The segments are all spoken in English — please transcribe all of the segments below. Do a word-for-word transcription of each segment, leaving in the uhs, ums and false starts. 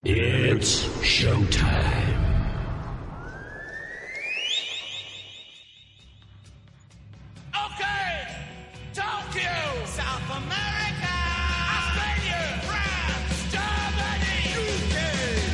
It's showtime. Okay, Tokyo, South America, Australia, France, Germany, U K,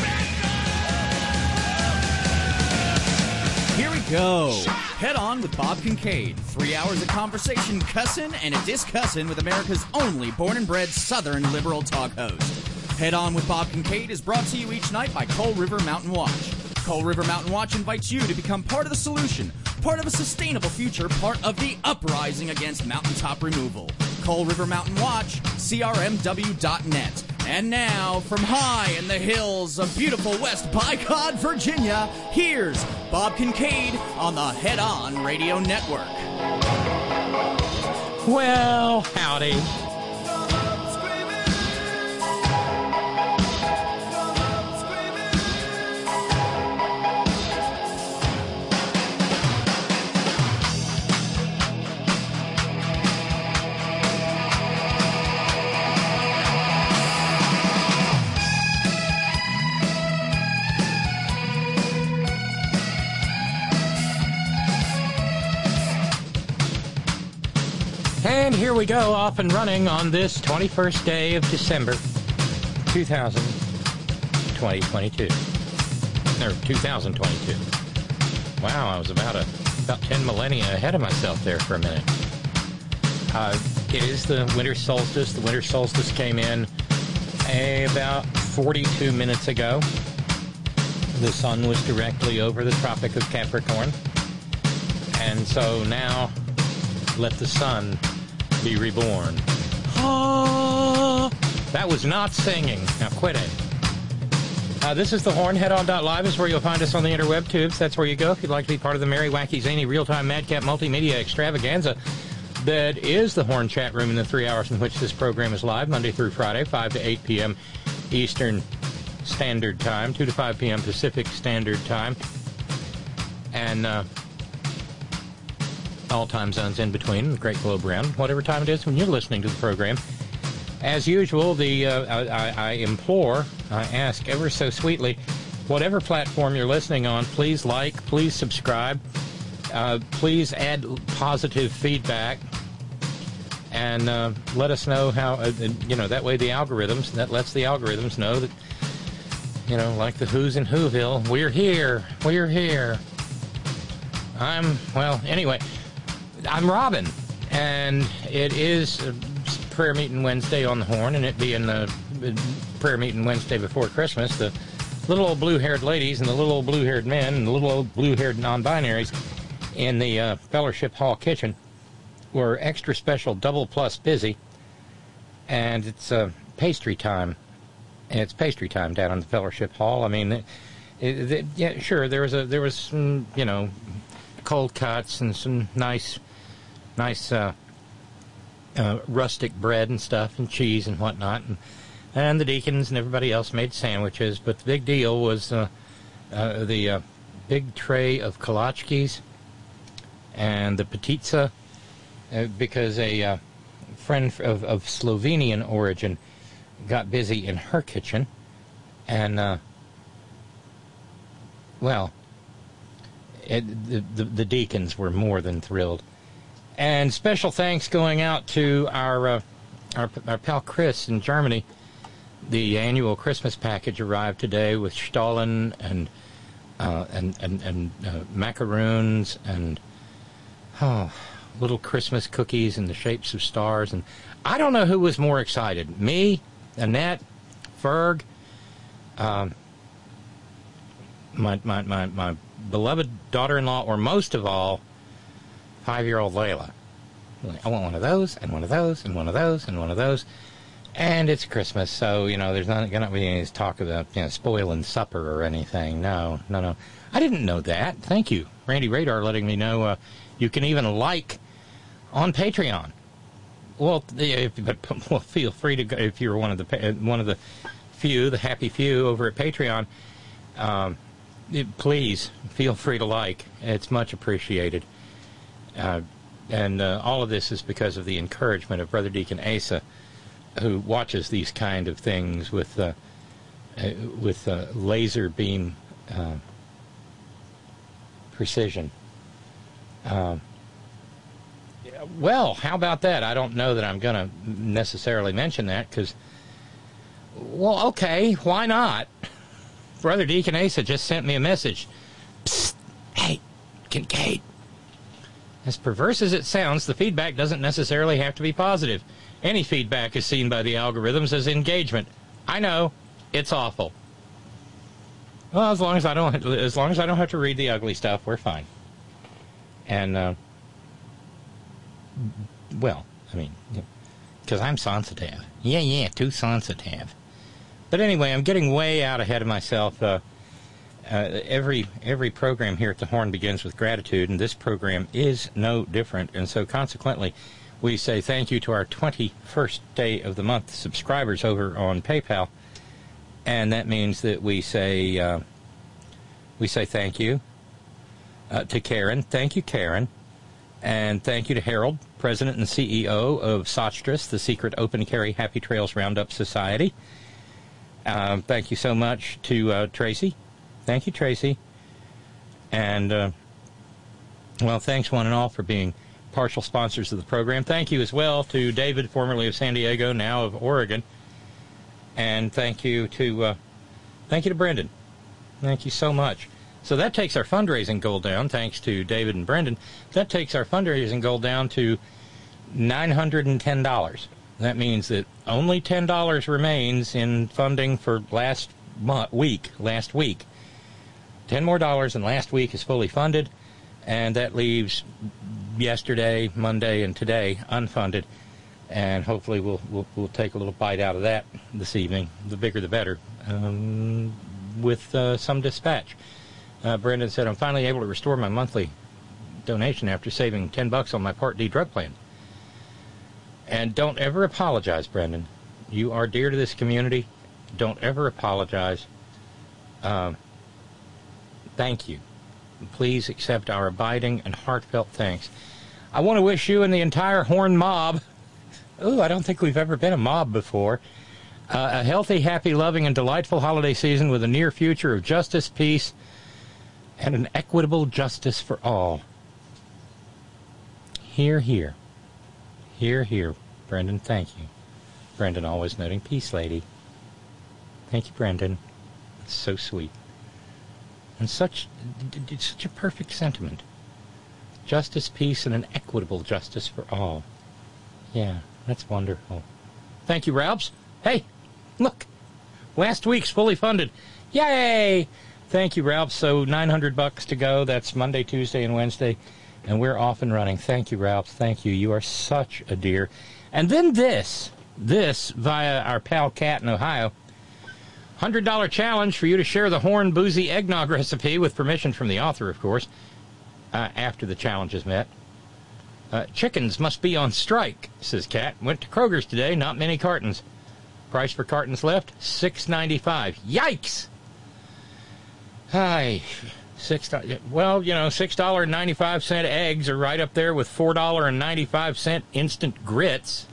America. Here we go. Head on with Bob Kincaid. Three hours of conversation, cussin' and a discussin' with America's only born and bred Southern liberal talk host. Head On with Bob Kincaid is brought to you each night by Coal River Mountain Watch. Coal River Mountain Watch invites you to become part of the solution, part of a sustainable future, part of the uprising against mountaintop removal. Coal River Mountain Watch, C R M W dot net. And now, from high in the hills of beautiful West Bicod, Virginia, here's Bob Kincaid on the Head On Radio Network. Well, howdy. And here we go, off and running on this twenty-first day of December, two thousand twenty-two. Or two thousand twenty-two. Wow, I was about a about ten millennia ahead of myself there for a minute. Uh, it is the winter solstice. The winter solstice came in a, about forty-two minutes ago. The sun was directly over the Tropic of Capricorn. And so now, let the sun be reborn. Ah, that was not singing. Now quit it. Uh, this is the Horn. Head On dot live is where you'll find us on the interweb tubes. That's where you go if you'd like to be part of the merry, wacky, zany, real-time, madcap, multimedia extravaganza that is the Horn chat room in the three hours in which this program is live, Monday through Friday, five to eight p.m. Eastern Standard Time, two to five p.m. Pacific Standard Time, and uh, all time zones in between, the Great Globe Round, whatever time it is when you're listening to the program. As usual, the uh, I, I implore, I ask ever so sweetly, whatever platform you're listening on, please like, please subscribe, uh, please add positive feedback, and uh, let us know how, uh, you know, that way the algorithms, that lets the algorithms know that, you know, like the Who's in Whoville, we're here, we're here. I'm, well, anyway, I'm Robin, and it is uh, prayer meeting Wednesday on the Horn, and it being the uh, prayer meeting Wednesday before Christmas, the little old blue-haired ladies and the little old blue-haired men and the little old blue-haired non-binaries in the uh, Fellowship Hall kitchen were extra special double plus busy, and it's uh, pastry time. And it's pastry time down in the Fellowship Hall. I mean, it, it, it, yeah, sure, there was a there was some, you know, cold cuts and some nice. Nice uh, uh, rustic bread and stuff and cheese and whatnot. And, and the deacons and everybody else made sandwiches. But the big deal was uh, uh, the uh, big tray of kolachkis and the petitsa, uh, because a uh, friend of, of Slovenian origin got busy in her kitchen. And, uh, well, it, the, the, the deacons were more than thrilled. And special thanks going out to our, uh, our our pal Chris in Germany. The annual Christmas package arrived today with Stollen and uh, and and, and uh, macaroons and oh, little Christmas cookies in the shapes of stars. And I don't know who was more excited, me, Annette, Ferg, um, my my my my beloved daughter-in-law, or most of all, five-year-old Layla. I want one of those, and one of those, and one of those, and one of those. And it's Christmas, so, you know, there's not going to be any talk about, you know, spoiling supper or anything. No, no, no. I didn't know that. Thank you, Randy Radar, letting me know uh, you can even like on Patreon. Well, if, but, well, feel free to go if you're one of the one of the few, the happy few over at Patreon. Um, please feel free to like. It's much appreciated. Uh, and uh, all of this is because of the encouragement of Brother Deacon Asa, who watches these kind of things with uh, uh, with uh, laser beam uh, precision. Uh, well, how about that? I don't know that I'm going to necessarily mention that because, well, okay, why not? Brother Deacon Asa just sent me a message. Psst, hey, Kincaid. As perverse as it sounds, the feedback doesn't necessarily have to be positive. Any feedback is seen by the algorithms as engagement. I know, it's awful. Well, as long as I don't, as long as I don't have to read the ugly stuff, we're fine. And, uh, well, I mean, because I'm sensitive. Yeah, yeah, too sensitive. But anyway, I'm getting way out ahead of myself. Uh, uh, every every program here at the Horn begins with gratitude, and this program is no different. And so, consequently, we say thank you to our twenty-first day of the month subscribers over on PayPal, and that means that we say uh, we say thank you uh, to Karen. Thank you, Karen, and thank you to Harold, President and C E O of Sotstress, the secret open carry Happy Trails Roundup Society. Uh, thank you so much to uh, Tracy. Thank you, Tracy. And, uh, well, thanks one and all for being partial sponsors of the program. Thank you as well to David, formerly of San Diego, now of Oregon. And thank you to, uh, thank you to Brendan. Thank you so much. So that takes our fundraising goal down, thanks to David and Brendan. That takes our fundraising goal down to nine hundred ten dollars. That means that only ten dollars remains in funding for last month, week, last week. ten more dollars and last week is fully funded, and that leaves yesterday, Monday, and today unfunded. And hopefully we'll we'll, we'll take a little bite out of that this evening. The bigger the better, um, with uh, some dispatch. Uh, Brendan said, I'm finally able to restore my monthly donation after saving ten bucks on my Part D drug plan. And don't ever apologize, Brendan. You are dear to this community. Don't ever apologize. Um, thank you. Please accept our abiding and heartfelt thanks. I want to wish you and the entire Horn mob, ooh, I don't think we've ever been a mob before, uh, a healthy, happy, loving, and delightful holiday season with a near future of justice, peace, and an equitable justice for all. Hear, hear. Hear, hear. Brendan, thank you. Brendan always noting, peace, lady. Thank you, Brendan. It's so sweet. And such, it's such a perfect sentiment. Justice, peace, and an equitable justice for all. Yeah, that's wonderful. Thank you, Ralphs. Hey, look. Last week's fully funded. Yay! Thank you, Ralphs. So nine hundred bucks to go. That's Monday, Tuesday, and Wednesday. And we're off and running. Thank you, Ralph. Thank you. You are such a dear. And then this, this via our pal Kat in Ohio. one hundred dollar challenge for you to share the Horn Boozy Eggnog recipe with permission from the author, of course, uh, after the challenge is met. Uh, chickens must be on strike, says Kat. Went to Kroger's today, not many cartons. Price for cartons left, six ninety-five. Yikes! Hi. Six, well, you know, six dollars and ninety-five cents eggs are right up there with four dollars and ninety-five cents instant grits.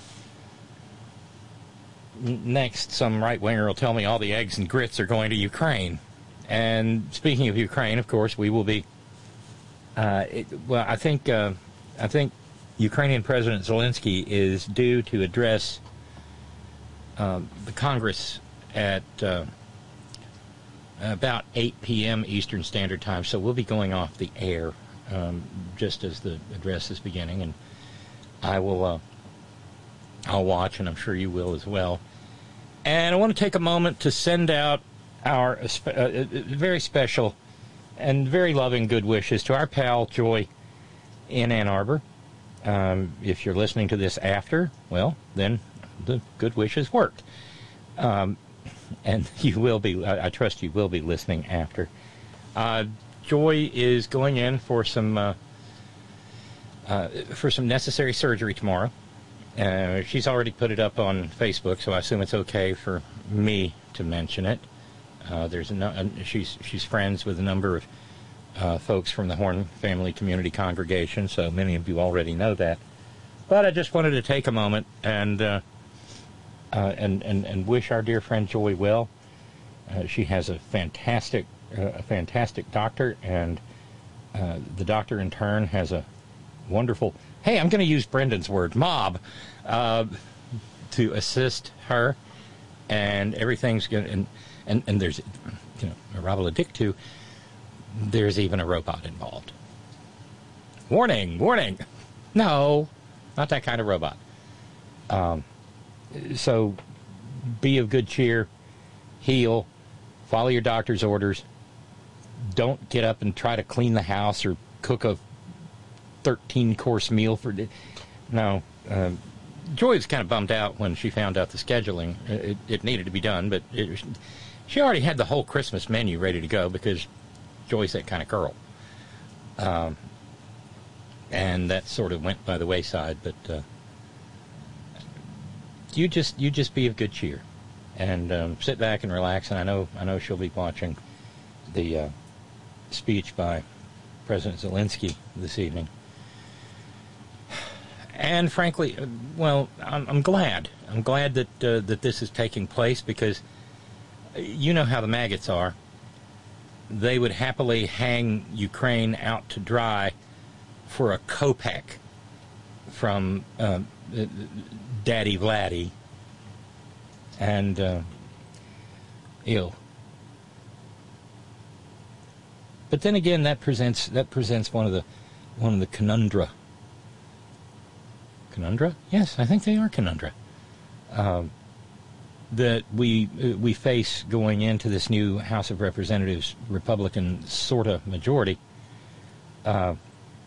Next, some right-winger will tell me all the eggs and grits are going to Ukraine. And speaking of Ukraine, of course, we will be, uh, it, well, I think, uh, I think Ukrainian President Zelensky is due to address uh, the Congress at uh, about eight p.m. Eastern Standard Time, so we'll be going off the air um, just as the address is beginning, and I will uh, I'll watch, and I'm sure you will as well. And I want to take a moment to send out our uh, uh, very special and very loving good wishes to our pal Joy in Ann Arbor. Um, if you're listening to this after, well, then the good wishes worked. Um, and you will be, I, I trust you will be listening after. Uh, Joy is going in for some uh, uh, for some necessary surgery tomorrow. Uh, she's already put it up on Facebook, so I assume it's okay for me to mention it. Uh, there's a no, she's she's friends with a number of uh, folks from the Horn Family Community Congregation, so many of you already know that. But I just wanted to take a moment and uh, uh, and, and and wish our dear friend Joy well. Uh, she has a fantastic, uh, a fantastic doctor, and uh, the doctor in turn has a wonderful, hey, I'm going to use Brendan's word, mob, uh, to assist her, and everything's going to, and, and, and there's, you know, a Rabala Dictu, there's even a robot involved. Warning, warning. No, not that kind of robot. Um, so be of good cheer, heal, follow your doctor's orders. Don't get up and try to clean the house or cook a thirteen-course meal for... No. Uh, Joy was kind of bummed out when she found out the scheduling. It, it needed to be done, but it, she already had the whole Christmas menu ready to go because Joy's that kind of girl. Um, and that sort of went by the wayside, but uh, you just you just be of good cheer and um, sit back and relax. And I know I know she'll be watching the uh, speech by President Zelensky this evening. And frankly, uh, well, I'm, I'm glad. I'm glad that uh, that this is taking place because you know how the maggots are. They would happily hang Ukraine out to dry for a kopeck from uh, Daddy Vladdy. And, uh, ew. But then again, that presents that presents one of the one of the conundra. Conundra? Yes, I think they are conundra. Um, that we uh, we face going into this new House of Representatives Republican sort of majority. Uh,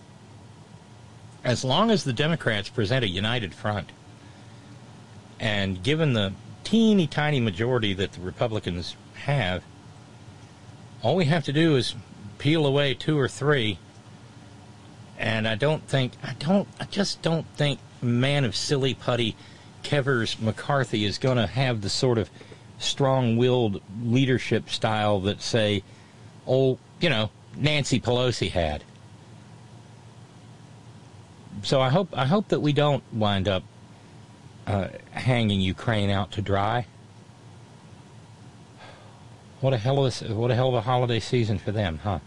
as long as the Democrats present a united front, and given the teeny tiny majority that the Republicans have, all we have to do is peel away two or three. And I don't think I don't I just don't think man of silly putty Kevers McCarthy is going to have the sort of strong-willed leadership style that, say, old, you know, Nancy Pelosi had. So I hope I hope that we don't wind up uh, hanging Ukraine out to dry. What a hell of a, what a hell of a holiday season for them, huh?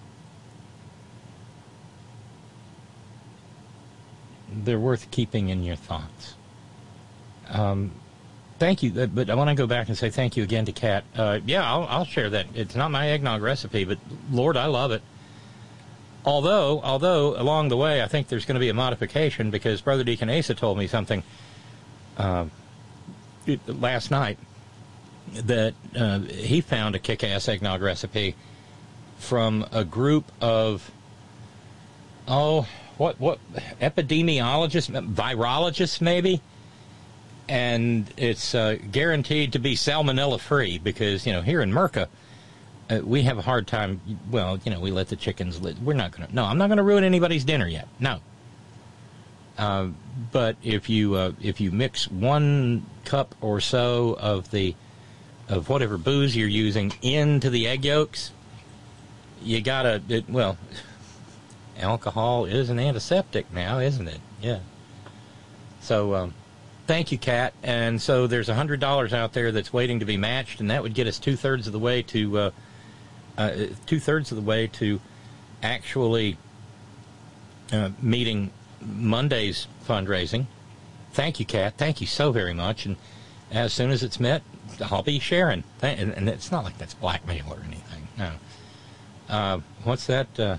They're worth keeping in your thoughts. Um, thank you, but I want to go back and say thank you again to Kat. Uh, yeah, I'll, I'll share that. It's not my eggnog recipe, but Lord, I love it. Although, although along the way, I think there's going to be a modification because Brother Deacon Asa told me something uh, last night that uh, he found a kick-ass eggnog recipe from a group of, oh, what, what, epidemiologists, virologists maybe? And it's uh, guaranteed to be salmonella-free because, you know, here in Merca, uh, we have a hard time, well, you know, we let the chickens live. We're not going to, no, I'm not going to ruin anybody's dinner yet, no. Uh, but if you uh, if you mix one cup or so of the, of whatever booze you're using into the egg yolks, you got to, well, alcohol is an antiseptic now, isn't it? Yeah. So, um, thank you, Kat. And so there's one hundred dollars out there that's waiting to be matched, and that would get us two-thirds of the way to uh, uh, two-thirds of the way to actually uh, meeting Monday's fundraising. Thank you, Kat. Thank you so very much. And as soon as it's met, I'll be sharing. And, and it's not like that's blackmail or anything. No. Uh, what's that? Uh,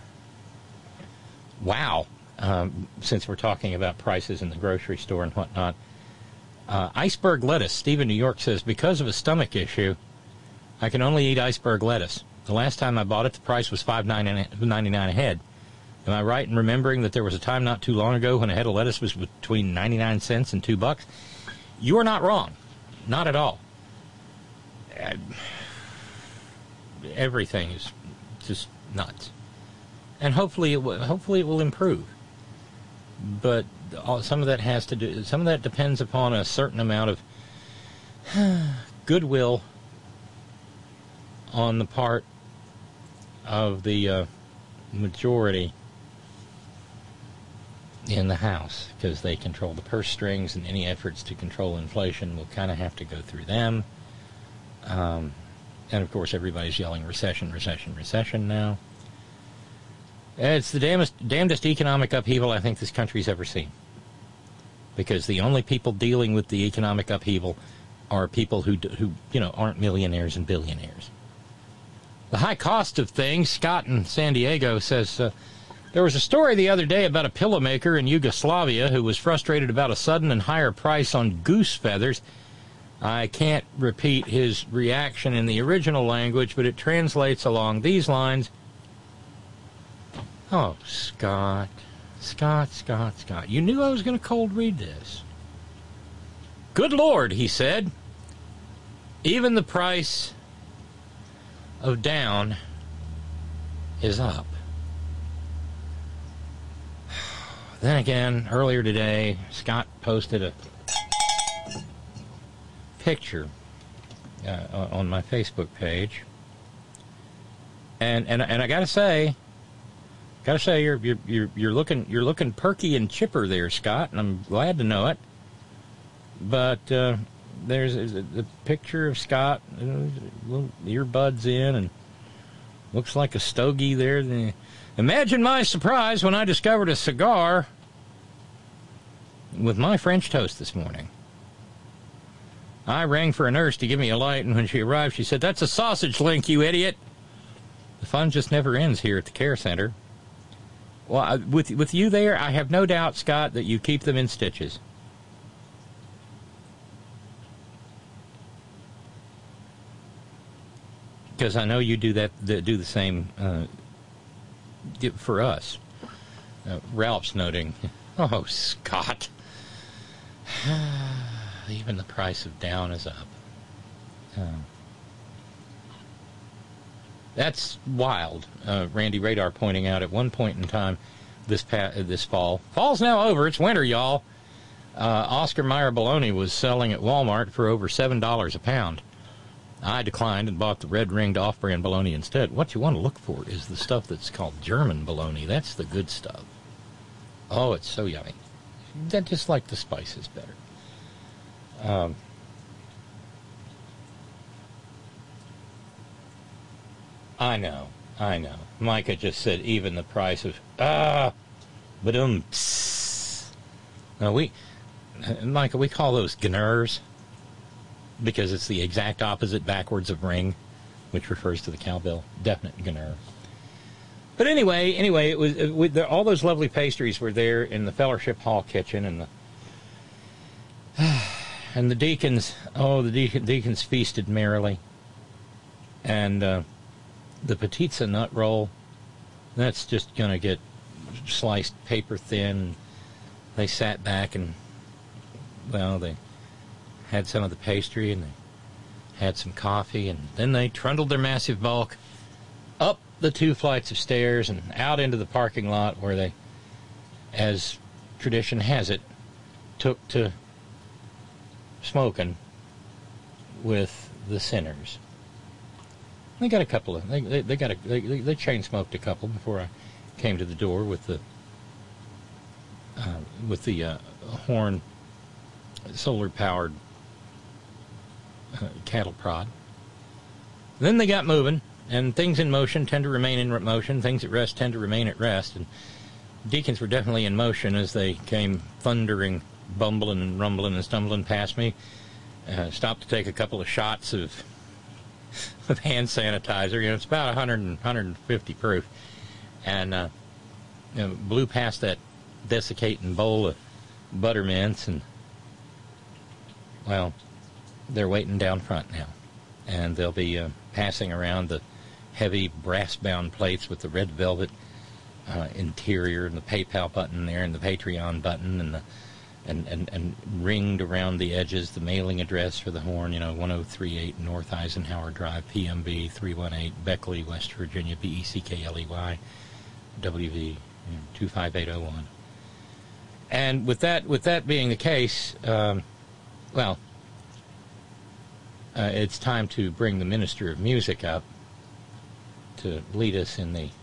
wow. Um, since we're talking about prices in the grocery store and whatnot. Uh, iceberg lettuce. Steve in New York says, because of a stomach issue, I can only eat iceberg lettuce. The last time I bought it, the price was five ninety-nine a head. Am I right in remembering that there was a time not too long ago when a head of lettuce was between ninety-nine cents and two bucks? You are not wrong. Not at all. Uh, everything is just nuts. And hopefully it will, hopefully it will improve. But some of that has to do, some of that depends upon a certain amount of goodwill on the part of the uh, majority in the House, because they control the purse strings, and any efforts to control inflation will kind of have to go through them. Um, And, of course, everybody's yelling recession, recession, recession now. It's the damnedest, damnedest economic upheaval I think this country's ever seen. Because the only people dealing with the economic upheaval are people who, who you know, aren't millionaires and billionaires. The high cost of things, Scott in San Diego says, uh, there was a story the other day about a pillow maker in Yugoslavia who was frustrated about a sudden and higher price on goose feathers. I can't repeat his reaction in the original language, but it translates along these lines. Oh, Scott, Scott, Scott, Scott, you knew I was going to cold read this. Good Lord, he said, even the price of down is up. Then again, earlier today, Scott posted a picture uh, on my Facebook page, and and and I gotta say, gotta say, you're you're you're you're looking you're looking perky and chipper there, Scott, and I'm glad to know it. But uh, there's a, a picture of Scott, you know, little earbuds in, and looks like a stogie there. Imagine my surprise when I discovered a cigar with my French toast this morning. I rang for a nurse to give me a light, and when she arrived, she said, "That's a sausage link, you idiot." The fun just never ends here at the care center. Well, I, with, with you there, I have no doubt, Scott, that you keep them in stitches. Because I know you do that, do the same uh, for us. Uh, Ralph's noting, oh, Scott, even the price of down is up. Uh, that's wild. Uh, Randy Radar pointing out at one point in time this pa- this fall. Fall's now over. It's winter, y'all. Uh, Oscar Mayer bologna was selling at Walmart for over seven dollars a pound. I declined and bought the red-ringed off-brand bologna instead. What you want to look for is the stuff that's called German bologna. That's the good stuff. Oh, it's so yummy. I just like the spices better. Um, I know, I know. Micah just said even the price of, ah, but um, no, we, Micah, we call those gnurs. Because it's the exact opposite backwards of ring, which refers to the cowbell. Definite gnur. But anyway, anyway, it was it, with the, all those lovely pastries were there in the Fellowship Hall kitchen, and the and the deacons. Oh, the deacon, deacons feasted merrily. And uh, the Petitza nut roll, that's just gonna get sliced paper thin. They sat back and, well, they had some of the pastry, and they had some coffee, and then they trundled their massive bulk up the two flights of stairs and out into the parking lot where they, as tradition has it, took to smoking with the sinners. They got a couple of, they, they, they got a, they, they chain smoked a couple before I came to the door with the, uh, with the uh, Horn solar-powered Uh, cattle prod. Then they got moving, and things in motion tend to remain in motion. Things at rest tend to remain at rest. And deacons were definitely in motion as they came thundering, bumbling and rumbling and stumbling past me. Uh, stopped to take a couple of shots of of hand sanitizer. You know, it's about one hundred and one hundred fifty proof, and uh, you know, blew past that desiccating bowl of buttermints, and well, they're waiting down front now, and they'll be uh, passing around the heavy brass-bound plates with the red velvet uh, interior and the PayPal button there and the Patreon button and the and, and, and ringed around the edges the mailing address for the Horn, you know, one oh three eight North Eisenhower Drive, P M B three one eight, Beckley, West Virginia, B E C K L E Y, W V two five eight oh one. And with that, with that being the case, um, well, Uh, it's time to bring the Minister of Music up to lead us in the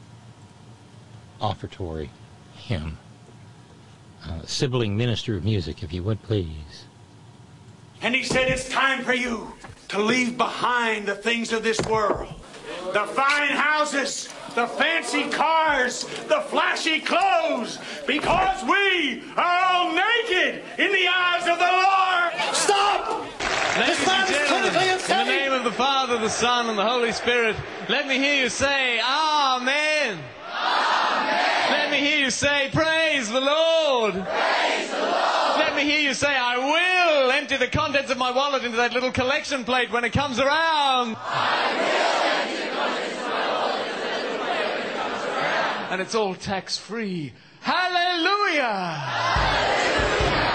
offertory hymn. Uh, sibling Minister of Music, if you would, please. And he said, it's time for you to leave behind the things of this world. The fine houses, the fancy cars, the flashy clothes, because we are all naked in the eyes of the Lord. Stop! Ladies and gentlemen, in the name of the Father, the Son, and the Holy Spirit, let me hear you say, Amen. Amen. Let me hear you say, praise the Lord. Praise the Lord. Let me hear you say, I will empty the contents of my wallet into that little collection plate when it comes around. I will empty the contents of my wallet into that little plate when it comes around. And it's all tax-free. Hallelujah. Hallelujah.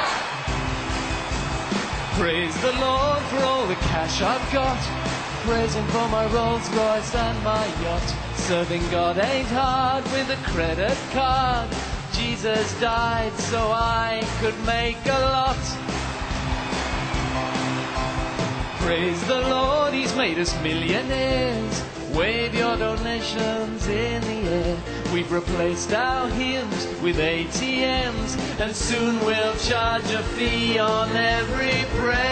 Praise the Lord for all the cash I've got. Praise Him for my Rolls Royce and my yacht. Serving God ain't hard with a credit card. Jesus died so I could make a lot. Praise the Lord, He's made us millionaires. Wave your donations in the air. We've replaced our hymns with A T Ms, and soon we'll charge a fee on every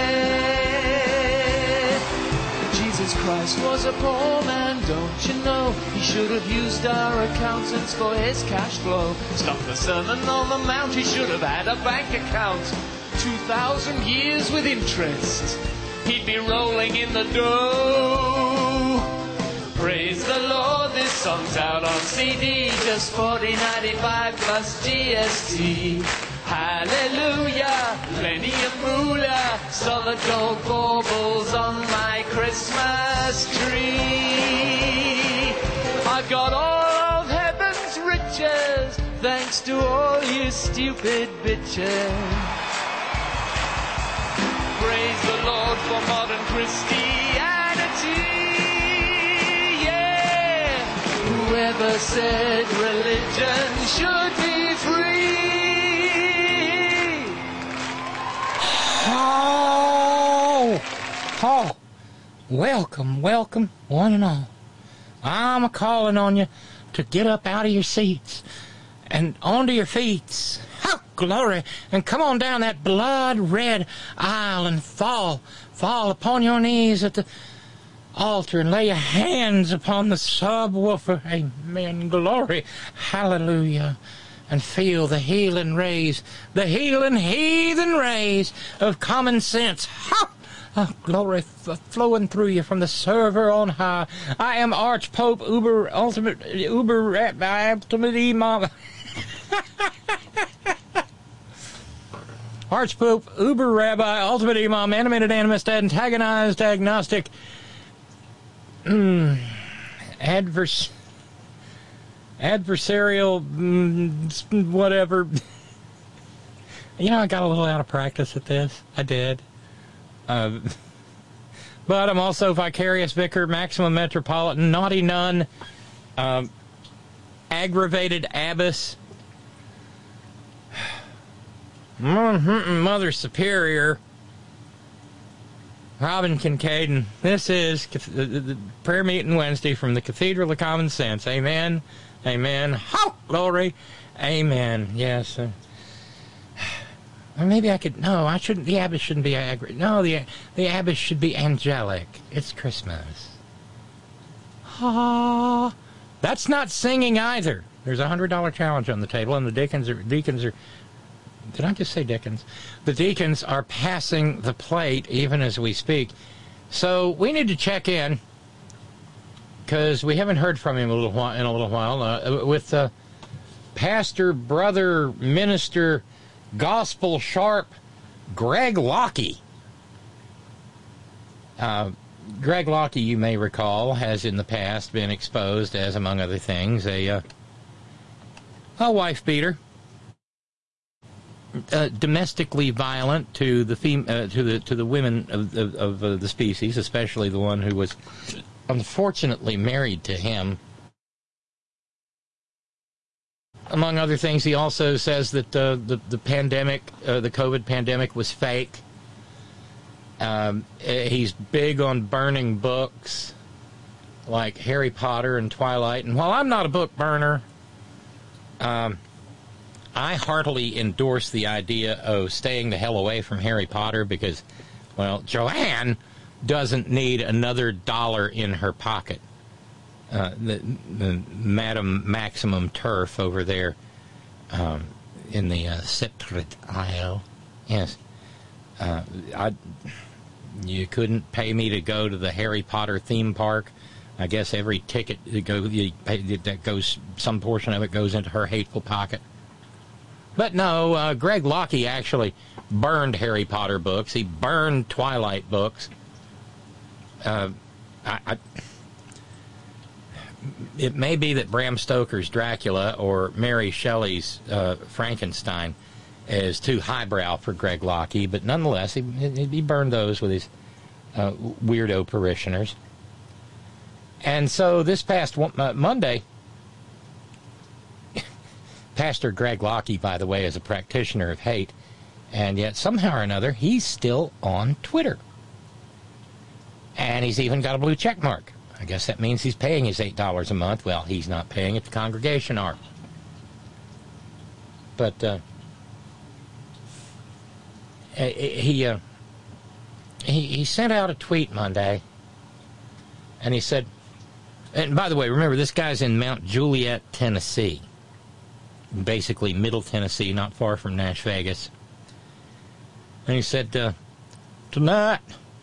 prayer. Jesus Christ was a poor man, don't you know? He should have used our accountants for his cash flow. Stop the Sermon on the Mount, he should have had a bank account. Two thousand years with interest, he'd be rolling in the dough. Praise the Lord, this song's out on C D, just forty ninety-five plus G S T. Hallelujah, plenty of moolah, solid gold baubles on my Christmas tree. I've got all of heaven's riches, thanks to all you stupid bitches. Praise the Lord for modern Christianity. Whoever said religion should be free? Oh, oh, welcome, welcome, one and all. I'm a-calling on you to get up out of your seats and onto your feet. Oh, glory, and come on down that blood-red aisle and fall, fall upon your knees at the altar and lay your hands upon the subwoofer. Amen. Glory. Hallelujah. And feel the healing rays, the healing heathen rays of common sense. Ha! Oh, glory f- flowing through you from the server on high. I am Archpope Uber Ultimate Uber Rabbi Ultimate Imam. Archpope Uber Rabbi Ultimate Imam, animated animist, antagonized agnostic. Mm, adverse, adversarial, mm, whatever. You know, I got a little out of practice at this. I did. Uh, but I'm also Vicarious Vicar, Maximum Metropolitan, Naughty Nun, um, Aggravated Abbess, Mother Superior, Robin Kincaid, and this is the prayer meeting Wednesday from the Cathedral of Common Sense. Amen. Amen. Oh, glory. Amen. Yes. Uh, or maybe I could. No, I shouldn't. The abbess shouldn't be agri. No, the the abbess should be angelic. It's Christmas. Ah, that's not singing either. There's a hundred dollar challenge on the table, and the deacons are deacons are. Did I just say Dickens? The deacons are passing the plate even as we speak. So we need to check in because we haven't heard from him a little while, in a little while uh, with uh, Pastor, Brother, Minister, Gospel Sharp, Greg Lockie. Uh, Greg Lockie, you may recall, has in the past been exposed as, among other things, a, uh, a wife beater. Uh, domestically violent to the fem- uh, to the to the women of, of, of uh, the species, especially the one who was unfortunately married to him. Among other things, he also says that uh, the the pandemic, uh, the COVID pandemic, was fake. Um, he's big on burning books like Harry Potter and Twilight. And while I'm not a book burner, um. I heartily endorse the idea of staying the hell away from Harry Potter because, Well, Joanne doesn't need another dollar in her pocket. Uh, the, the Madam Maximum Turf over there um, in the uh, Septret aisle. Yes. Uh, I, you couldn't pay me to go to the Harry Potter theme park. I guess every ticket that, go, you pay, that goes, some portion of it goes into her hateful pocket. But no, uh, Greg Locke actually burned Harry Potter books. He burned Twilight books. Uh, I, I, it may be that Bram Stoker's Dracula or Mary Shelley's uh, Frankenstein is too highbrow for Greg Locke, but nonetheless, he, he burned those with his uh, weirdo parishioners. And so this past uh, Monday, Pastor Greg Locke, by the way, is a practitioner of hate, and yet somehow or another, he's still on Twitter. And he's even got a blue check mark. I guess that means he's paying his eight dollars a month. Well, he's not paying it, the congregation are. But uh, he, uh, he, he sent out a tweet Monday, and he said, and by the way, remember, this guy's in Mount Juliet, Tennessee. Basically middle Tennessee, not far from Nash Vegas. And he said, uh, tonight,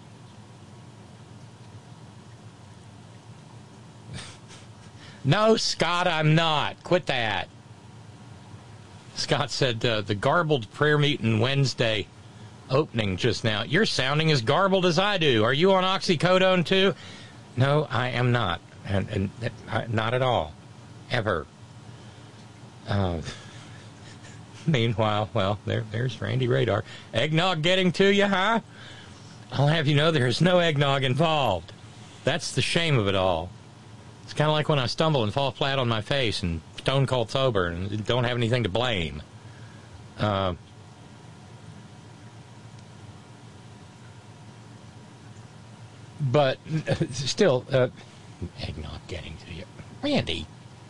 no, Scott, I'm not. Quit that. Scott said, uh, the garbled prayer meeting Wednesday opening just now. You're sounding as garbled as I do. Are you on oxycodone too? No, I am not. And, and uh, not at all. Ever. Uh, meanwhile, well, there, there's Randy Radar. Eggnog getting to you, huh? I'll have you know there's no eggnog involved. That's the shame of it all. It's kind of like when I stumble and fall flat on my face and stone cold sober and don't have anything to blame. Uh, but still, uh, eggnog getting to you. Randy.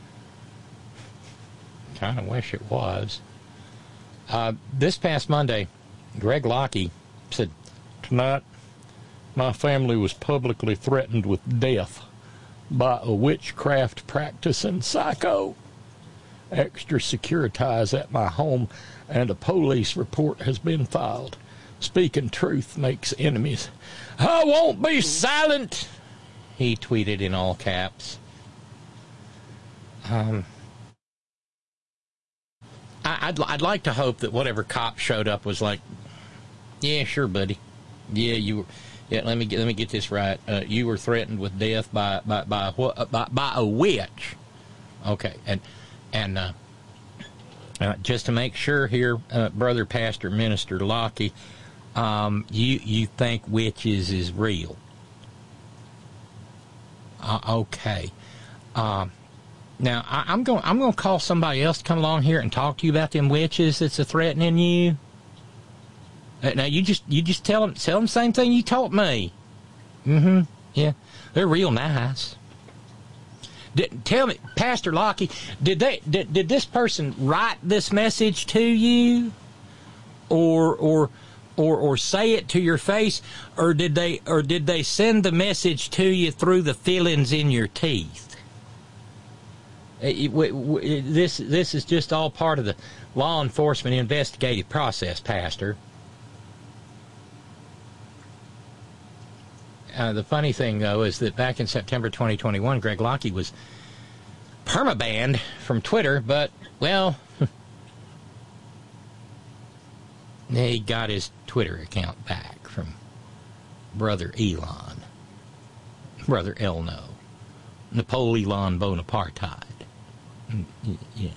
Kind of wish it was. Uh, this past Monday, Greg Locke said, tonight, my family was publicly threatened with death by a witchcraft practicing psycho. Extra securitized at my home, and a police report has been filed. Speaking truth makes enemies. I won't be silent, he tweeted in all caps. Um... I'd, I'd like to hope that whatever cop showed up was like, yeah, sure, buddy. Yeah, you were, yeah, let me get, let me get this right. Uh, you were threatened with death by, by, by, what, by, by a witch. Okay. And, and, uh, uh, just to make sure here, uh, brother, pastor, minister Locke, um, you, you think witches is real. Uh, okay. Um, Now, I, I'm going I'm going to call somebody else to come along here and talk to you about them witches that's a threatening you. Uh, now, you just you just tell them, tell them the same thing you told me. Mm-hmm. Yeah. They're real nice. Did, tell me, Pastor Locke, did they did, did this person write this message to you? Or or or or say it to your face, or did they or did they send the message to you through the fillings in your teeth? It, it, it, this this is just all part of the law enforcement investigative process, Pastor. Uh, the funny thing, though, is that back in September twenty twenty-one, Greg Locke was permabanned from Twitter, but, well, he got his Twitter account back from Brother Elon. Brother Elno. Napoleon Bonaparte. Yeah.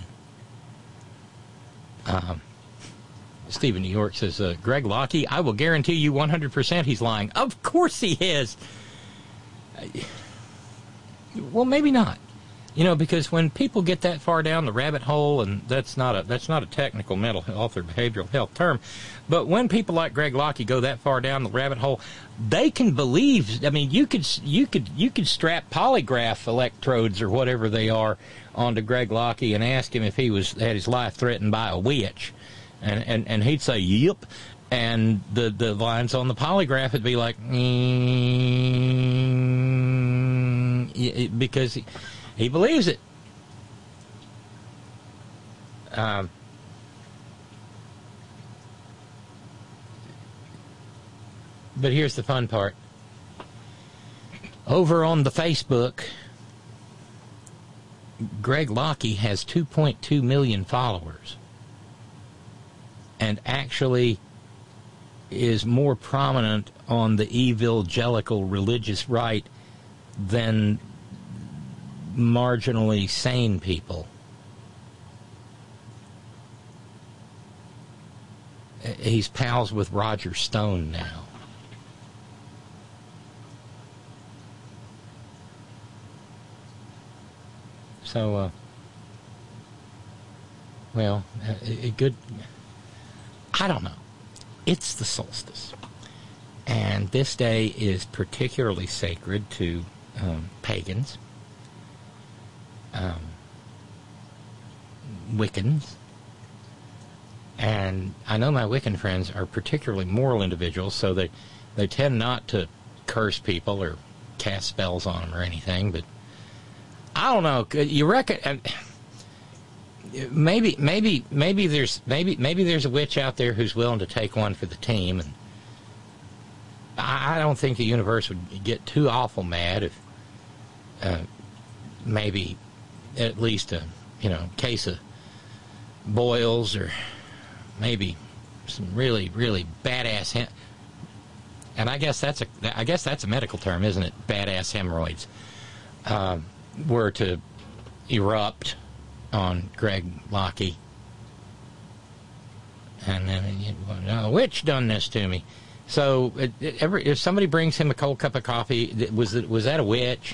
Um, Stephen New York says, uh, Greg Locke, I will guarantee you one hundred percent he's lying. Of course he is. Uh, well, maybe not. You know, because when people get that far down the rabbit hole, and that's not a that's not a technical mental health or behavioral health term, but when people like Greg Locke go that far down the rabbit hole, they can believe. I mean, you could you could you could strap polygraph electrodes or whatever they are onto Greg Locke and ask him if he was had his life threatened by a witch, and and, and he'd say, "Yep." And the, the lines on the polygraph would be like, mm, because he, he believes it. Um, but here's the fun part. Over on the Facebook, Greg Locke has two point two million followers and actually is more prominent on the evangelical religious right than marginally sane people. He's pals with Roger Stone now. So, uh, well, a, a good, I don't know. It's the solstice. And this day is particularly sacred to um, pagans, um, Wiccans. And I know my Wiccan friends are particularly moral individuals, so they, they tend not to curse people or cast spells on them or anything, but I don't know. You reckon? Maybe, maybe, maybe there's maybe maybe there's a witch out there who's willing to take one for the team, and I don't think the universe would get too awful mad if uh, maybe at least a you know case of boils or maybe some really really badass hem- and I guess that's a I guess that's a medical term, isn't it? Badass hemorrhoids. Uh, were to erupt on Greg Locke. And then, a witch done this to me. So, it, it, every, if somebody brings him a cold cup of coffee, was it, was that a witch?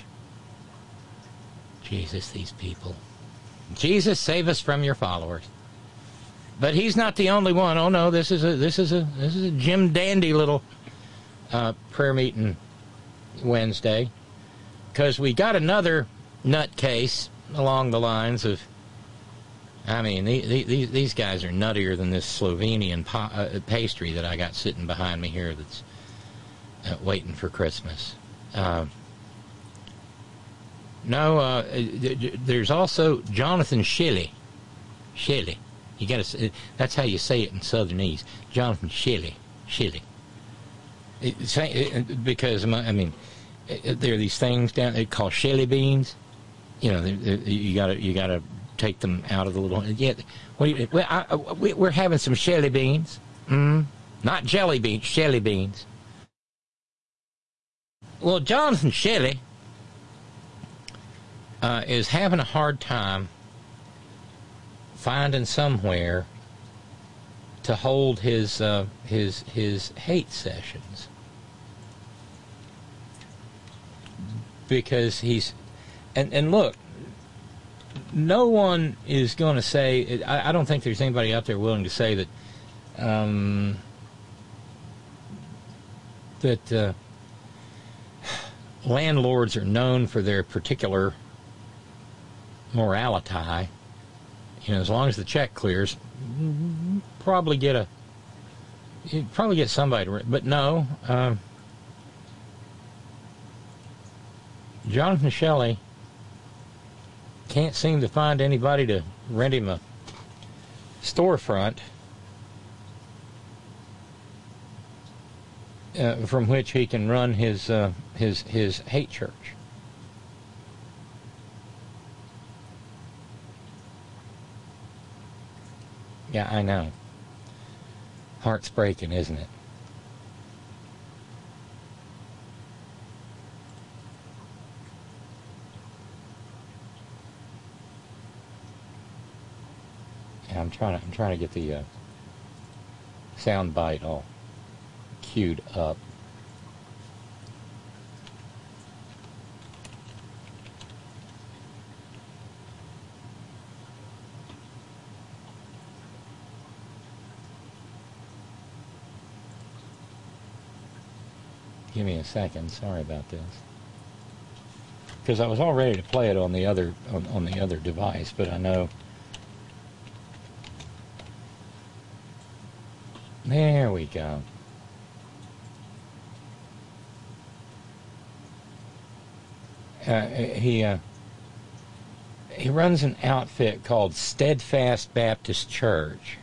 Jesus, these people. Jesus, save us from your followers. But he's not the only one. Oh no, this is a this is a this is a Jim Dandy little uh, prayer meeting Wednesday, because we got another nutcase along the lines of, I mean, these these guys are nuttier than this Slovenian pa- uh, pastry that I got sitting behind me here that's uh, waiting for Christmas. Uh, no, uh, there's also Jonathan Shelley. Shelley. You got to. That's how you say it in Southernese. Jonathan Shelley. Shelley. It, it, because I mean, there are these things down there called Shelley beans. You know, they're, they're, you gotta you gotta take them out of the little. Yeah, what do you, well, I, I, we're having some Shelley beans. Mm, not jelly beans, Shelley beans. Well, Jonathan Shelley uh, is having a hard time finding somewhere to hold his uh, his his hate sessions, because he's and and look, no one is going to say. I, I don't think there's anybody out there willing to say that um, that uh, landlords are known for their particular morality. You know, as long as the check clears, probably get a, you'd probably get somebody to, but no, um, Jonathan Shelley can't seem to find anybody to rent him a storefront uh, from which he can run his uh, his his hate church. Yeah, I know. Heart's breaking, isn't it? Yeah, I'm trying to. I'm trying to get the uh, sound bite all queued up. Give me a second. Sorry about this. Because I was all ready to play it on the other on, on the other device, but I know There we go. Uh, he uh, he runs an outfit called Steadfast Baptist Church.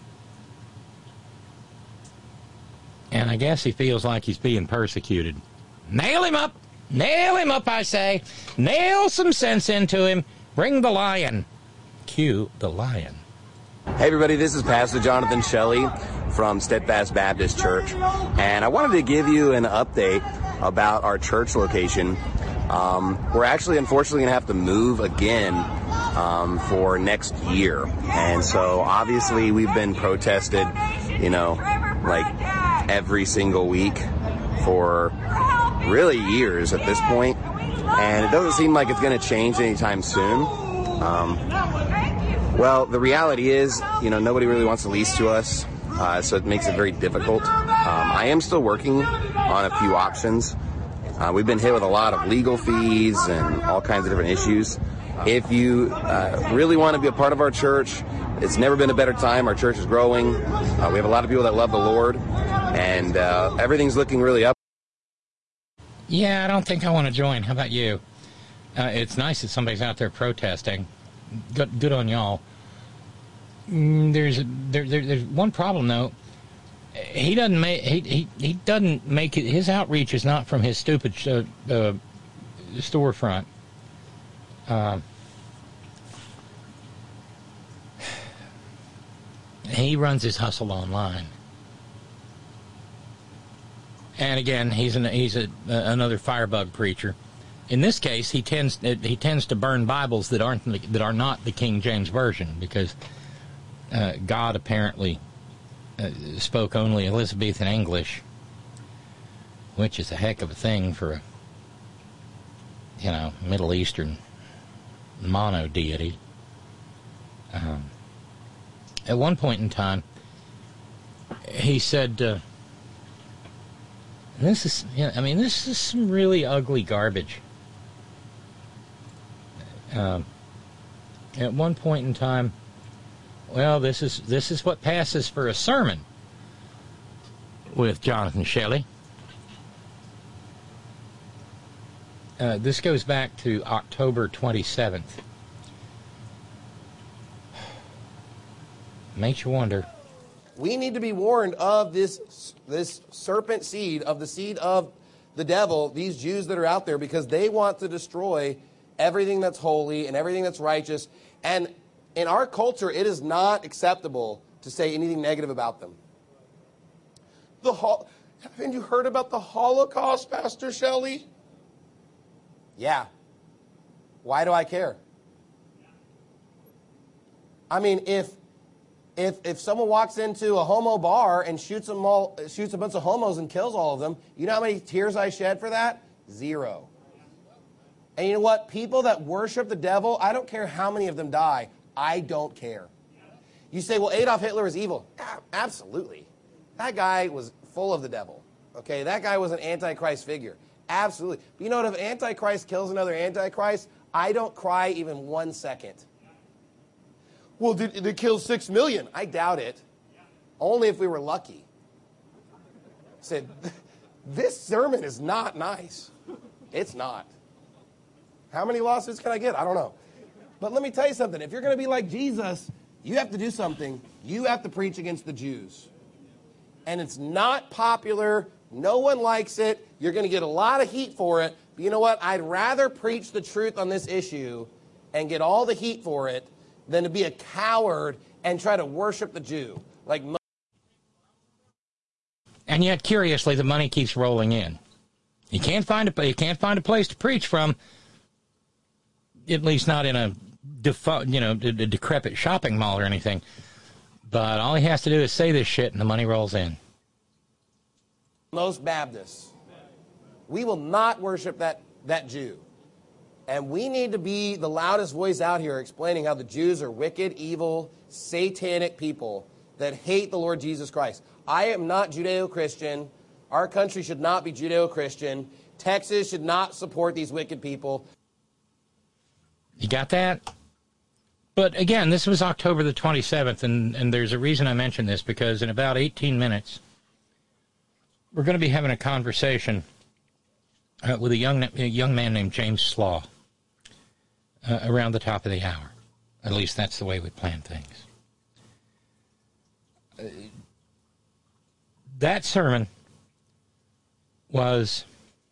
And I guess he feels like he's being persecuted. Nail him up! Nail him up, I say! Nail some sense into him! Bring the lion! Cue the lion. Hey everybody, this is Pastor Jonathan Shelley from Steadfast Baptist Church, and I wanted to give you an update about our church location. Um, we're actually unfortunately going to have to move again um, for next year, and so obviously we've been protested, you know, like every single week for really years at this point, and it doesn't seem like it's going to change anytime soon. Um, well, the reality is, you know, nobody really wants to lease to us, uh, so it makes it very difficult. Um, I am still working on a few options. Uh, we've been hit with a lot of legal fees and all kinds of different issues. If you uh, really want to be a part of our church, it's never been a better time. Our church is growing. Uh, we have a lot of people that love the Lord, and uh, everything's looking really up. Yeah, I don't think I want to join. How about you? Uh, it's nice that somebody's out there protesting. Good, good on y'all. Mm, there's there, there, there's one problem though. He doesn't make he, he he doesn't make it. His outreach is not from his stupid uh, uh, storefront. Uh, he runs his hustle online. And again, he's an he's a, uh, another firebug preacher. In this case, he tends he tends to burn Bibles that aren't that are not the King James version, because uh, God apparently uh, spoke only Elizabethan English, which is a heck of a thing for a you know Middle Eastern mono deity. Um, at one point in time, he said. Uh, This is, yeah, I mean, this is some really ugly garbage. Um, at one point in time, well, this is this is what passes for a sermon with Jonathan Shelley. Uh, this goes back to October twenty-seventh. Makes you wonder. We need to be warned of this this serpent seed, of the seed of the devil, these Jews that are out there, because they want to destroy everything that's holy and everything that's righteous. And in our culture, it is not acceptable to say anything negative about them. The hol- Haven't you heard about the Holocaust, Pastor Shelley? Yeah. Why do I care? I mean, if If if someone walks into a homo bar and shoots them all, shoots a bunch of homos and kills all of them, you know how many tears I shed for that? Zero. And you know what? People that worship the devil, I don't care how many of them die. I don't care. You say, well, Adolf Hitler is evil. Absolutely. That guy was full of the devil. Okay, that guy was an antichrist figure. Absolutely. But you know what? If Antichrist kills another Antichrist, I don't cry even one second. Well, did they kill six million? I doubt it. Only if we were lucky. Said, this sermon is not nice. It's not. How many lawsuits can I get? I don't know. But let me tell you something. If you're going to be like Jesus, you have to do something. You have to preach against the Jews. And it's not popular. No one likes it. You're going to get a lot of heat for it. But you know what? I'd rather preach the truth on this issue and get all the heat for it than to be a coward and try to worship the Jew. Like, and yet, curiously, the money keeps rolling in. You can't find a you can't find a place to preach from, at least not in a defu- you know a decrepit shopping mall or anything. But all he has to do is say this shit, and the money rolls in. Most Baptists, we will not worship that that Jew. And we need to be the loudest voice out here explaining how the Jews are wicked, evil, satanic people that hate the Lord Jesus Christ. I am not Judeo-Christian. Our country should not be Judeo-Christian. Texas should not support these wicked people. You got that? But again, this was October the twenty-seventh, and, and there's a reason I mention this, because in about eighteen minutes, we're going to be having a conversation uh, with a young a young man named James Slaw uh, around the top of the hour. At least that's the way we plan things. Uh, that sermon was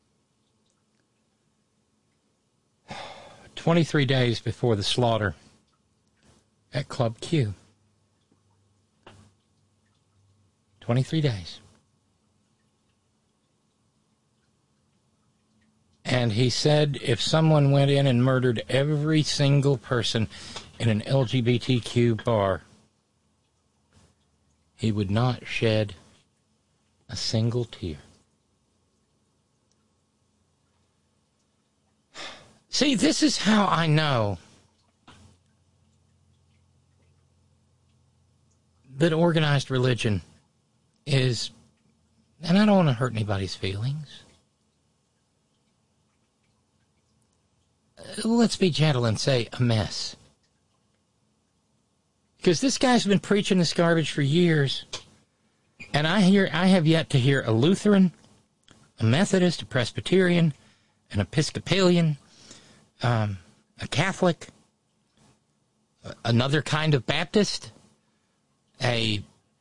twenty-three days before the slaughter at Club Q. twenty-three days. And he said if someone went in and murdered every single person in an L G B T Q bar, he would not shed a single tear. See, this is how I know that organized religion is, and I don't want to hurt anybody's feelings. Let's be gentle and say a mess. Because this guy's been preaching this garbage for years, and I hear I have yet to hear a Lutheran, a Methodist, a Presbyterian, an Episcopalian, um, a Catholic, another kind of Baptist, a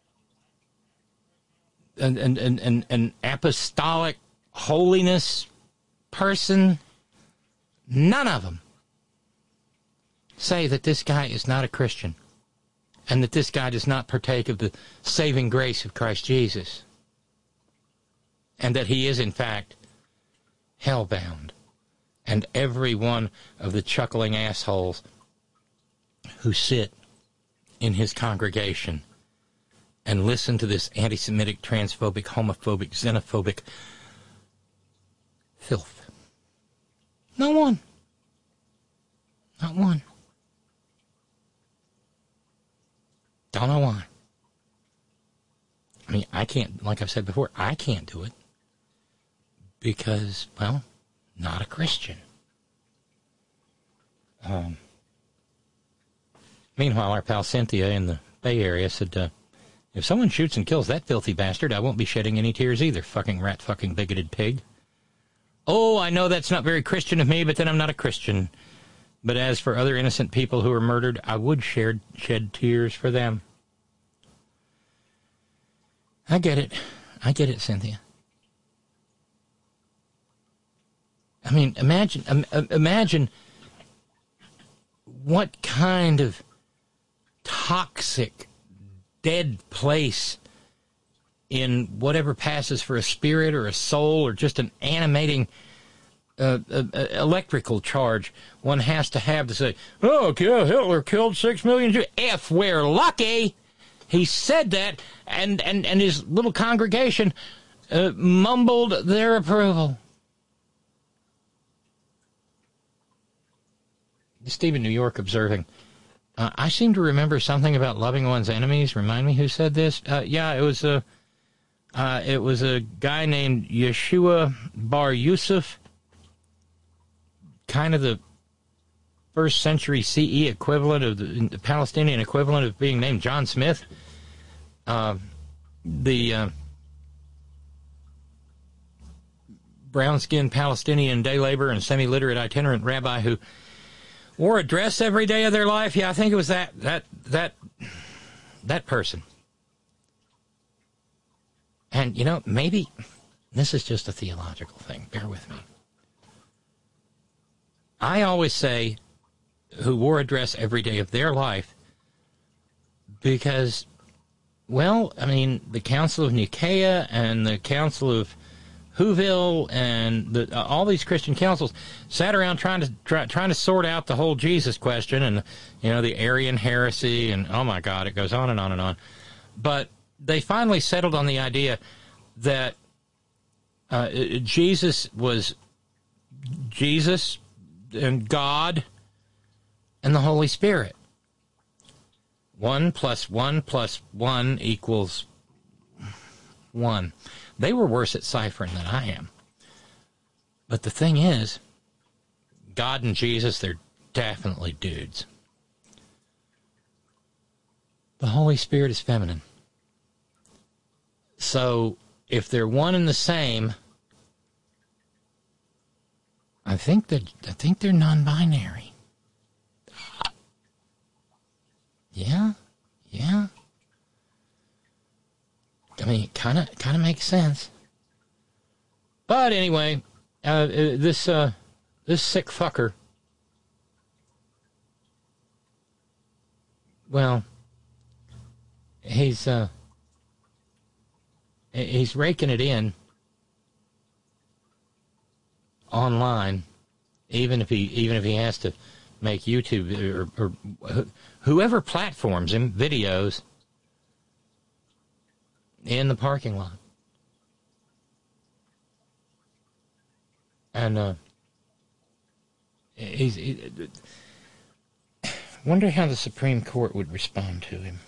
an an an, an apostolic holiness person. None of them say that this guy is not a Christian and that this guy does not partake of the saving grace of Christ Jesus and that he is, in fact, hell-bound. And every one of the chuckling assholes who sit in his congregation and listen to this anti-Semitic, transphobic, homophobic, xenophobic filth. Not one. Not one. Don't know why. I mean, I can't, like I've said before, I can't do it because, well, not a Christian. Um, meanwhile, our pal Cynthia in the Bay Area said, uh, if someone shoots and kills that filthy bastard, I won't be shedding any tears either, fucking rat fucking bigoted pig. Oh, I know that's not very Christian of me, but then I'm not a Christian. But as for other innocent people who were murdered, I would shed, shed tears for them. I get it. I get it, Cynthia. I mean, imagine, um, imagine what kind of toxic, dead place in whatever passes for a spirit or a soul or just an animating uh, uh, electrical charge one has to have to say, oh, Hitler killed six million Jews. If we're lucky. He said that, and, and, and his little congregation uh, mumbled their approval. Stephen New York observing, uh, I seem to remember something about loving one's enemies. Remind me who said this? Uh, yeah, it was a... Uh, it was a guy named Yeshua Bar Yusuf, kind of the first century C E equivalent of the, the Palestinian equivalent of being named John Smith. Uh, the uh, brown-skinned Palestinian day laborer and semi-literate itinerant rabbi who wore a dress every day of their life. Yeah, I think it was that that that that person. And, you know, maybe this is just a theological thing. Bear with me. I always say who wore a dress every day of their life because, well, I mean, the Council of Nicaea and the Council of Whoville and the, uh, all these Christian councils sat around trying to try, trying to sort out the whole Jesus question and, you know, the Arian heresy and, oh, my God, it goes on and on and on. But they finally settled on the idea that uh, Jesus was Jesus and God and the Holy Spirit. One plus one plus one equals one. They were worse at ciphering than I am. But the thing is, God and Jesus, they're definitely dudes. The Holy Spirit is feminine. So if they're one and the same, I think that I think they're non-binary. Yeah, yeah. I mean, it kind of kind of makes sense. But anyway, uh, this uh, this sick fucker. Well, he's uh, he's raking it in online, even if he even if he has to make YouTube or, or whoever platforms him videos in the parking lot. And uh, he's. He, wonder how the Supreme Court would respond to him.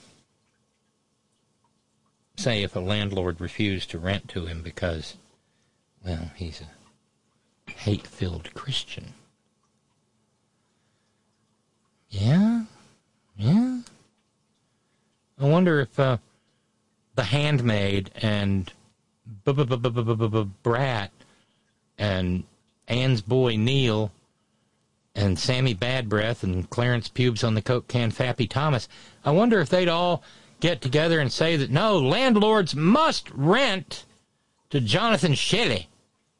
Say if a landlord refused to rent to him because, well, he's a hate-filled Christian. Yeah, yeah. I wonder if uh, The Handmaid and Brat and Ann's boy Neil and Sammy Bad Breath and Clarence Pubes on the Coke can Fappy Thomas, I wonder if they'd all get together and say that, no, landlords must rent to Jonathan Shelley.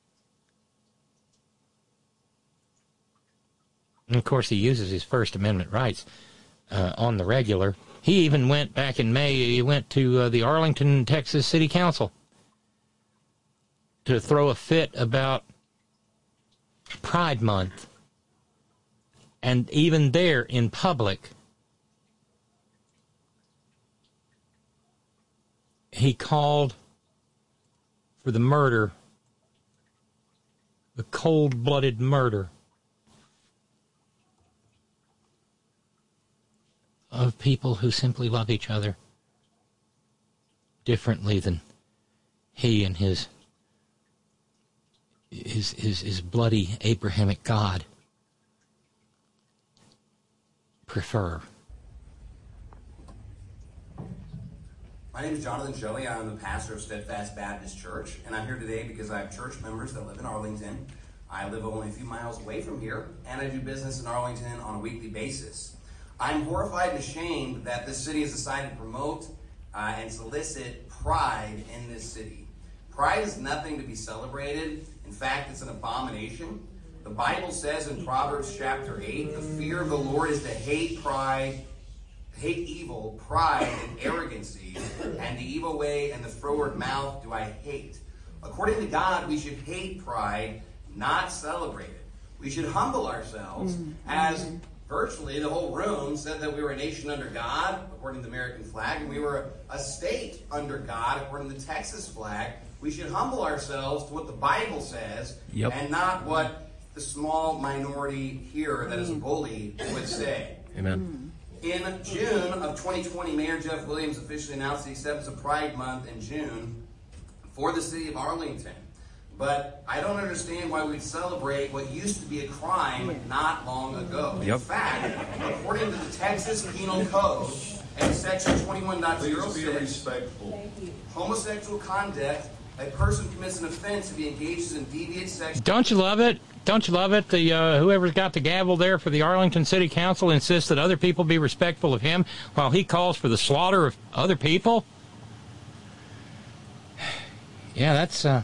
And, of course, he uses his First Amendment rights uh, on the regular. He even went, back in May, he went to uh, the Arlington, Texas City Council to throw a fit about Pride Month. And even there, in public, he called for the murder, the cold-blooded murder of people who simply love each other differently than he and his his his, his bloody Abrahamic God prefer. My name is Jonathan Shelley. I'm the pastor of Steadfast Baptist Church, and I'm here today because I have church members that live in Arlington. I live only a few miles away from here, and I do business in Arlington on a weekly basis. I'm horrified and ashamed that this city has decided to promote uh, and solicit pride in this city. Pride is nothing to be celebrated. In fact, it's an abomination. The Bible says in Proverbs chapter eight, the fear of the Lord is to hate pride, hate evil, pride, and arrogancy, and the evil way and the froward mouth do I hate. According to God, we should hate pride, not celebrate it. We should humble ourselves mm-hmm. as virtually the whole room said that we were a nation under God, according to the American flag, and we were a, a state under God, according to the Texas flag. We should humble ourselves to what the Bible says yep. and not what the small minority here that is a bully would say. Amen. In June of twenty twenty, Mayor Jeff Williams officially announced the acceptance of Pride Month in June for the city of Arlington. But I don't understand why we'd celebrate what used to be a crime not long ago. Yep. In fact, according to the Texas Penal Code and Section twenty-one point oh six, homosexual conduct, a person commits an offense if he engages in deviant sexual... Don't you love it? Don't you love it? The uh, whoever's got the gavel there for the Arlington City Council insists that other people be respectful of him while he calls for the slaughter of other people? Yeah, that's... Uh,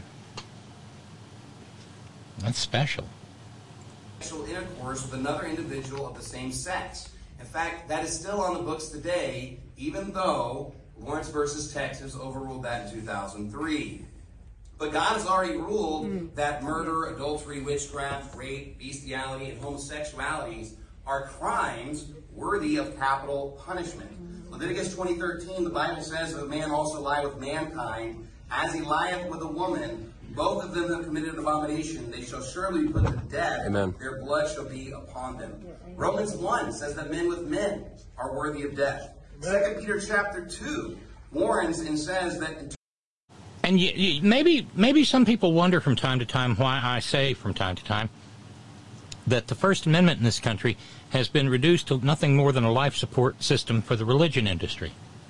That's special. Sexual intercourse with another individual of the same sex. In fact, that is still on the books today, even though Lawrence versus Texas overruled that in two thousand three. But God has already ruled mm. that murder, adultery, witchcraft, rape, bestiality, and homosexualities are crimes worthy of capital punishment. Mm. Leviticus twenty thirteen, the Bible says, if a man also lie with mankind, as he lieth with a woman, both of them have committed an abomination, they shall surely be put to death. Amen. Their blood shall be upon them. Romans one says that men with men are worthy of death. Second Peter chapter two warns and says that... And you, you, maybe maybe some people wonder from time to time why I say from time to time that the First Amendment in this country has been reduced to nothing more than a life support system for the religion industry.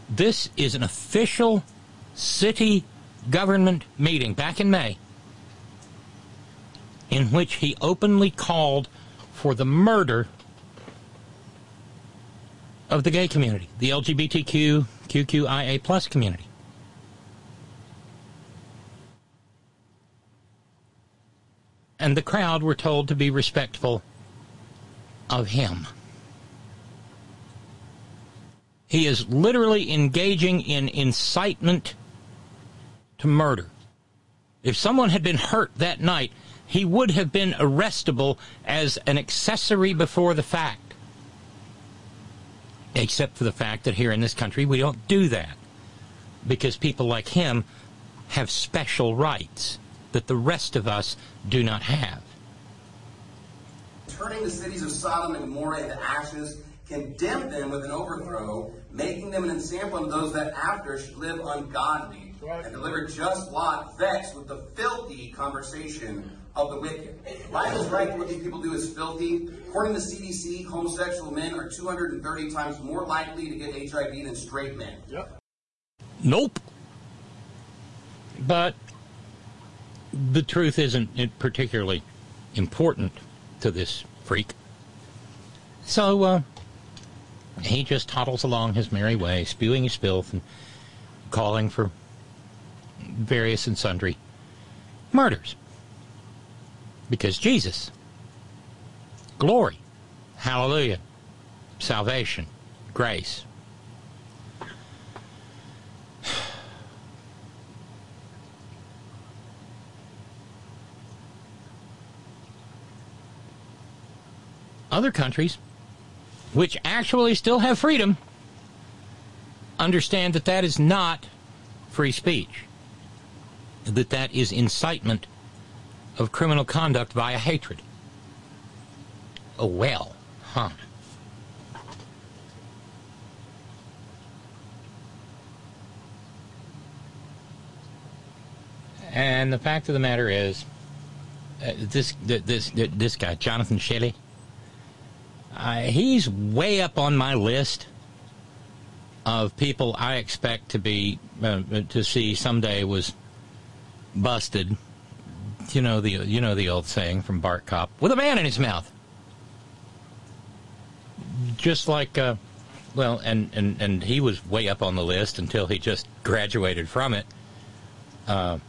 This is an official city government meeting back in May in which he openly called for the murder of the gay community, the L G B T Q, Q Q I A plus community. And the crowd were told to be respectful of him. He is literally engaging in incitement to murder. If someone had been hurt that night, he would have been arrestable as an accessory before the fact. Except for the fact that here in this country we don't do that. Because people like him have special rights that the rest of us do not have. Turning the cities of Sodom and Gomorrah into ashes, condemned them with an overthrow, making them an example of those that after should live ungodly, and deliver just Lot, vexed with the filthy conversation of the wicked. The Bible's right that what these people do is filthy. According to C D C, homosexual men are two hundred thirty times more likely to get H I V than straight men. Yep. Nope. But the truth isn't particularly important to this freak. So, uh, he just toddles along his merry way, spewing his filth and calling for various and sundry murders. Because Jesus, glory, hallelujah, salvation, grace. Other countries, which actually still have freedom, understand that that is not free speech, that that is incitement of criminal conduct via hatred. Oh, well, huh. And the fact of the matter is, uh, this, this, this guy, Jonathan Shelley, Uh, he's way up on my list of people I expect to be uh, to see someday was busted. You know the you know the old saying from Bart Cop, with a man in his mouth. Just like, uh, well, and, and, and he was way up on the list until he just graduated from it. Uh,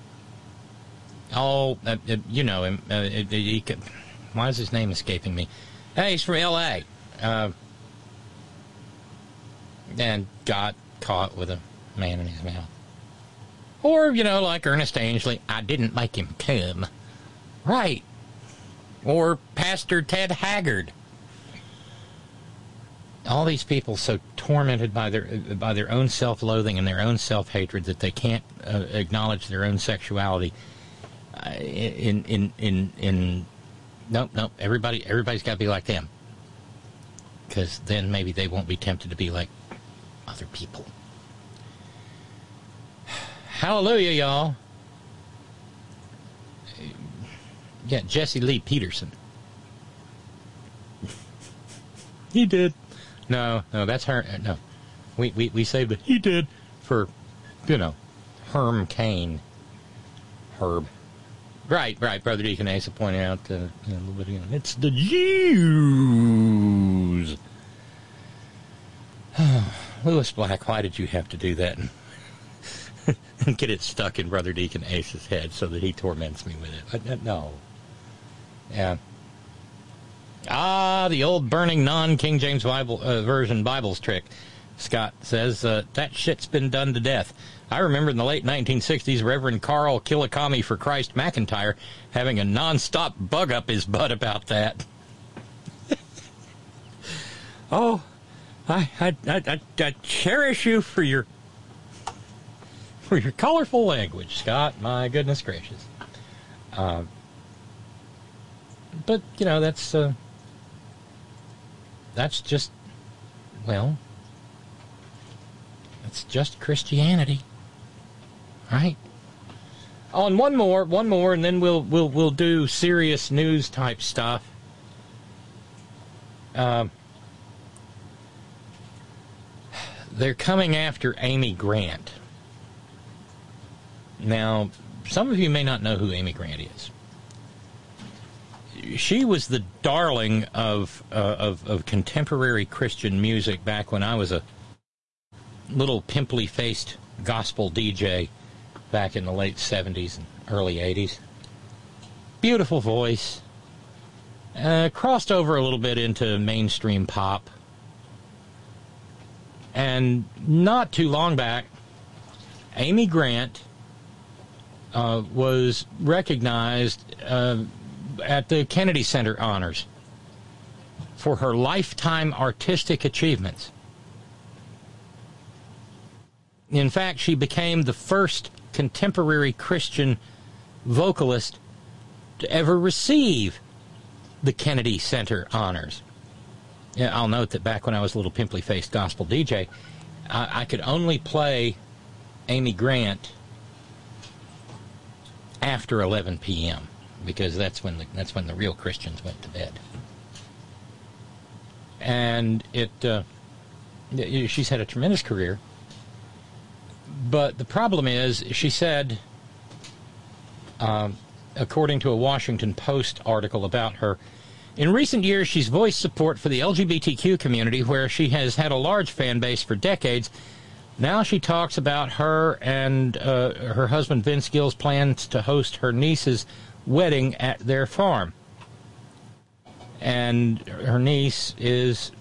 all uh, you know him. Uh, he could, why is his name escaping me? Hey, he's from L A Uh, and got caught with a man in his mouth. Or, you know, like Ernest Angley, I didn't make him come. Right. Or Pastor Ted Haggard. All these people so tormented by their by their own self-loathing and their own self-hatred that they can't uh, acknowledge their own sexuality. Uh, in in in in. Nope, nope. Everybody, everybody's got to be like them. Because then maybe they won't be tempted to be like other people. Hallelujah, y'all. Yeah, Jesse Lee Peterson. He did. No, no, that's her. No. We, we, we saved it. He did for, you know, Herm Cain. Herb. Right, right, Brother Deacon Asa pointed out uh, a little bit ago. It's the Jews. Lewis Black, why did you have to do that and, and get it stuck in Brother Deacon Asa's head so that he torments me with it? I, I, no. Yeah. Ah, the old burning non-King James Bible uh, version Bibles trick. Scott says, uh, that shit's been done to death. I remember in the late nineteen sixties, Reverend Carl Killicami for Christ McIntyre having a non-stop bug up his butt about that. Oh, I, I, I, I cherish you for your for your colorful language, Scott. My goodness gracious. Uh, but, you know, that's, uh, that's just, well, that's just Christianity. Right. Oh, and one more, one more, and then we'll we'll we'll do serious news type stuff. Um, they're coming after Amy Grant. Now, some of you may not know who Amy Grant is. She was the darling of, uh, of of contemporary Christian music back when I was a little pimply-faced gospel D J back in the late seventies and early eighties. Beautiful voice. Uh, crossed over a little bit into mainstream pop. And not too long back, Amy Grant uh, was recognized uh, at the Kennedy Center Honors for her lifetime artistic achievements. In fact, she became the first contemporary Christian vocalist to ever receive the Kennedy Center Honors. Yeah, I'll note that back when I was a little pimply-faced gospel D J, I, I could only play Amy Grant after eleven p.m. because that's when the that's when the real Christians went to bed. And it uh, she's had a tremendous career. But the problem is, she said, um, according to a Washington Post article about her, in recent years she's voiced support for the L G B T Q community, where she has had a large fan base for decades. Now she talks about her and uh, her husband Vince Gill's plans to host her niece's wedding at their farm. And her niece is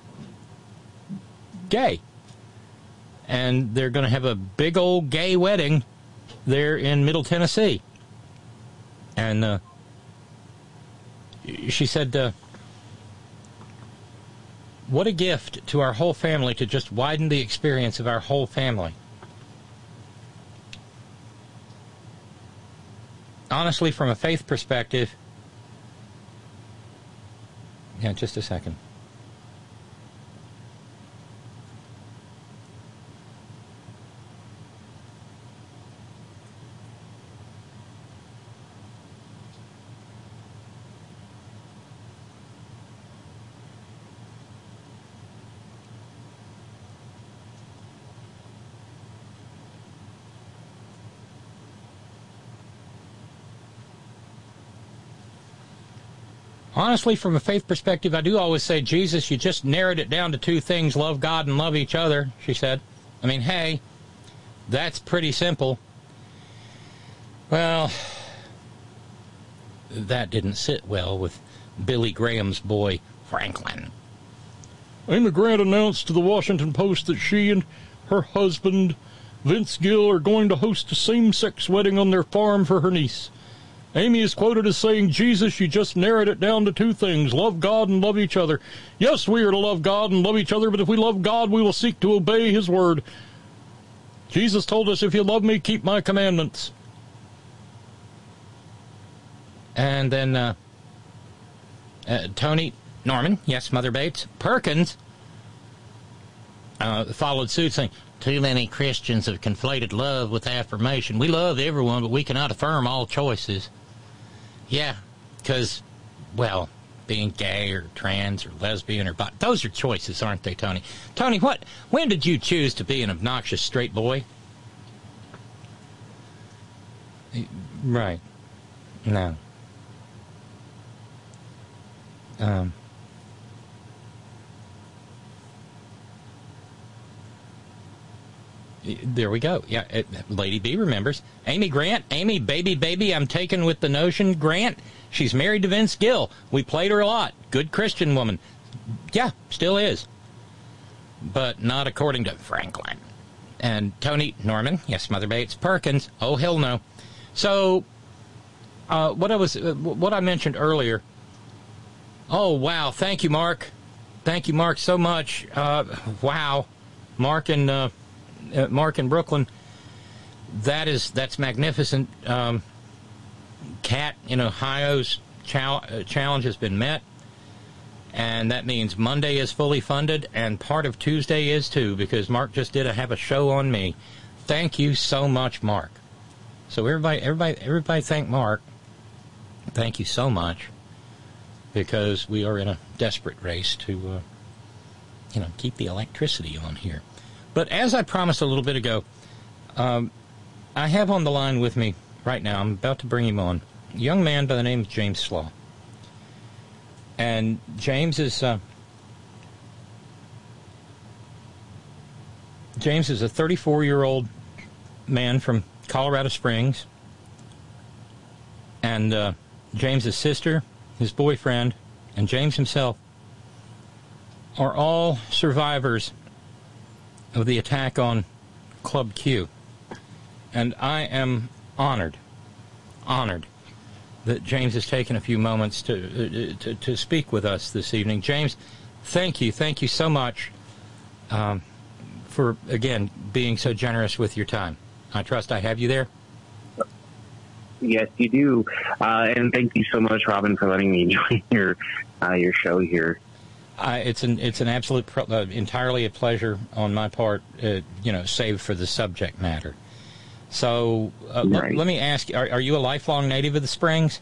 gay. And they're going to have a big old gay wedding there in Middle Tennessee. And uh, she said, uh, what a gift to our whole family to just widen the experience of our whole family. Honestly, from a faith perspective, yeah, just a second. Honestly, from a faith perspective, I do always say, Jesus, you just narrowed it down to two things, love God and love each other, she said. I mean, hey, that's pretty simple. Well, that didn't sit well with Billy Graham's boy, Franklin. Amy Grant announced to the Washington Post that she and her husband, Vince Gill, are going to host a same-sex wedding on their farm for her niece. Amy is quoted as saying, Jesus, you just narrowed it down to two things, love God and love each other. Yes, we are to love God and love each other, but if we love God, we will seek to obey his word. Jesus told us, if you love me, keep my commandments. And then uh, uh, Tony Norman, yes, Mother Bates, Perkins, uh, followed suit saying, too many Christians have conflated love with affirmation. We love everyone, but we cannot affirm all choices. Yeah, because, well, being gay or trans or lesbian or bi, those are choices, aren't they, Tony? Tony, what? When did you choose to be an obnoxious straight boy? Right. No. Um... There we go. Yeah, it, Lady B remembers. Amy Grant, Amy, baby, baby, I'm taken with the notion. Grant, she's married to Vince Gill. We played her a lot. Good Christian woman. Yeah, still is. But not according to Franklin. And Tony Norman, yes, Mother Bates, Perkins, oh, hell no. So, uh, what I was, uh, what I mentioned earlier, oh, wow, thank you, Mark. Thank you, Mark, so much. Uh, wow. Mark and... Uh, Uh, Mark in Brooklyn, that is that's magnificent. Um, Cat in Ohio's chal- uh, challenge has been met, and that means Monday is fully funded, and part of Tuesday is too, because Mark just did a, have a show on me. Thank you so much, Mark. So everybody, everybody, everybody, thank Mark. Thank you so much, because we are in a desperate race to, uh, you know, keep the electricity on here. But as I promised a little bit ago, um, I have on the line with me right now, I'm about to bring him on, a young man by the name of James Slaw. And James is uh, James is a thirty-four-year-old man from Colorado Springs. And uh, James's sister, his boyfriend, and James himself are all survivors of the attack on Club Q. And I am honored, honored that James has taken a few moments to, uh, to, to speak with us this evening. James, thank you. Thank you so much um, for, again, being so generous with your time. I trust I have you there. Yes, you do. Uh, and thank you so much, Robin, for letting me join your uh, your show here. Uh, it's an it's an absolute pro- uh, entirely a pleasure on my part. Uh, you know, save for the subject matter. So uh, right. l- let me ask you: are, are you a lifelong native of the Springs?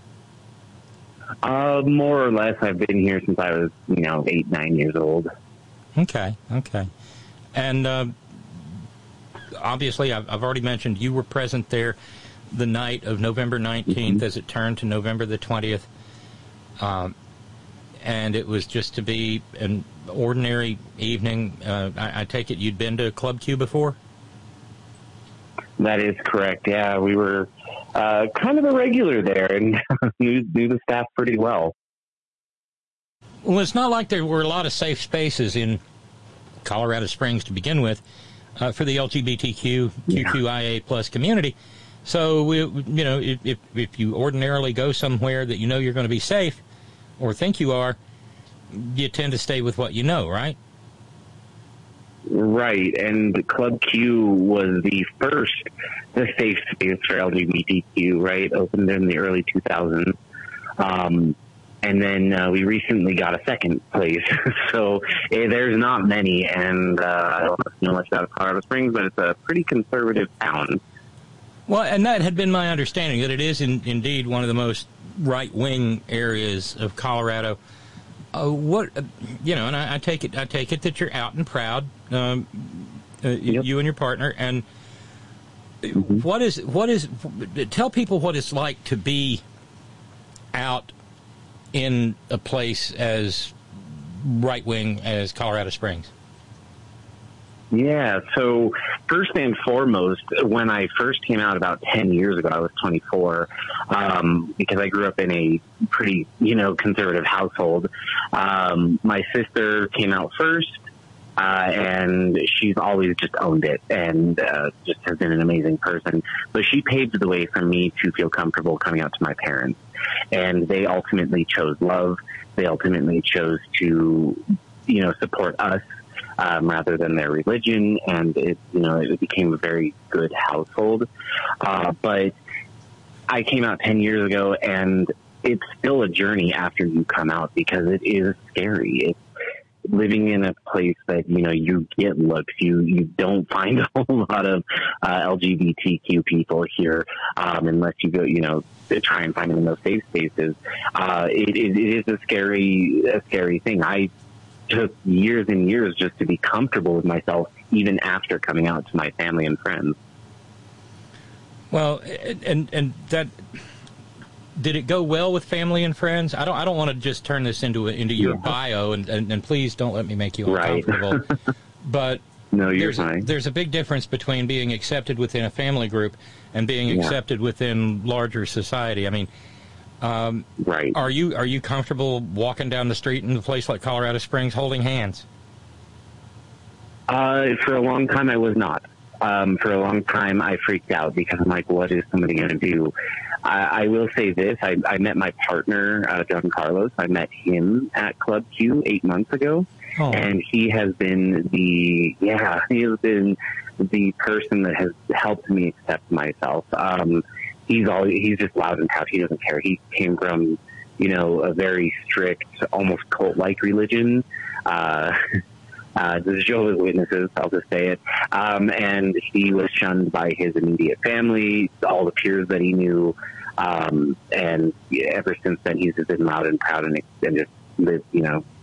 Uh, more or less. I've been here since I was, you know, eight, nine years old. Okay, okay, and uh, obviously, I've, I've already mentioned you were present there the night of November nineteenth mm-hmm. as it turned to November the twentieth. Um, and it was just to be an ordinary evening. Uh, I, I take it you'd been to Club Q before? That is correct, yeah. We were uh, kind of a regular there and knew, knew the staff pretty well. Well, it's not like there were a lot of safe spaces in Colorado Springs to begin with uh, for the L G B T Q, Q Q I A plus community. So, we, you know, if, if if you ordinarily go somewhere that you know you're going to be safe or think you are, you tend to stay with what you know, right? Right, and Club Q was the first the safe space for L G B T Q, right? Opened in the early two thousands. Um, and then uh, we recently got a second place. so eh, there's not many, and uh, I don't know much about Colorado Springs, but it's a pretty conservative town. Well, and that had been my understanding, that it is in, indeed one of the most right-wing areas of Colorado. Uh, what, uh, you know, and I, I take it, I take it that you're out and proud, um, uh, yep. you and your partner. And mm-hmm. what is, what is, tell people what it's like to be out in a place as right-wing as Colorado Springs. Yeah, so first and foremost, when I first came out about ten years ago, I was twenty-four, um, because I grew up in a pretty, you know, conservative household. Um, my sister came out first, uh, and she's always just owned it and uh, just has been an amazing person. So she paved the way for me to feel comfortable coming out to my parents. And they ultimately chose love. They ultimately chose to, you know, support us. Um, rather than their religion, and it, you know, it became a very good household. Uh, but I came out ten years ago, and it's still a journey after you come out because it is scary. It's living in a place that, you know, you get looks. You, you don't find a whole lot of uh, L G B T Q people here um, unless you go, you know, to try and find them in those safe spaces. Uh, it, it, it is a scary, a scary thing. I took years and years just to be comfortable with myself, even after coming out to my family and friends. Well, and and that, did it go well with family and friends? I don't I don't want to just turn this into a, into your yeah. bio, and, and, and please don't let me make you uncomfortable. Right. But no, you're there's fine. A, there's a big difference between being accepted within a family group and being yeah. accepted within larger society. I mean, Um, right. Are you are you comfortable walking down the street in a place like Colorado Springs holding hands? Uh, for a long time, I was not. Um, for a long time, I freaked out because I'm like, what is somebody going to do? I, I will say this. I, I met my partner, uh, John Carlos. I met him at Club Q eight months ago. Oh. And he has been the, yeah, he has been the person that has helped me accept myself. Um, He's always, he's just loud and proud. He doesn't care. He came from, you know, a very strict, almost cult-like religion. Uh, uh, the Jehovah's Witnesses, I'll just say it. Um, and he was shunned by his immediate family, all the peers that he knew. Um, and ever since then, he's just been loud and proud and, and just lived, you know,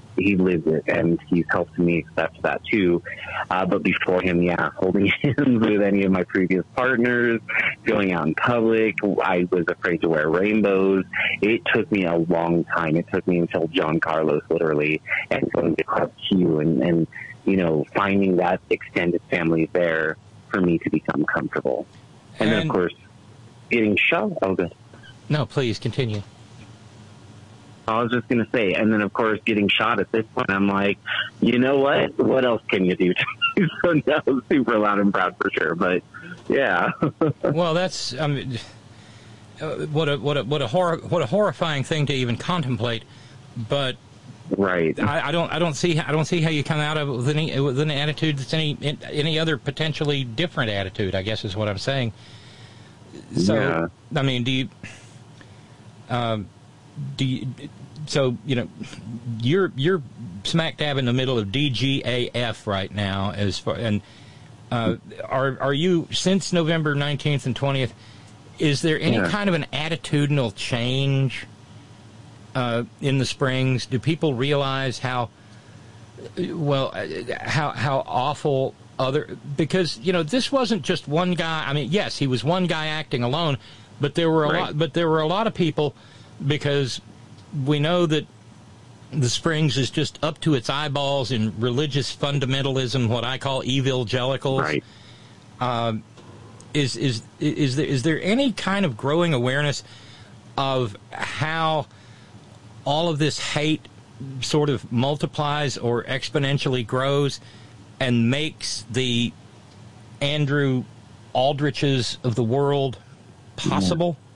he lives it, and he's helped me accept that too. Uh, but before him, yeah, holding hands with any of my previous partners, going out in public, I was afraid to wear rainbows. It took me a long time. It took me until John Carlos, literally, and going to Club Q and, and you know, finding that extended family there for me to become comfortable. And, and then, of course, getting shot. Oh, good. No, please continue. I was just going to say, and then, of course, getting shot at this point, I'm like, you know what? What else can you do? So that was super loud and proud for sure. But, yeah. Well, that's, I mean, uh, what a what a what a horror what a horrifying thing to even contemplate. But right, I, I don't I don't see I don't see how you come out of it with any with an attitude that's any any other potentially different attitude, I guess is what I'm saying. So, yeah. I mean, do you? Um, Do you, so you know you're you're smack dab in the middle of D G A F right now, as far and uh, are are you since November nineteenth and twentieth? Is there any yeah. kind of an attitudinal change uh, in the Springs? Do people realize how well how how awful other because you know this wasn't just one guy. I mean, yes, he was one guy acting alone, but there were a right. lot. But there were a lot of people. Because we know that the Springs is just up to its eyeballs in religious fundamentalism, what I call evangelicals. Right. Uh, is is is there is there any kind of growing awareness of how all of this hate sort of multiplies or exponentially grows and makes the Andrew Aldriches of the world possible? Yeah.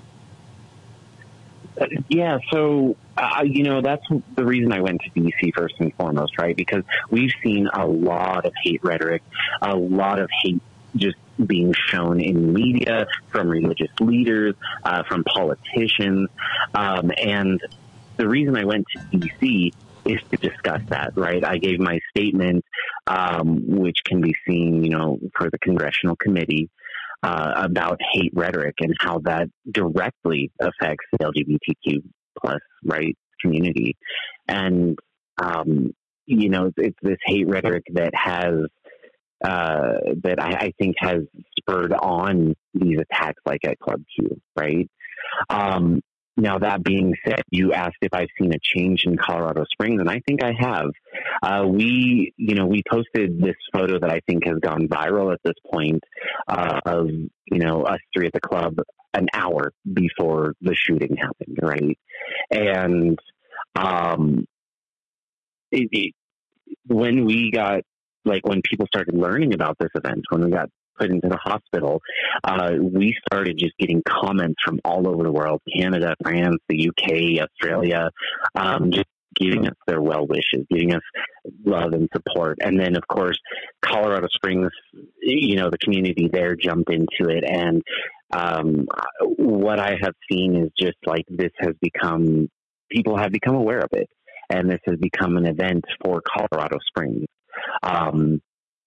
Uh, yeah, so, uh, you know, that's the reason I went to D C first and foremost, right? Because we've seen a lot of hate rhetoric, a lot of hate just being shown in media from religious leaders, uh, from politicians. Um, and the reason I went to D C is to discuss that, right? I gave my statement, um, which can be seen, you know, for the Congressional Committee. Uh, about hate rhetoric and how that directly affects the L G B T Q plus right community, and um, you know it's, it's this hate rhetoric that has uh, that I, I think has spurred on these attacks, like at Club Q, right? Um, now that being said, you asked if I've seen a change in Colorado Springs, and I think I have. Uh, we, you know, we posted this photo that I think has gone viral at this point uh, of, you know, us three at the club an hour before the shooting happened, right? And um, it, it, when we got, like, when people started learning about this event, when we got put into the hospital, uh, we started just getting comments from all over the world, Canada, France, the U K, Australia, um, just giving us their well wishes, giving us love and support. And then, of course, Colorado Springs, you know, the community there jumped into it. And um, what I have seen is just like this has become, people have become aware of it. And this has become an event for Colorado Springs. Um,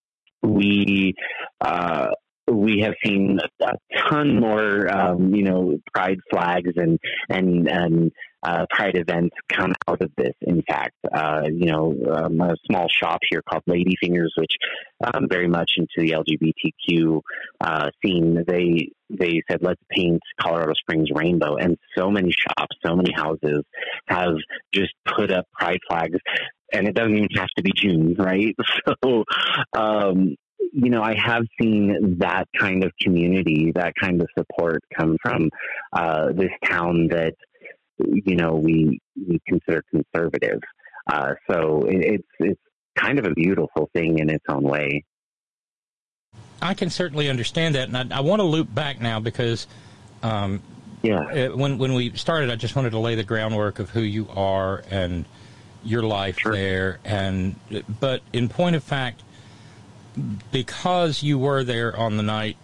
we, uh, we have seen a ton more, um, you know, pride flags and, and, and, uh, pride events come out of this. In fact, uh, you know, um, a small shop here called Ladyfingers, which, um, very much into the L G B T Q, uh, scene, they, they said, let's paint Colorado Springs rainbow. And so many shops, so many houses have just put up pride flags, and it doesn't even have to be June, right? So, um, you know, I have seen that kind of community, that kind of support come from uh, this town that, you know, we we consider conservative. Uh, so it, it's it's kind of a beautiful thing in its own way. I can certainly understand that, and I, I want to loop back now because, um, yeah, when when we started, I just wanted to lay the groundwork of who you are and your life sure. there, and but in point of fact, because you were there on the night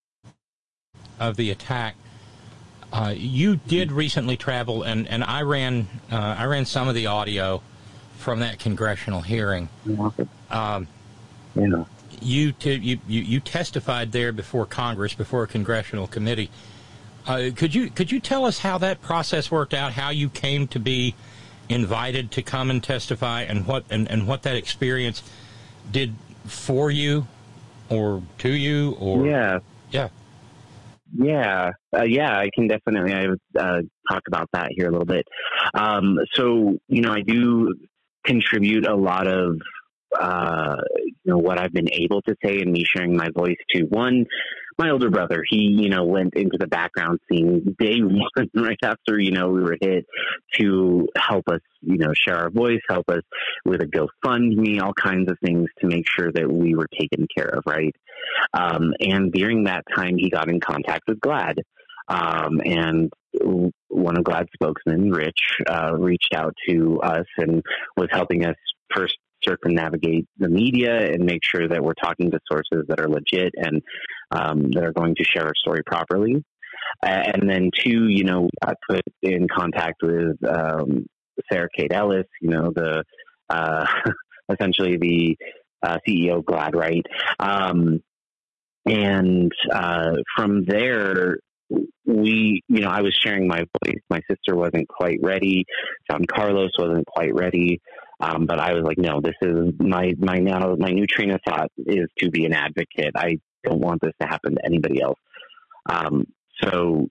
of the attack, uh, you did recently travel, and, and I ran uh, I ran some of the audio from that congressional hearing. Um, yeah. You, t- you you you testified there before Congress, before a congressional committee. Uh, could you could you tell us how that process worked out? How you came to be invited to come and testify, and what and, and what that experience did for you or to you? Or yeah, yeah, yeah, uh, yeah. I can definitely I uh, talk about that here a little bit. Um, so you know, I do contribute a lot of uh, you know what I've been able to say, and me sharing my voice to one. My older brother, he, you know, went into the background scene day one, right after, you know, we were hit, to help us, you know, share our voice, help us with a GoFundMe, all kinds of things to make sure that we were taken care of, right? Um, and during that time, he got in contact with GLAAD. Um, and one of GLAAD's spokesmen, Rich, uh, reached out to us and was helping us first circumnavigate the media and make sure that we're talking to sources that are legit and um, that are going to share our story properly. And then two, you know, we got put in contact with um, Sarah Kate Ellis, you know, the uh, essentially the uh, C E O of GLAAD, right? Um, and uh, from there, we, you know, I was sharing my voice. My sister wasn't quite ready. John Carlos wasn't quite ready. Um, but I was like, no, this is my, my now, my new train of thought is to be an advocate. I don't want this to happen to anybody else. Um, so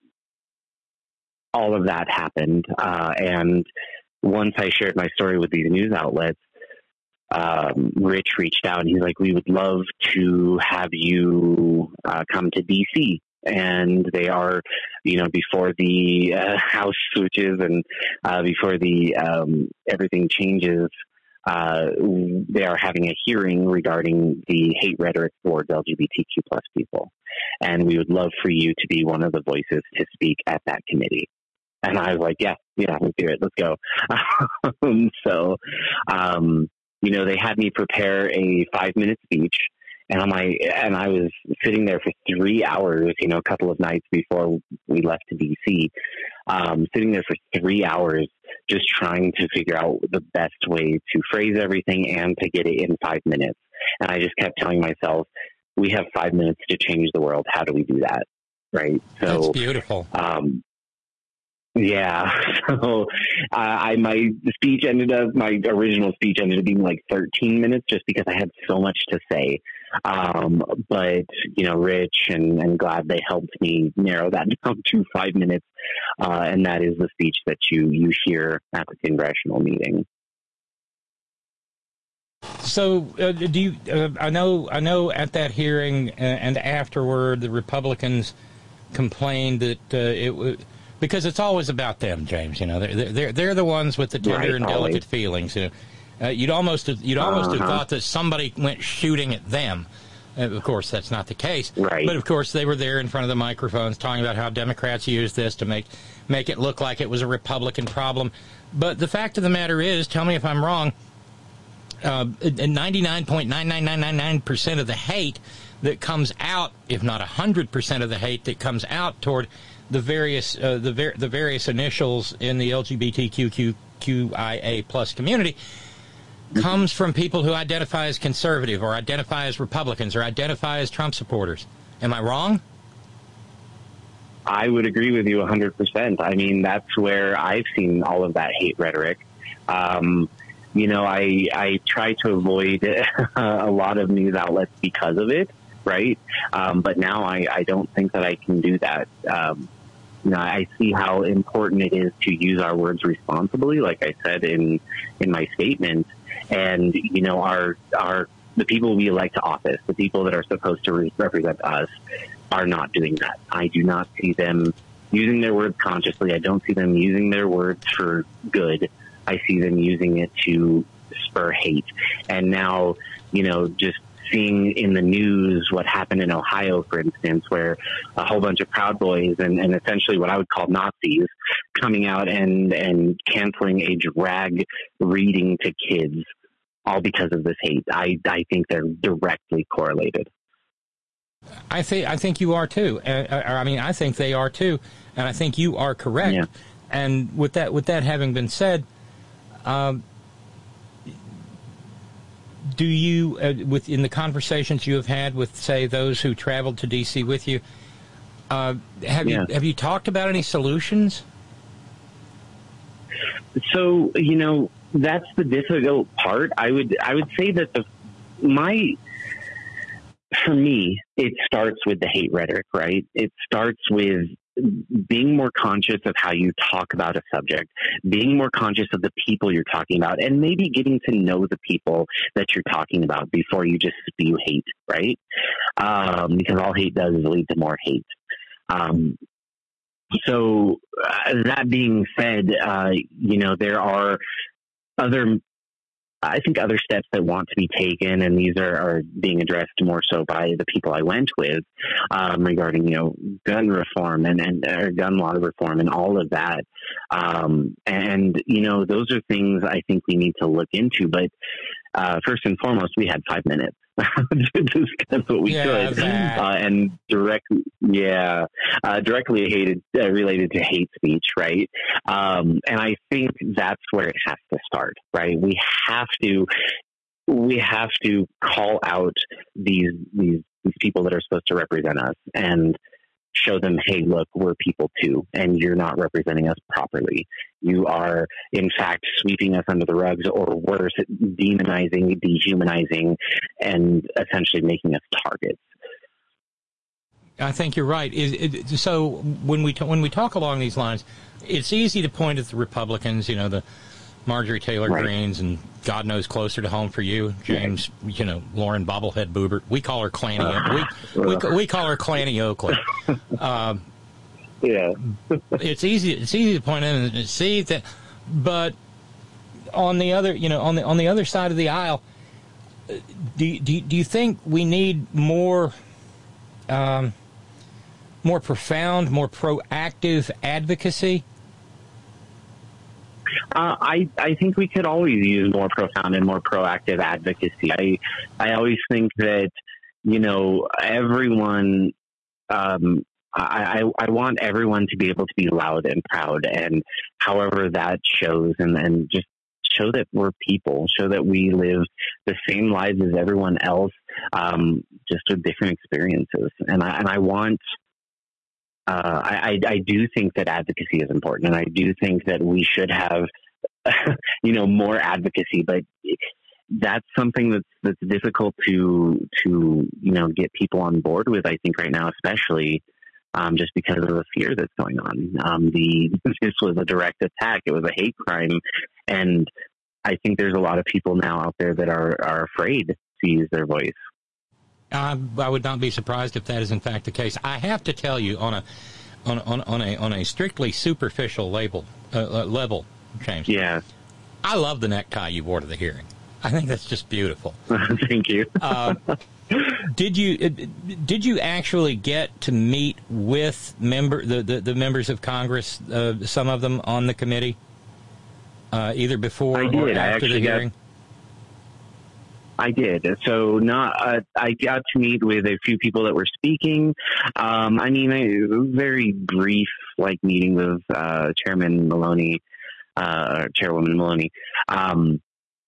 all of that happened. Uh, and once I shared my story with these news outlets, um, Rich reached out and he's like, we would love to have you uh, come to D C. And they are, you know, before the uh, house switches and uh, before the um, everything changes, uh, they are having a hearing regarding the hate rhetoric towards L G B T Q plus people. And we would love for you to be one of the voices to speak at that committee. And I was like, yeah, yeah, let's do it. Let's go. um, so, um, you know, they had me prepare a five minute speech. And I'm like, and I was sitting there for three hours, you know, a couple of nights before we left to D C, um, sitting there for three hours, just trying to figure out the best way to phrase everything and to get it in five minutes. And I just kept telling myself, we have five minutes to change the world. How do we do that? Right. So that's beautiful. Um, Yeah, so uh, I my speech ended up my original speech ended up being like thirteen minutes just because I had so much to say. Um, but you know, Rich and, and GLAAD, they helped me narrow that down to five minutes, uh, and that is the speech that you you hear at the congressional meeting. So, uh, do you? Uh, I know, I know. At that hearing uh, and afterward, the Republicans complained that uh, it was. Because it's always about them, James. You know, they're they're they're the ones with the tender right, and always. delicate feelings. You know, uh, you'd almost you'd almost uh-huh. have thought that somebody went shooting at them. Uh, of course, that's not the case. Right. But of course, they were there in front of the microphones talking about how Democrats use this to make make it look like it was a Republican problem. But the fact of the matter is, tell me if I'm wrong. Uh, ninety-nine point nine nine nine nine nine percent of the hate that comes out, if not one hundred percent of the hate that comes out toward the various uh, the ver- the various initials in the L G B T Q I A plus community comes from people who identify as conservative or identify as Republicans or identify as Trump supporters. Am I wrong? I would agree with you one hundred percent. I mean, that's where I've seen all of that hate rhetoric. Um, you know, I I try to avoid a lot of news outlets because of it, right? Um, but now I, I don't think that I can do that. Um, you know, I see how important it is to use our words responsibly, like I said in in my statement. And, you know, our our the people we elect to office, the people that are supposed to re- represent us, are not doing that. I do not see them using their words consciously. I don't see them using their words for good. I see them using it to spur hate. And now, you know, just seeing in the news what happened in Ohio, for instance, where a whole bunch of Proud Boys and, and essentially what I would call Nazis coming out and, and canceling a drag reading to kids, all because of this hate. I, I think they're directly correlated. I think I think you are too. Uh, I mean, I think they are too, and I think you are correct. Yeah. And with that, with that having been said, um, do you, uh, within the conversations you have had with, say, those who traveled to D C with you, uh, have yeah. you have you talked about any solutions? so, you know, that's the difficult part. I would, I would say that the, my, for me, it starts with the hate rhetoric, right? It starts with being more conscious of how you talk about a subject, being more conscious of the people you're talking about, and maybe getting to know the people that you're talking about before you just spew hate, right? Um, because all hate does is lead to more hate. Um, so uh, that being said, uh, you know, there are other I think other steps that want to be taken, and these are, are being addressed more so by the people I went with, um, regarding, you know, gun reform and, and or gun law reform and all of that. Um, and, you know, those are things I think we need to look into. But uh, first and foremost, we had five minutes to discuss what we yeah, could. Uh, and direct, yeah, uh, directly hated, uh, related to hate speech, right? Um, and I think that's where it has to start, right? We have to, we have to call out these, these, these people that are supposed to represent us and show them, hey, look, we're people too, and you're not representing us properly. You are, in fact, sweeping us under the rugs, or worse, demonizing, dehumanizing, and essentially making us targets. I think you're right. It, it, so when we t- when we talk along these lines, it's easy to point at the Republicans, you know, the Marjorie Taylor right. Greens, and God knows closer to home for you, James, right. you know, Lauren Bobblehead Boebert. We call her Clanny. Uh, we, we we call her Clanny Oakley. Uh, yeah, it's easy. It's easy to point in and see that, but on the other, you know, on the on the other side of the aisle, do do do you think we need more, um, more profound, more proactive advocacy? Uh, I, I think we could always use more profound and more proactive advocacy. I, I always think that, you know, everyone, um, I, I, I want everyone to be able to be loud and proud, and however that shows, and, and just show that we're people, show that we live the same lives as everyone else, um, just with different experiences. And I, and I want, Uh, I, I do think that advocacy is important, and I do think that we should have, you know, more advocacy. But that's something that's that's difficult to to you know get people on board with. I think right now, especially um, just because of the fear that's going on. Um, the this was a direct attack; it was a hate crime, and I think there's a lot of people now out there that are are afraid to use their voice. I, I would not be surprised if that is in fact the case. I have to tell you, on a on on, on a on a strictly superficial label uh, level, James. Yeah, I love the necktie you wore to the hearing. I think that's just beautiful. Thank you. uh, did you did you actually get to meet with member the, the, the members of Congress, uh, some of them on the committee, uh, either before I or did. after the hearing? Got- I did. So not, uh, I got to meet with a few people that were speaking. Um, I mean, a very brief, like, meeting with, uh, Chairman Maloney, uh, Chairwoman Maloney. Um,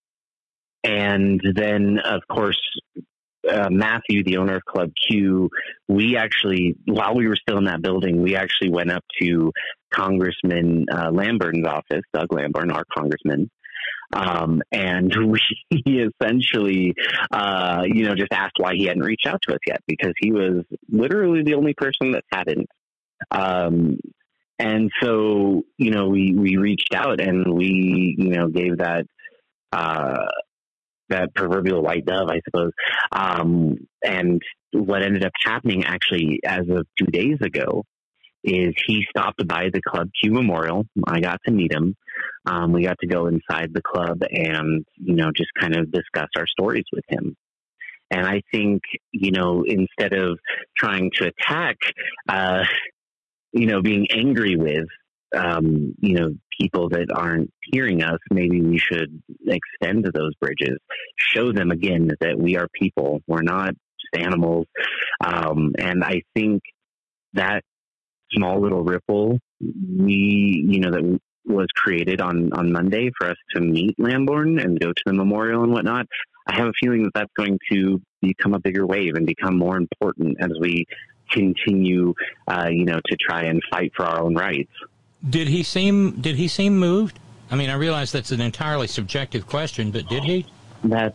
and then, of course, uh, Matthew, the owner of Club Q, we actually, while we were still in that building, we actually went up to Congressman, uh, Lamborn's office, Doug Lamborn, our congressman. Um, and we essentially, uh, you know, just asked why he hadn't reached out to us yet, because he was literally the only person that hadn't. Um, and so, you know, we, we reached out and we, you know, gave that, uh, that proverbial white dove, I suppose. Um, and what ended up happening actually as of two days ago is he stopped by the Club Q Memorial. I got to meet him. Um, we got to go inside the club and, you know, just kind of discuss our stories with him. And I think, you know, instead of trying to attack, uh, you know, being angry with, um, you know, people that aren't hearing us, maybe we should extend to those bridges, show them again that we are people. We're not just animals. Um, and I think that small little ripple, we, you know, that was created on, on Monday for us to meet Lamborn and go to the memorial and whatnot. I have a feeling that that's going to become a bigger wave and become more important as we continue, uh, you know, to try and fight for our own rights. Did he seem, did he seem moved? I mean, I realize that's an entirely subjective question, but did he? That's,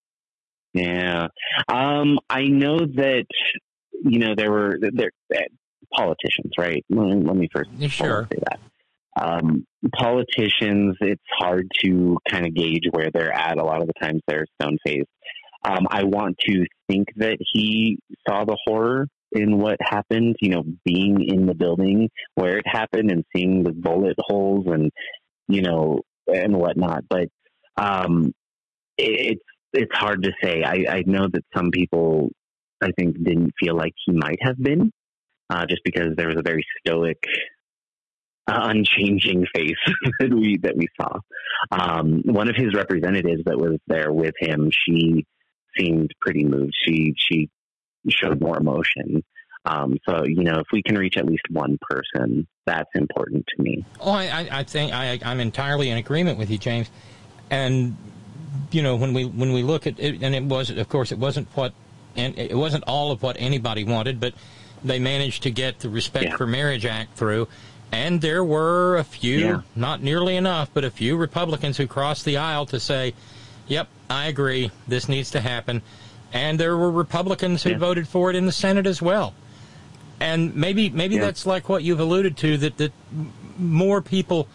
yeah. Um, I know that, you know, there were there, politicians, right? Let me, let me first sure. say that. Um, politicians, it's hard to kind of gauge where they're at. A lot of the times they're stone-faced. Um, I want to think that he saw the horror in what happened, you know, being in the building where it happened and seeing the bullet holes and, you know, and whatnot. But um, it, it's it's hard to say. I, I know that some people, I think, didn't feel like he might have been, uh, just because there was a very stoic, uh, unchanging face that we that we saw. Um, one of his representatives that was there with him, she seemed pretty moved. She she showed more emotion. Um, so, you know, if we can reach at least one person, that's important to me. Oh, I, I think I, I'm entirely in agreement with you, James. And, you know, when we when we look at it, and it was, of course, it wasn't what, and it wasn't all of what anybody wanted, but they managed to get the Respect yeah. for Marriage Act through. And there were a few, yeah. not nearly enough, but a few Republicans who crossed the aisle to say, yep, I agree, this needs to happen. And there were Republicans who yeah. voted for it in the Senate as well. And maybe maybe yeah. that's like what you've alluded to, that, that more people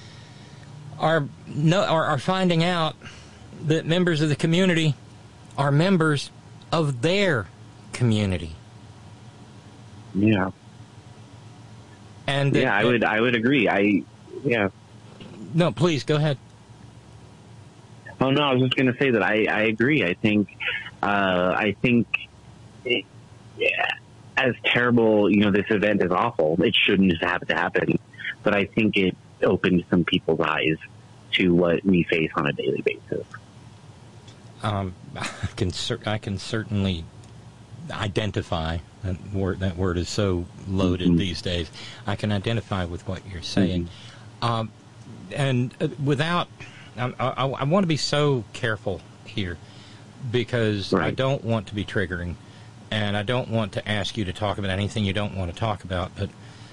are, no, are are finding out that members of the community are members of their community. Yeah. And that, yeah, I would I would agree. I yeah. No, please go ahead. Oh no, I was just going to say that I, I agree. I think uh, I think it, yeah, as terrible, you know, this event is awful. It shouldn't have to happen, but I think it opened some people's eyes to what we face on a daily basis. Um, I can cer- I can certainly identify. That word, that word is so loaded mm-hmm. these days. I can identify with what you're saying. Mm-hmm. Um, and uh, without, I, I, I want to be so careful here because right. I don't want to be triggering, and I don't want to ask you to talk about anything you don't want to talk about. But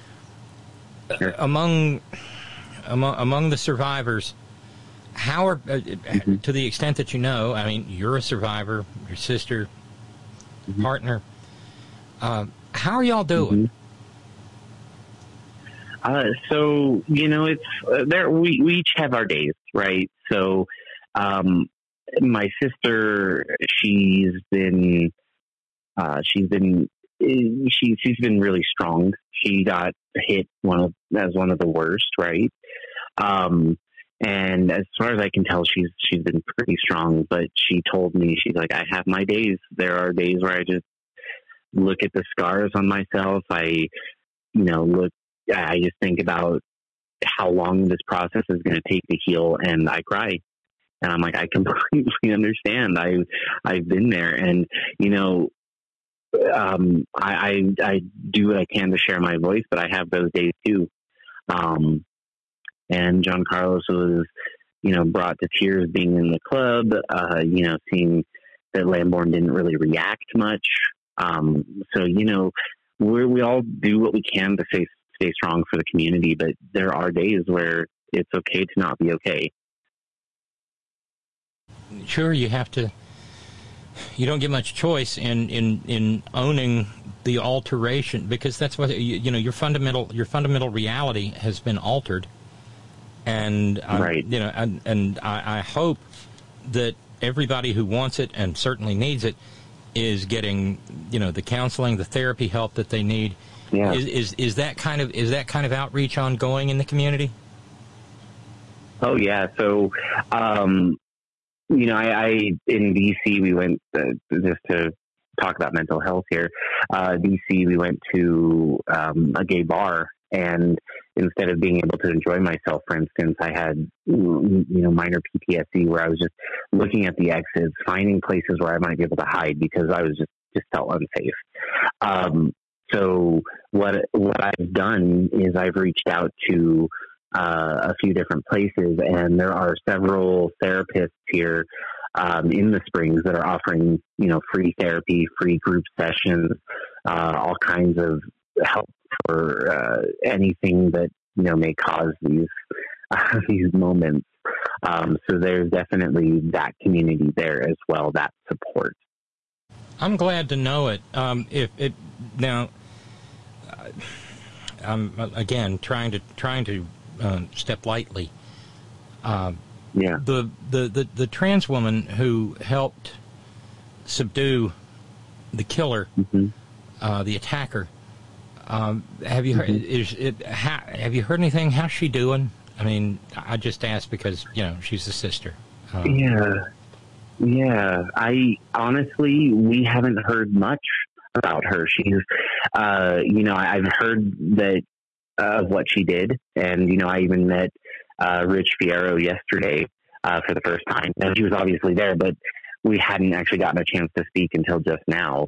sure. among, among among the survivors, how are, uh, mm-hmm. to the extent that you know, I mean, you're a survivor, your sister, mm-hmm. partner, uh, how are y'all doing? Mm-hmm. Uh, so, you know, it's uh, there. We, we each have our days, right? So, um, my sister, she's been, uh, she's been, she, she's been really strong. She got hit one of, as one of the worst, right? Um, and as far as I can tell, she's, she's been pretty strong, but she told me, she's like, I have my days. There are days where I just look at the scars on myself. I, you know, look, I just think about how long this process is going to take to heal, and I cry. And I'm like, I completely understand. I, I've been there, and you know, um, I, I, I do what I can to share my voice, but I have those days too. Um, and John Carlos was, you know, brought to tears being in the club. Uh, you know, seeing that Lamborn didn't really react much. Um, so you know, we we all do what we can to say. Stay strong for the community, but there are days where it's okay to not be okay. Sure, you have to. You don't get much choice in, in, in owning the alteration, because that's what you, you know. Your fundamental your fundamental reality has been altered, and um, right. you know, and, and I, I hope that everybody who wants it and certainly needs it is getting, you know, the counseling, the therapy help that they need. Yeah. Is, is is that kind of is that kind of outreach ongoing in the community? Oh yeah. So, um, you know, I, I in D C we went uh, just to talk about mental health here. Uh, D C we went to um, a gay bar, and instead of being able to enjoy myself, for instance, I had you know minor P T S D where I was just looking at the exits, finding places where I might be able to hide because I was just just felt unsafe. Um, So what what I've done is I've reached out to uh, a few different places, and there are several therapists here um, in the Springs that are offering, you know, free therapy, free group sessions, uh, all kinds of help for uh, anything that, you know, may cause these uh, these moments. Um, so there's definitely that community there as well, that support. I'm glad to know it. Um, if it now, uh, I'm again trying to trying to uh, step lightly. Uh, yeah. The, the the the trans woman who helped subdue the killer, mm-hmm. uh, the attacker. Um, have you heard? Mm-hmm. Is it? How, have you heard anything? How's she doing? I mean, I just asked because you know she's a sister. Um, yeah. Yeah, I honestly, we haven't heard much about her. She's, uh, you know, I've heard that uh, of what she did, and you know, I even met uh, Rich Fierro yesterday uh, for the first time. Now, she was obviously there, but we hadn't actually gotten a chance to speak until just now.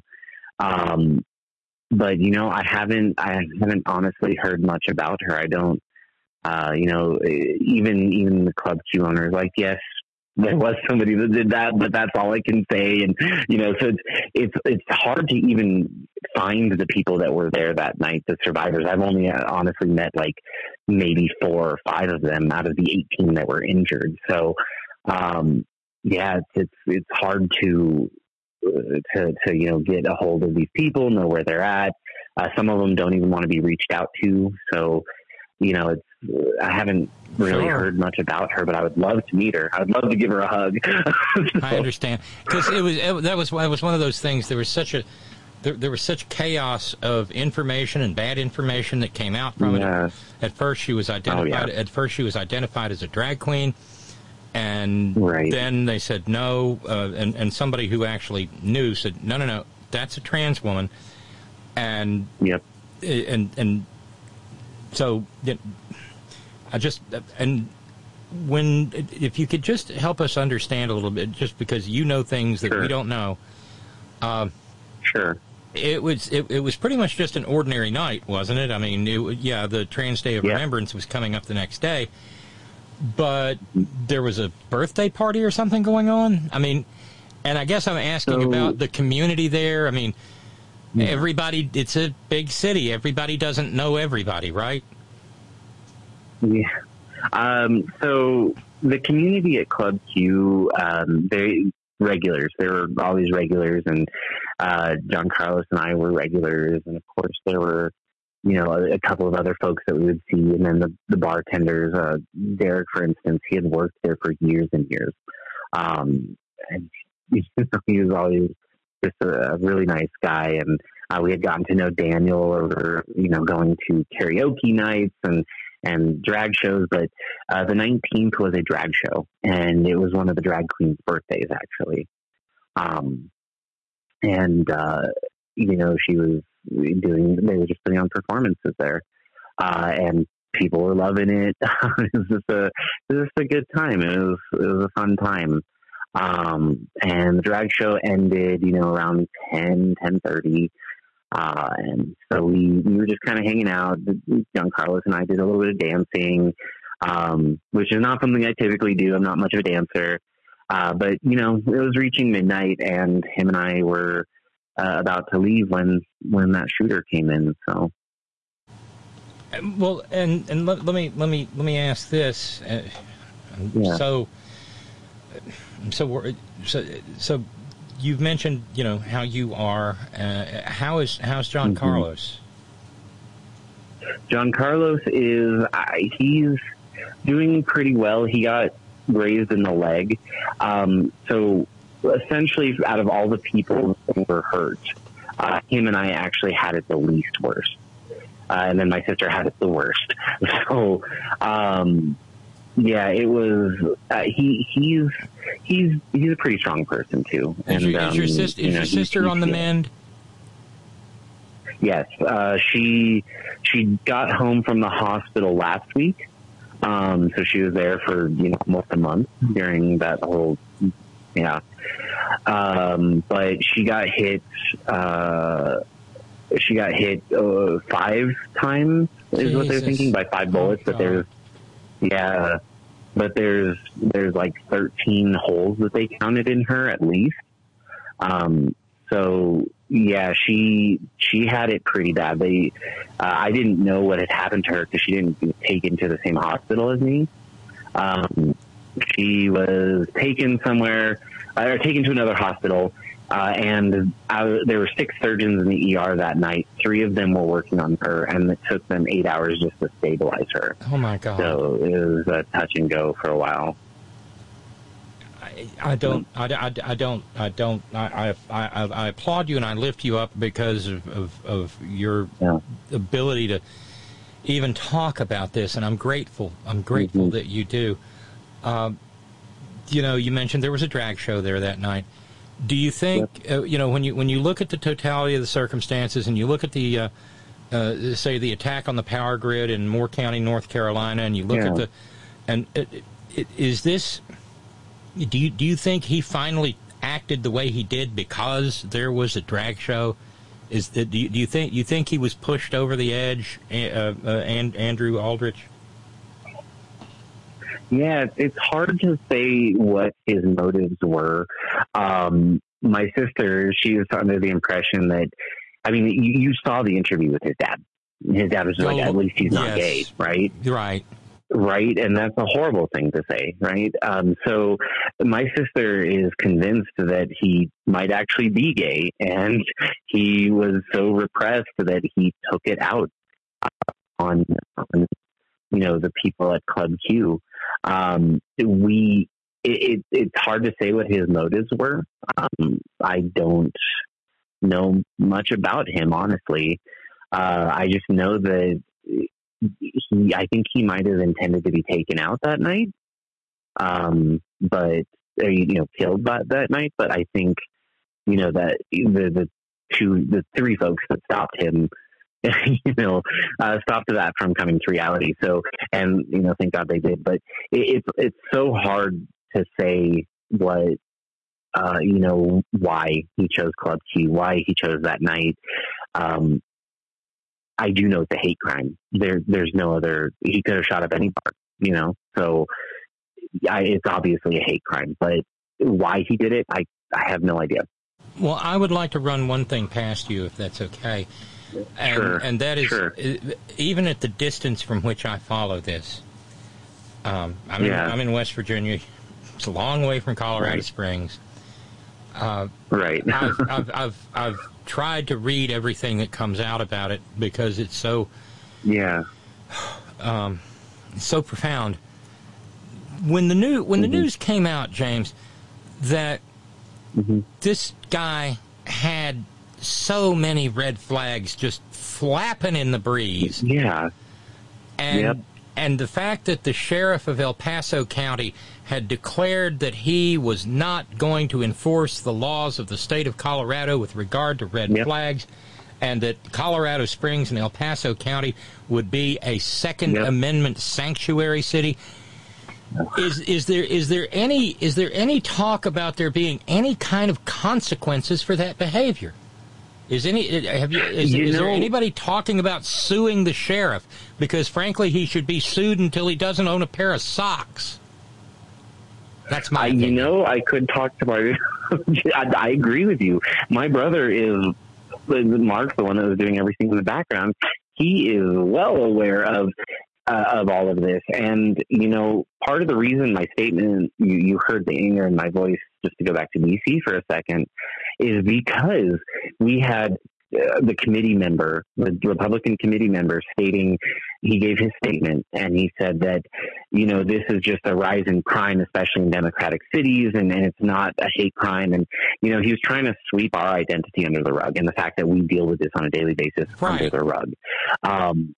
Um, but you know, I haven't, I haven't honestly heard much about her. I don't, uh, you know, even even the Club Q owners, like, yes, there was somebody that did that, but that's all I can say. And, you know, so it's, it's, it's hard to even find the people that were there that night, the survivors. I've only uh, honestly met like maybe four or five of them out of the eighteen that were injured. So, um, yeah, it's, it's, it's hard to, uh, to, to, you know, get a hold of these people, know where they're at. Uh, some of them don't even want to be reached out to. So, you know, it's, I haven't really sure. heard much about her, but I would love to meet her. I would love to give her a hug. So. I understand, because it was it, that was that was one of those things. There was such a there, there was such chaos of information and bad information that came out from yeah. it. At first, she was identified. Oh, yeah. At first, she was identified as a drag queen, and right. then they said no, uh, and and somebody who actually knew said no, no, no, that's a trans woman, and yep, and and so. You know, I just, and when, if you could just help us understand a little bit, just because you know things that sure. we don't know. Um, sure. It was, it, it was pretty much just an ordinary night, wasn't it? I mean, it, yeah, the Trans Day of yeah. Remembrance was coming up the next day, but there was a birthday party or something going on. I mean, and I guess I'm asking so, about the community there. I mean, yeah. everybody, it's a big city. Everybody doesn't know everybody, right? Yeah. Um, so the community at Club Q, um, they regulars. There were all these regulars, and uh, John Carlos and I were regulars, and of course there were, you know, a, a couple of other folks that we would see, and then the, the bartenders. Uh, Derek, for instance, he had worked there for years and years, um, and you know, he was always just a, a really nice guy, and uh, we had gotten to know Daniel over, you know, going to karaoke nights and. and drag shows, but uh, the nineteenth was a drag show, and it was one of the drag queens' birthdays, actually. Um, and, uh, you know, she was doing, they were just putting on performances there, uh, and people were loving it. it was just a, it was just a good time. It was, it was a fun time. Um, and the drag show ended, you know, around ten, ten thirty. Uh, and so we, we were just kind of hanging out. Young Carlos and I did a little bit of dancing, um, which is not something I typically do. I'm not much of a dancer. Uh, but, you know, it was reaching midnight, and him and I were uh, about to leave when, when that shooter came in. So, well, and, and let, let me let me let me ask this. Uh, yeah. So, so so so. You've mentioned, you know, how you are. Uh, how is how's John mm-hmm. Carlos? John Carlos is uh, he's doing pretty well. He got grazed in the leg. Um, so essentially, out of all the people who were hurt, uh, him and I actually had it the least worst, uh, and then my sister had it the worst. So. Um, Yeah, it was. Uh, he he's he's he's a pretty strong person too. And, is your, um, is your, sis, is you know, your sister on the mend? Yes, uh, she she got home from the hospital last week, um, so she was there for you know almost a month during that whole yeah. Um, but she got hit. Uh, she got hit uh, five times. Is Jesus. What they're thinking by five bullets. Oh, but there's Yeah, but there's there's like thirteen holes that they counted in her at least. Um, so yeah, she she had it pretty bad. They uh, I didn't know what had happened to her because she didn't get taken to the same hospital as me. Um, she was taken somewhere, uh, or taken to another hospital, uh, and uh, there were six surgeons in the E R that night. Three of them were working on her, and it took them eight hours just to stabilize her. Oh, my God. So it was a touch and go for a while. I, I don't, I, I, I don't, I don't, I, I, I, I applaud you and I lift you up because of, of, of your yeah. ability to even talk about this, and I'm grateful. I'm grateful mm-hmm. that you do. Um, you know, you mentioned there was a drag show there that night. Do you think, yep. uh, you know, when you when you look at the totality of the circumstances and you look at the, uh, uh, say, the attack on the power grid in Moore County, North Carolina, and you look yeah. at the, and it, it, is this, do you do you think he finally acted the way he did because there was a drag show? Is that, do you, do you think you think he was pushed over the edge, uh, uh, and Andrew Aldrich? Yeah, it's hard to say what his motives were. Um, my sister, she was under the impression that, I mean, you, you saw the interview with his dad. His dad was like, oh, at least he's not yes. gay, right? Right. Right, and that's a horrible thing to say, right? Um, so my sister is convinced that he might actually be gay, and he was so repressed that he took it out on, on you know, the people at Club Q. Um, we, it, it, it's hard to say what his motives were. Um, I don't know much about him, honestly. Uh, I just know that he, I think he might have intended to be taken out that night, um, but, uh, you know, killed that, that night. But I think, you know, that the, the two, the three folks that stopped him, you know, uh, stopped that from coming to reality. So, and, you know, thank God they did, but it, it's, it's so hard to say what, uh, you know, why he chose Club Q, why he chose that night. Um, I do know it's a hate crime. There, there's no other, he could have shot up any bar, you know, so I, it's obviously a hate crime, but why he did it, I, I have no idea. Well, I would like to run one thing past you, if that's okay. And, sure, and that is, sure. even at the distance from which I follow this, um, I'm, yeah. in, I'm in West Virginia. It's a long way from Colorado right. Springs. Uh, right. I've, I've, I've, I've tried to read everything that comes out about it because it's so, yeah, um, it's so profound. When the new when mm-hmm. the news came out, James, that mm-hmm. this guy had so many red flags just flapping in the breeze. Yeah. And yep. and the fact that the sheriff of El Paso County had declared that he was not going to enforce the laws of the state of Colorado with regard to red yep. flags, and that Colorado Springs and El Paso County would be a Second yep. Amendment sanctuary city. Is is there is there any is there any talk about there being any kind of consequences for that behavior? Is any have you is, you is know, there anybody talking about suing the sheriff? Because frankly, he should be sued until he doesn't own a pair of socks. That's my. I, you know, I could talk to my. I, I agree with you. My brother is Mark, the one that was doing everything in the background. He is well aware of. Uh, of all of this. And, you know, part of the reason my statement, you, you heard the anger in my voice, just to go back to D C for a second, is because we had uh, the committee member, the Republican committee member stating, he gave his statement and he said that, you know, this is just a rise in crime, especially in democratic cities, and, and it's not a hate crime. And, you know, he was trying to sweep our identity under the rug and the fact that we deal with this on a daily basis right. under the rug. Um,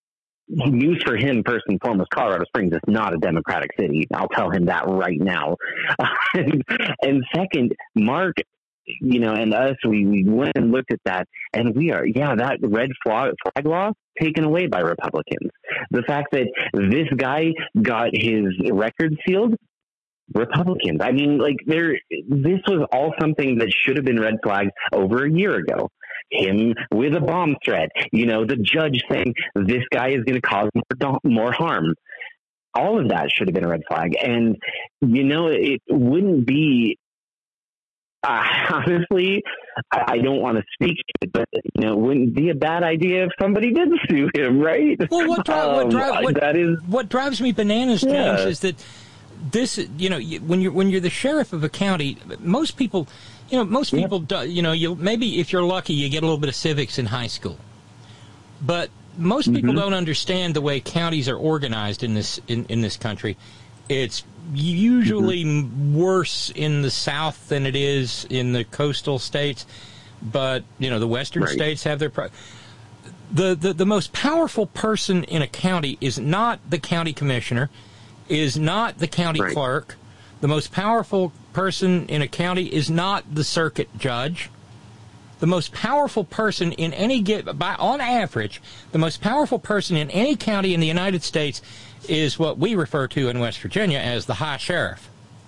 News for him, first and foremost, Colorado Springs is not a democratic city. I'll tell him that right now. and, and second, Mark, you know, and us, we, we went and looked at that, and we are, yeah, that red flag, flag law taken away by Republicans. The fact that this guy got his record sealed, Republicans. I mean, like, there, this was all something that should have been red flags over a year ago. Him with a bomb threat, you know, the judge saying this guy is going to cause more, more harm. All of that should have been a red flag. And, you know, it wouldn't be Uh, honestly, I, I don't want to speak to it, but you know, it wouldn't be a bad idea if somebody did sue him, right? Well, what, dri- what, dri- um, what, that is, what drives me bananas, James, yeah. is that this, you know, when you're when you're the sheriff of a county, most people, you know, most people, do, you know, you maybe if you're lucky, you get a little bit of civics in high school, but most people mm-hmm. don't understand the way counties are organized in this in, in this country. It's usually mm-hmm. worse in the South than it is in the coastal states, but you know the western right. states have their pro- the, the the most powerful person in a county is not the county commissioner, is not the county right. clerk. The most powerful person in a county is not the circuit judge. The most powerful person in any get by on average, the most powerful person in any county in the United States is what we refer to in West Virginia as the high sheriff.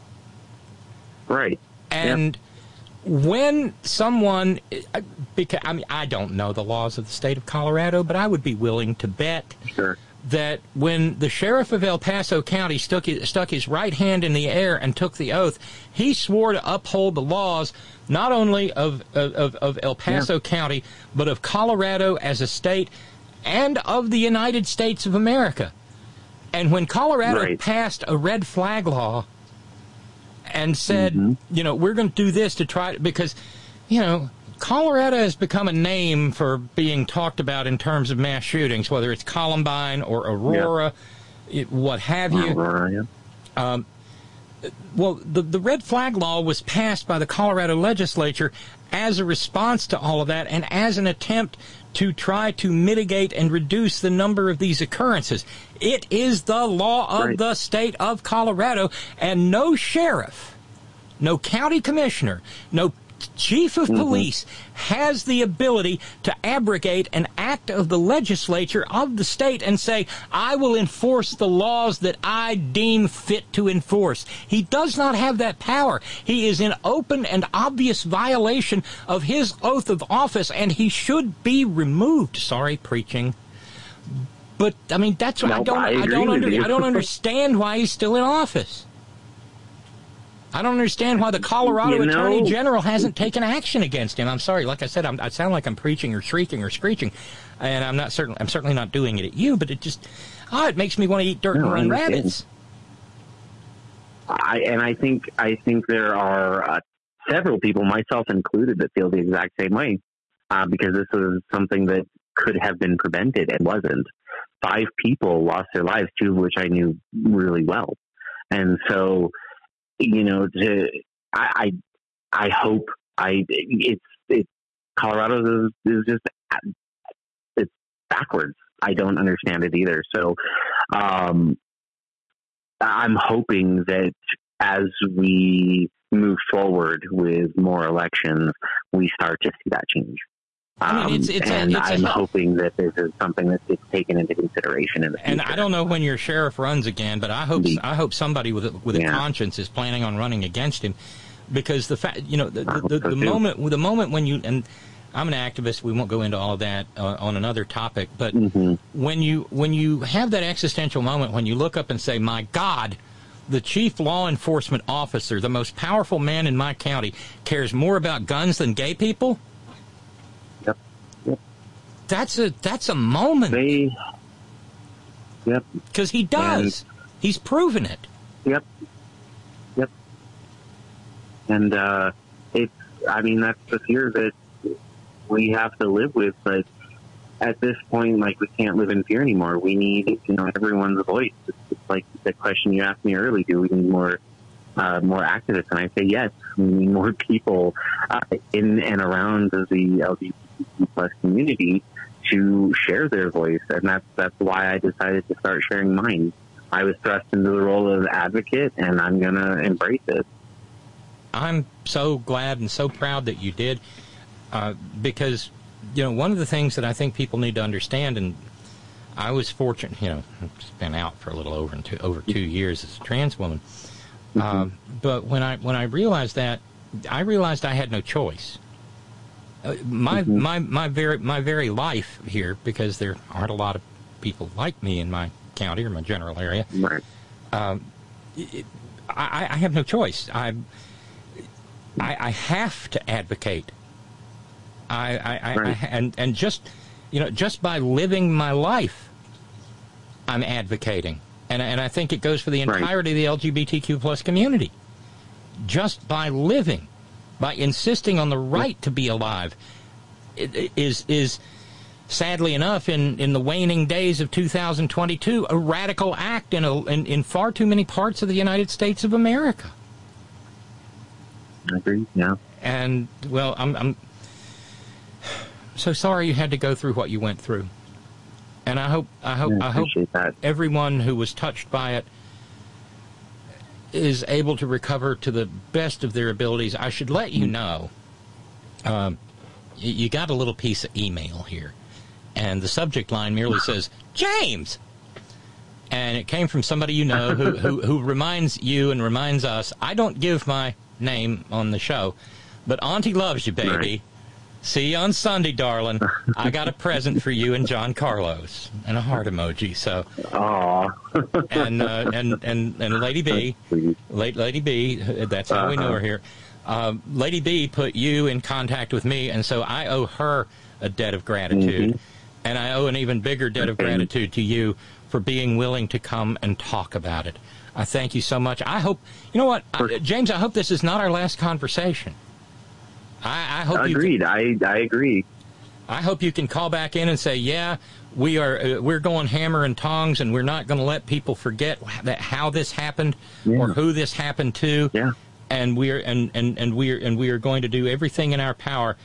Right. And yep. when someone, because I mean, I don't know the laws of the state of Colorado, but I would be willing to bet sure. that when the sheriff of El Paso County stuck his, stuck his right hand in the air and took the oath, he swore to uphold the laws not only of of, of El Paso yeah. County, but of Colorado as a state and of the United States of America. And when Colorado right. passed a red flag law and said, mm-hmm. you know, we're going to do this to try, because, you know, Colorado has become a name for being talked about in terms of mass shootings, whether it's Columbine or Aurora, yeah. it, what have you. Aurora, yeah. Um, well, the, the red flag law was passed by the Colorado legislature as a response to all of that and as an attempt to try to mitigate and reduce the number of these occurrences. It is the law of right. the state of Colorado, and no sheriff, no county commissioner, no chief of police mm-hmm. has the ability to abrogate an act of the legislature of the state and say, I will enforce the laws that I deem fit to enforce. He does not have that power. He is in open and obvious violation of his oath of office, and he should be removed. Sorry, preaching. But, I mean, that's what no, I don't I, I don't under, you. I don't understand why he's still in office. I don't understand why the Colorado you know, Attorney General hasn't taken action against him. I'm sorry, like I said, I'm, I sound like I'm preaching or shrieking or screeching, and I'm not certain. I'm certainly not doing it at you, but it just, oh, it makes me want to eat dirt no, and run rabbits. I and I think I think there are uh, several people, myself included, that feel the exact same way, uh, because this was something that could have been prevented and wasn't. Five people lost their lives, two of which I knew really well, and so. You know, to, I, I, I hope I, it's, it's, Colorado is, is just, it's backwards. I don't understand it either. So, um, I'm hoping that as we move forward with more elections, we start to see that change. I mean, it's, it's um, and a, it's I'm a, hoping that this is something that gets taken into consideration in the future. And I don't know when your sheriff runs again, but I hope the, I hope somebody with a, with a yeah. conscience is planning on running against him, because the fact, you know, the the, the, so the moment the moment when you, and I'm an activist, we won't go into all of that uh, on another topic, but mm-hmm. when you when you have that existential moment when you look up and say, my God, the chief law enforcement officer, the most powerful man in my county, cares more about guns than gay people. Yep. Yep. That's a that's a moment. They, yep. Because he does. And, He's proven it. Yep. Yep. And uh, it's, I mean, that's the fear that we have to live with. But at this point, like, we can't live in fear anymore. We need, you know, everyone's voice. It's, it's like the question you asked me earlier: do we need more, uh, more activists? And I say yes. We need more people uh, in and around the L G B T plus community to share their voice, and that's that's why I decided to start sharing mine. I was thrust into the role of advocate, and I'm going to embrace it. I'm so glad and so proud that you did, uh, because, you know, one of the things that I think people need to understand, and I was fortunate, you know, I've been out for a little over two, over two years as a trans woman, mm-hmm. um, but when I when I realized that, I realized I had no choice. Uh, my mm-hmm. my my very my very life here, because there aren't a lot of people like me in my county or my general area. Right. Um, it, I, I have no choice. I I, I have to advocate. I, I, I, Right. I and and just you know just by living my life, I'm advocating, and and I think it goes for the entirety of the L G B T Q plus community. Just by living, by insisting on the right to be alive, it, is is sadly enough in, in the waning days of two thousand twenty-two a radical act in a in, in far too many parts of the United States of America. I agree. Yeah. And well, I'm I'm so sorry you had to go through what you went through, and I hope I hope I I hope that. everyone who was touched by it is able to recover to the best of their abilities. I should let you know, um, you, you got a little piece of email here, and the subject line merely says James, and it came from somebody you know who who, who reminds you and reminds us. I don't give my name on the show, but Auntie loves you, baby. Right. See you on Sunday, darling. I got a present for you and John Carlos, and a heart emoji. So, Aww. and uh, and and and Lady B, late Lady B, that's how we know her here. Uh, Lady B put you in contact with me, and so I owe her a debt of gratitude, Mm-hmm. and I owe an even bigger debt of gratitude to you for being willing to come and talk about it. I thank you so much. I hope you know what, I, James. I hope this is not our last conversation. I, I hope Agreed. you can, I I agree. I hope you can call back in and say, yeah, we are uh, we're going hammer and tongs, and we're not going to let people forget that how this happened Yeah. or who this happened to. Yeah. And we're and, and, and we're and we are going to do everything in our power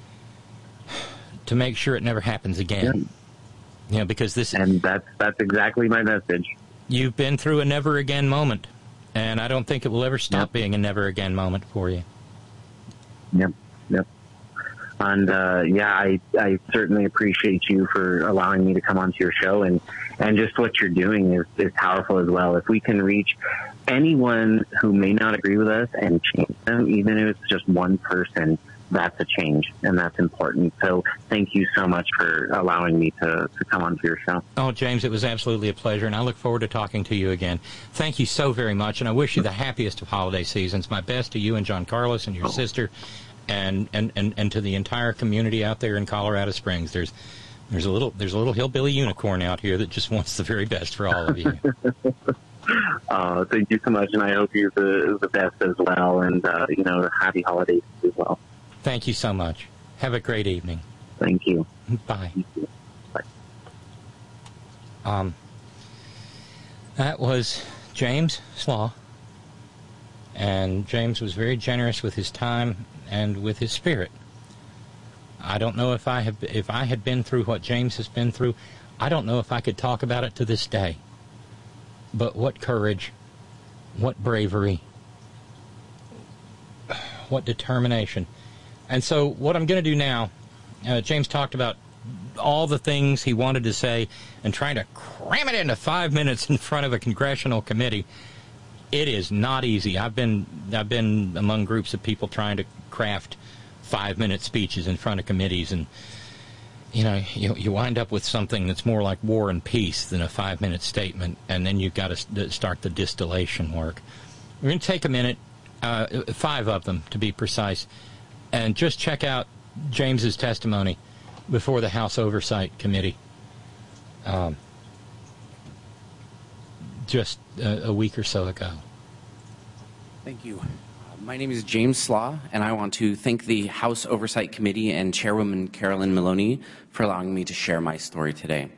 to make sure it never happens again. Yeah, you know, because this and that's that's exactly my message. You've been through a never again moment, and I don't think it will ever stop yep. being a never again moment for you. Yep. Yep. And, uh, yeah, I, I certainly appreciate you for allowing me to come onto your show, and, and just what you're doing is, is powerful as well. If we can reach anyone who may not agree with us and change them, even if it's just one person, that's a change, and that's important. So thank you so much for allowing me to, to come onto your show. Oh, James, it was absolutely a pleasure, and I look forward to talking to you again. Thank you so very much, and I wish you the happiest of holiday seasons. My best to you and John Carlos and your oh. sister. And, and, and, and to the entire community out there in Colorado Springs. There's there's a little there's a little hillbilly unicorn out here that just wants the very best for all of you. uh, thank you so much, and I hope you're the the best as well, and uh, you know, happy holidays as well. Thank you so much. Have a great evening. Thank you. Bye. Thank you. Bye. Um, that was James Slaw, and James was very generous with his time and with his spirit. I don't know if I have if I had been through what James has been through, I don't know if I could talk about it to this day. But what courage, what bravery, what determination. And so what I'm going to do now, uh, James talked about all the things he wanted to say and trying to cram it into five minutes in front of a congressional committee. It is not easy. I've been I've been among groups of people trying to craft five-minute speeches in front of committees, and you know you you wind up with something that's more like War and Peace than a five-minute statement, and then you've got to start the distillation work. We're going to take a minute, uh, five of them to be precise, and just check out James's testimony before the House Oversight Committee. Um, just a, a week or so ago. Thank you. Uh, my name is James Slaw, and I want to thank the House Oversight Committee and Chairwoman Carolyn Maloney for allowing me to share my story today.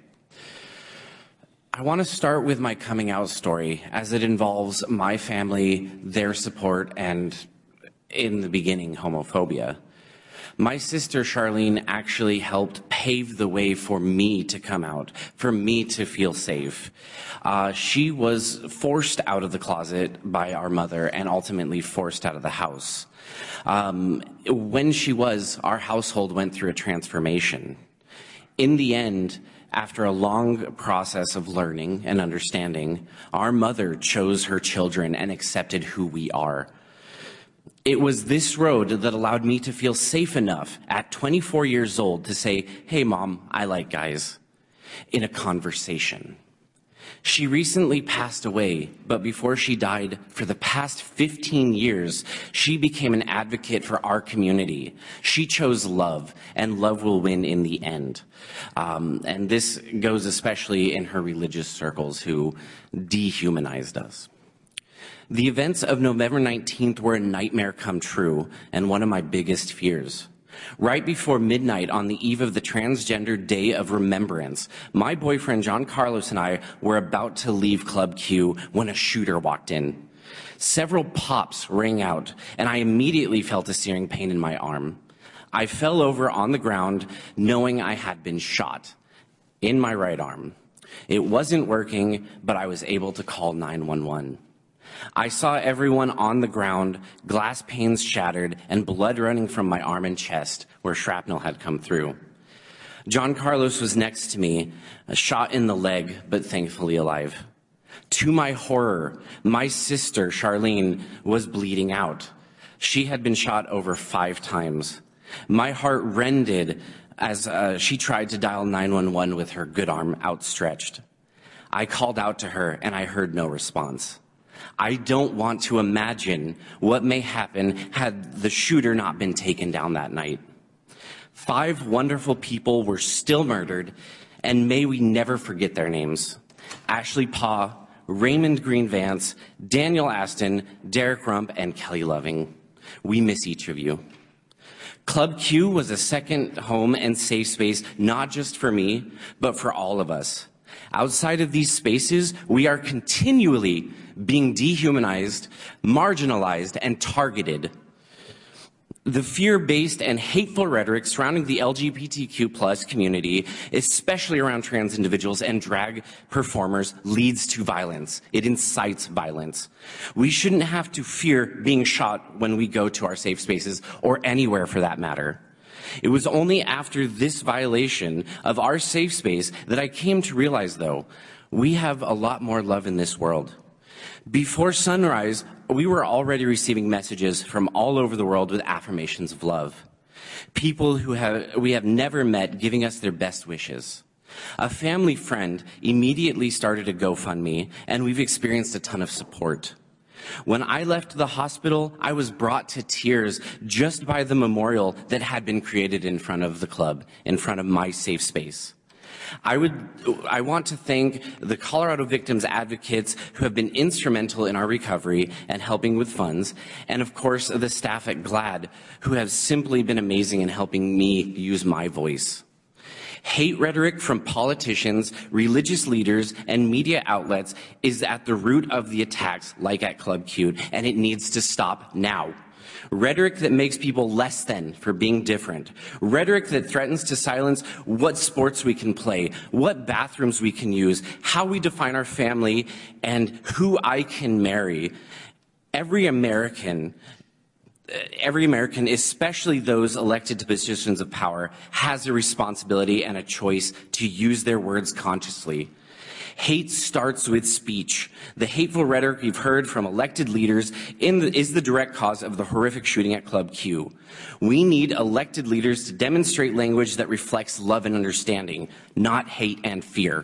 I want to start with my coming out story, as it involves my family, their support, and, in the beginning, homophobia. My sister Charlene actually helped pave the way for me to come out, for me to feel safe. Uh, she was forced out of the closet by our mother and ultimately forced out of the house. Um, when she was, our household went through a transformation. In the end, after a long process of learning and understanding, our mother chose her children and accepted who we are. It was this road that allowed me to feel safe enough at twenty-four years old to say, "Hey, Mom, I like guys," in a conversation. She recently passed away, but before she died, for the past fifteen years, she became an advocate for our community. She chose love, and love will win in the end. Um, and this goes especially in her religious circles who dehumanized us. The events of November nineteenth were a nightmare come true, and one of my biggest fears. Right before midnight on the eve of the Transgender Day of Remembrance, my boyfriend John Carlos and I were about to leave Club Q when a shooter walked in. Several pops rang out, and I immediately felt a searing pain in my arm. I fell over on the ground, knowing I had been shot in my right arm. It wasn't working, but I was able to call nine one one. I saw everyone on the ground, glass panes shattered, and blood running from my arm and chest where shrapnel had come through. John Carlos was next to me, a shot in the leg, but thankfully alive. To my horror, my sister, Charlene, was bleeding out. She had been shot over five times. My heart rended as uh, she tried to dial nine one one with her good arm outstretched. I called out to her, and I heard no response. I don't want to imagine what may happen had the shooter not been taken down that night. Five wonderful people were still murdered, and may we never forget their names. Ashley Paugh, Raymond Green Vance, Daniel Aston, Derek Rump, and Kelly Loving. We miss each of you. Club Q was a second home and safe space, not just for me, but for all of us. Outside of these spaces, we are continually being dehumanized, marginalized, and targeted. The fear-based and hateful rhetoric surrounding the L G B T Q plus community, especially around trans individuals and drag performers, leads to violence. It incites violence. We shouldn't have to fear being shot when we go to our safe spaces, or anywhere for that matter. It was only after this violation of our safe space that I came to realize, though, we have a lot more love in this world. Before sunrise, we were already receiving messages from all over the world with affirmations of love. People who have, we have never met giving us their best wishes. A family friend immediately started a GoFundMe, and we've experienced a ton of support. When I left the hospital, I was brought to tears just by the memorial that had been created in front of the club, in front of my safe space. I would, I want to thank the Colorado Victims Advocates who have been instrumental in our recovery and helping with funds, and of course the staff at GLAAD who have simply been amazing in helping me use my voice. Hate rhetoric from politicians, religious leaders, and media outlets is at the root of the attacks like at Club Q, and it needs to stop now. Rhetoric that makes people less than for being different. Rhetoric that threatens to silence what sports we can play, what bathrooms we can use, how we define our family, and who I can marry. Every American Every American, especially those elected to positions of power, has a responsibility and a choice to use their words consciously. Hate starts with speech. The hateful rhetoric you've heard from elected leaders in the, is the direct cause of the horrific shooting at Club Q. We need elected leaders to demonstrate language that reflects love and understanding, not hate and fear.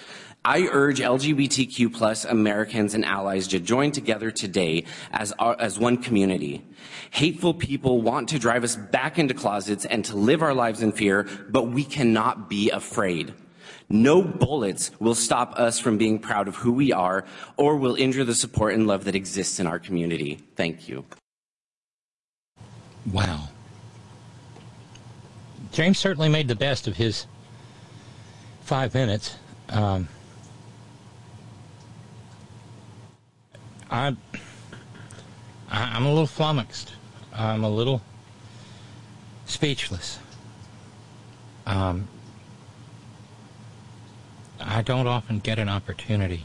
I urge L G B T Q plus Americans and allies to join together today as, as one community. Hateful people want to drive us back into closets and to live our lives in fear, but we cannot be afraid. No bullets will stop us from being proud of who we are or will injure the support and love that exists in our community. Thank you. Wow. James certainly made the best of his five minutes. Um, I, I'm a little flummoxed. I'm a little speechless. Um, I don't often get an opportunity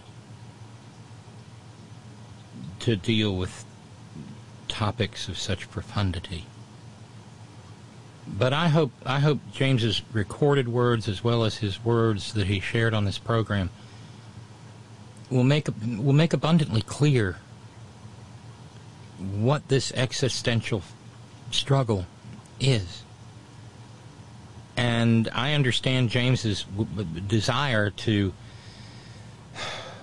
to deal with topics of such profundity. But I hope I hope James's recorded words, as well as his words that he shared on this program, will make will make abundantly clear what this existential struggle is. And I understand James's w- desire to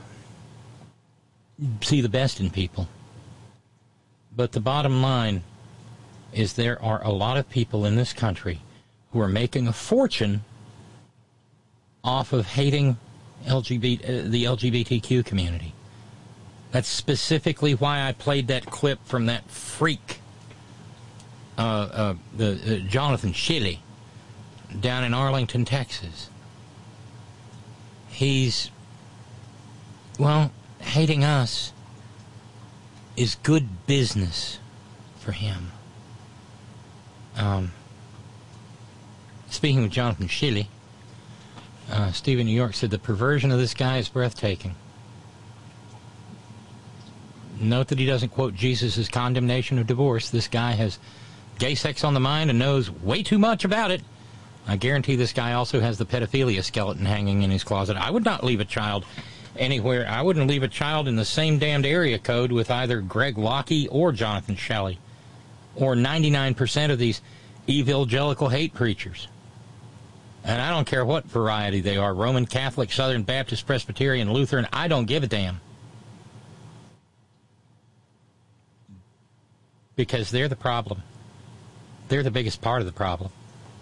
see the best in people. But the bottom line is there are a lot of people in this country who are making a fortune off of hating L G B T, uh, the L G B T Q community. That's specifically why I played that clip from that freak, uh, uh, the uh, Jonathan Shilley, down in Arlington, Texas. He's, well, hating us is good business for him. Um, speaking of Jonathan Shilley, uh, Steve in New York said the perversion of this guy is breathtaking. Note that he doesn't quote Jesus' condemnation of divorce. This guy has gay sex on the mind and knows way too much about it. I guarantee this guy also has the pedophilia skeleton hanging in his closet. I would not leave a child anywhere. I wouldn't leave a child in the same damned area code with either Greg Locke or Jonathan Shelley, or ninety-nine percent of these evangelical hate preachers. And I don't care what variety they are, Roman Catholic, Southern Baptist, Presbyterian, Lutheran, I don't give a damn. Because they're the problem. They're the biggest part of the problem.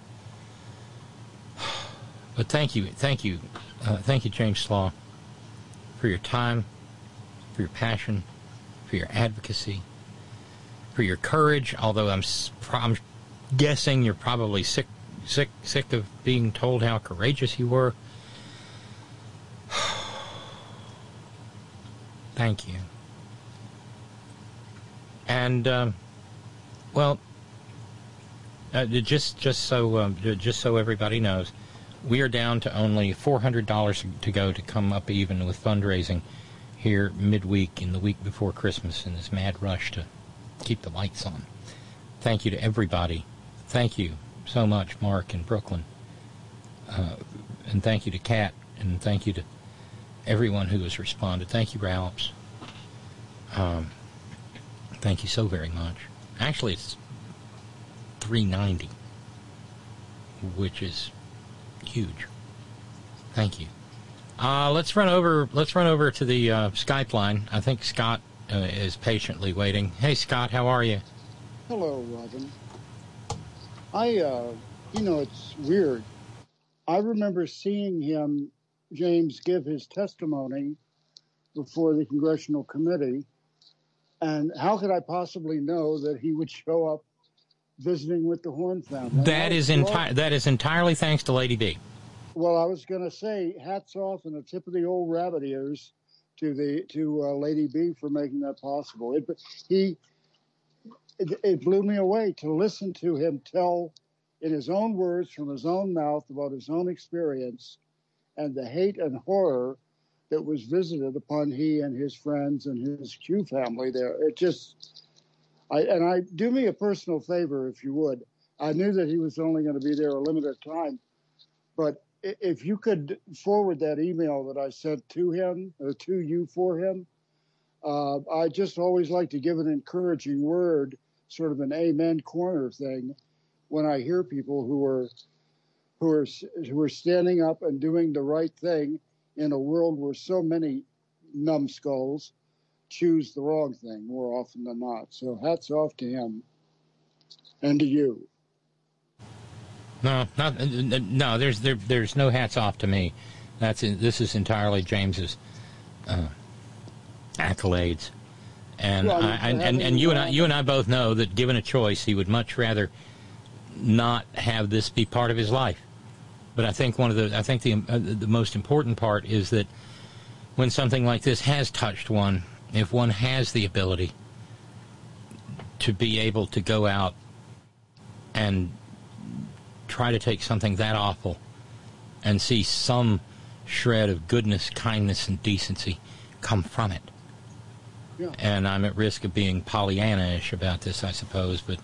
But thank you, thank you, uh, thank you, James Slaw, for your time, for your passion, for your advocacy, for your courage, although I'm, I'm guessing you're probably sick, sick, sick of being told how courageous you were. Thank you. And, um, well, uh, just just so um, just so everybody knows, we are down to only four hundred dollars to go to come up even with fundraising here midweek in the week before Christmas in this mad rush to keep the lights on. Thank you to everybody. Thank you so much, Mark in Brooklyn. Uh, and thank you to Kat, and thank you to everyone who has responded. Thank you, Ralphs. Um, thank you so very much. Actually, it's three ninety, which is huge. Thank you. Uh, let's run over. Let's run over to the uh, Skype line. I think Scott uh, is patiently waiting. Hey, Scott, how are you? Hello, Robin. I, uh, you know, it's weird. I remember seeing him, James, give his testimony before the Congressional Committee, and how could I possibly know that he would show up visiting with the Horn family? That is enti- That is entirely thanks to Lady B. Well, I was going to say, hats off and a tip of the old rabbit ears to the to uh, Lady B for making that possible. It, he, it, it blew me away to listen to him tell, in his own words, from his own mouth, about his own experience and the hate and horror that was visited upon he and his friends and his Q family there. It just, I and I do me a personal favor, if you would. I knew that he was only going to be there a limited time, but if you could forward that email that I sent to him, or to you for him, uh, I just always like to give an encouraging word, sort of an amen corner thing, when I hear people who are who are who are standing up and doing the right thing in a world where so many numbskulls choose the wrong thing more often than not. So hats off to him and to you. No, not, no. There's there, there's no hats off to me. That's this is entirely James's uh, accolades, and well, I, and, and and you and I you and I both know that given a choice, he would much rather not have this be part of his life. But I think one of the I think the uh, the most important part is that when something like this has touched one, if one has the ability to be able to go out and try to take something that awful and see some shred of goodness, kindness, and decency come from it. Yeah. And I'm at risk of being Pollyanna-ish about this, I suppose, but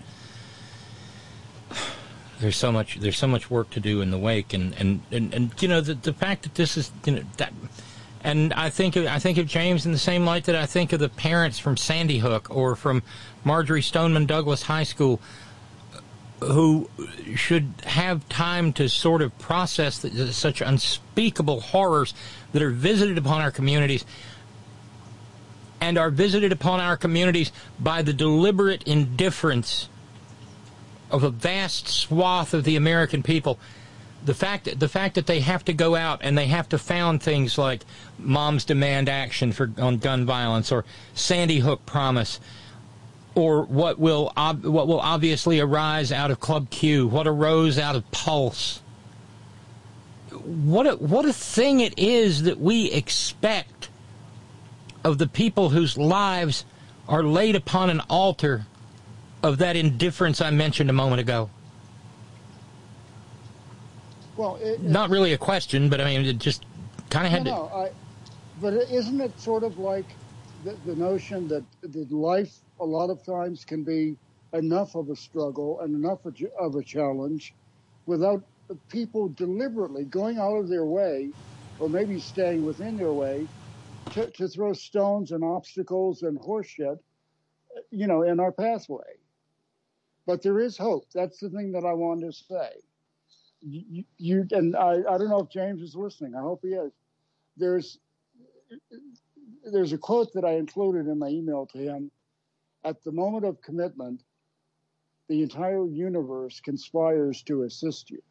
there's so much there's so much work to do in the wake, and and, and, and you know the the fact that this is you know that, and I think of, I think of James in the same light that I think of the parents from Sandy Hook or from Marjorie Stoneman Douglas High School, who should have time to sort of process the, such unspeakable horrors that are visited upon our communities, and are visited upon our communities by the deliberate indifference of a vast swath of the American people. The fact that, the fact that they have to go out and they have to found things like Moms Demand Action for on gun violence, or Sandy Hook Promise, or what will ob, what will obviously arise out of Club Q, what arose out of Pulse. What a, what a thing it is that we expect of the people whose lives are laid upon an altar of that indifference I mentioned a moment ago. Well, it, not really a question, but I mean, it just kind of had no, to. No, I, but isn't it sort of like the, the notion that, that life a lot of times can be enough of a struggle and enough of a challenge without people deliberately going out of their way, or maybe staying within their way, to, to throw stones and obstacles and horseshit, you know, in our pathway. But there is hope. That's the thing that I wanted to say. You, you and I, I don't know if James is listening. I hope he is. There's there's a quote that I included in my email to him. At the moment of commitment, the entire universe conspires to assist you.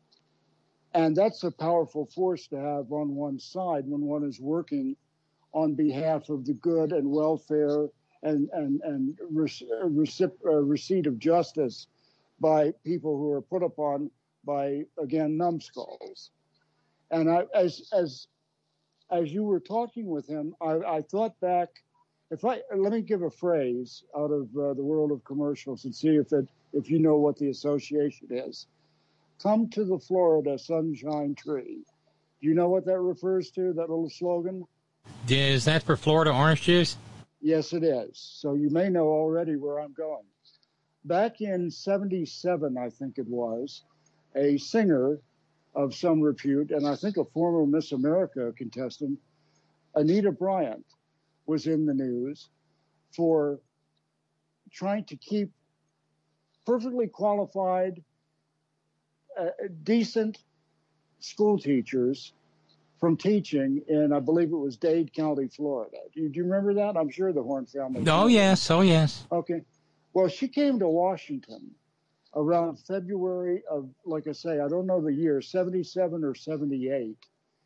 And that's a powerful force to have on one side when one is working on behalf of the good and welfare and, and, and receipt, uh, receipt of justice by people who are put upon by, again, numbskulls. And I, as as as you were talking with him, I, I thought back. If I let me give a phrase out of uh, the world of commercials and see if that if you know what the association is. Come to the Florida Sunshine Tree. Do you know what that refers to? That little slogan. Is that for Florida orange juice? Yes, it is. So you may know already where I'm going. Back in seventy-seven, I think it was, a singer of some repute, and I think a former Miss America contestant, Anita Bryant, was in the news for trying to keep perfectly qualified, uh, decent school teachers from teaching in, I believe it was Dade County, Florida. Do you, do you remember that? I'm sure the Horn family. Oh, yes. Oh, yes. Okay. Well, she came to Washington around February of, like I say, I don't know the year, seventy-seven or seventy-eight.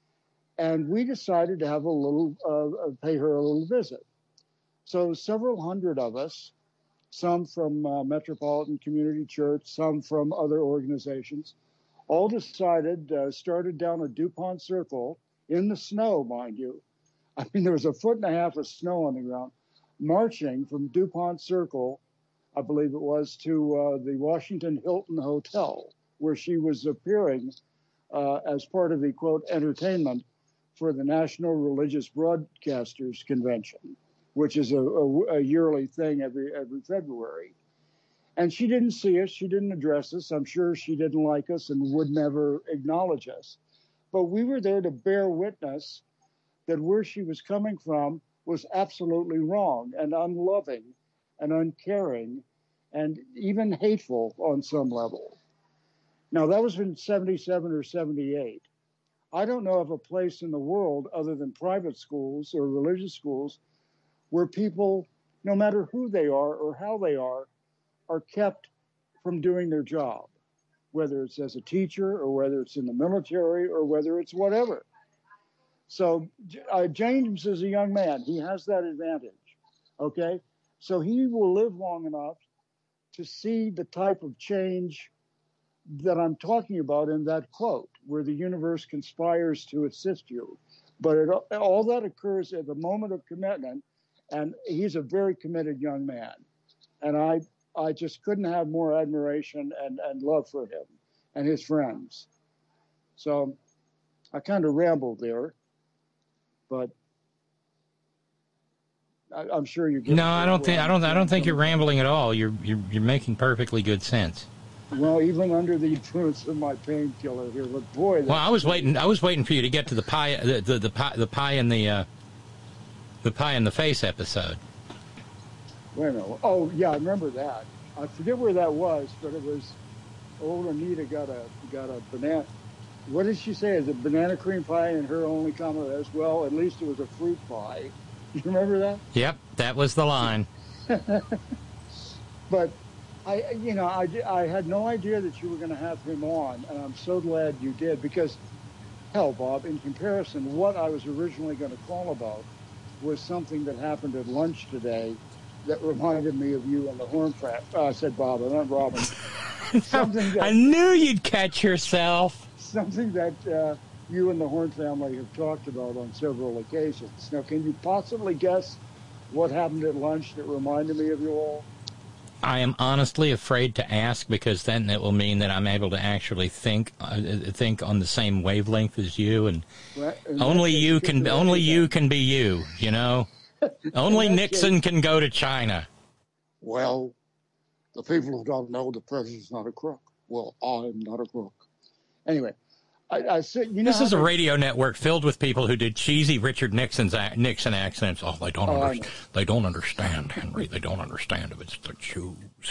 And we decided to have a little, uh, pay her a little visit. So several hundred of us, some from uh, Metropolitan Community Church, some from other organizations, all decided, uh, started down a DuPont Circle in the snow, mind you. I mean, there was a foot and a half of snow on the ground, marching from DuPont Circle, I believe it was, to uh, the Washington Hilton Hotel, where she was appearing uh, as part of the, quote, entertainment for the National Religious Broadcasters Convention, which is a, a, a yearly thing every every February. And she didn't see us. She didn't address us. I'm sure she didn't like us and would never acknowledge us. But we were there to bear witness that where she was coming from was absolutely wrong and unloving and uncaring and even hateful on some level. Now, that was in seventy-seven or seventy-eight. I don't know of a place in the world other than private schools or religious schools where people, no matter who they are or how they are, are kept from doing their job, whether it's as a teacher or whether it's in the military or whether it's whatever. So uh, James is a young man. He has that advantage, okay? So he will live long enough to see the type of change that I'm talking about in that quote, where the universe conspires to assist you. But it, all that occurs at the moment of commitment, and he's a very committed young man. And I I just couldn't have more admiration and, and love for him and his friends. So I kind of rambled there, but I, I'm sure you get No, I don't think I don't I don't think you're rambling at all. You're you're you're making perfectly good sense. Well, even under the influence of my painkiller here, but boy. Well, I was waiting. I was waiting for you to get to the pie, the the, the pie, the pie in the, uh, the pie in the face episode. Wait a minute. Oh, yeah, I remember that. I forget where that was, but it was old Anita got a got a banana. What did she say? Is it banana cream pie? And her only comment as well, at least it was a fruit pie. You remember that? Yep, that was the line. But I, you know, I, I had no idea that you were going to have him on, and I'm so glad you did, because, hell, Bob, in comparison, what I was originally going to call about was something that happened at lunch today that reminded me of you and the Horn Frat. Uh, I said Bob, I meant Robin. Something that, I knew you'd catch yourself. Something that uh, you and the Horn family have talked about on several occasions. Now, can you possibly guess what happened at lunch that reminded me of you all? I am honestly afraid to ask, because then it will mean that I'm able to actually think uh, think on the same wavelength as you, and, Right, and only that's- you can only you can be you. You know, only In that Nixon case- can go to China. Well, the people who don't know the president's not a crook. Well, I'm not a crook. Anyway, I, I said, you know, This is a how they- radio network filled with people who did cheesy Richard Nixon's a- Nixon accents. Oh, they don't Oh, I understand. know. They don't understand, Henry. They don't understand if it's the Jews.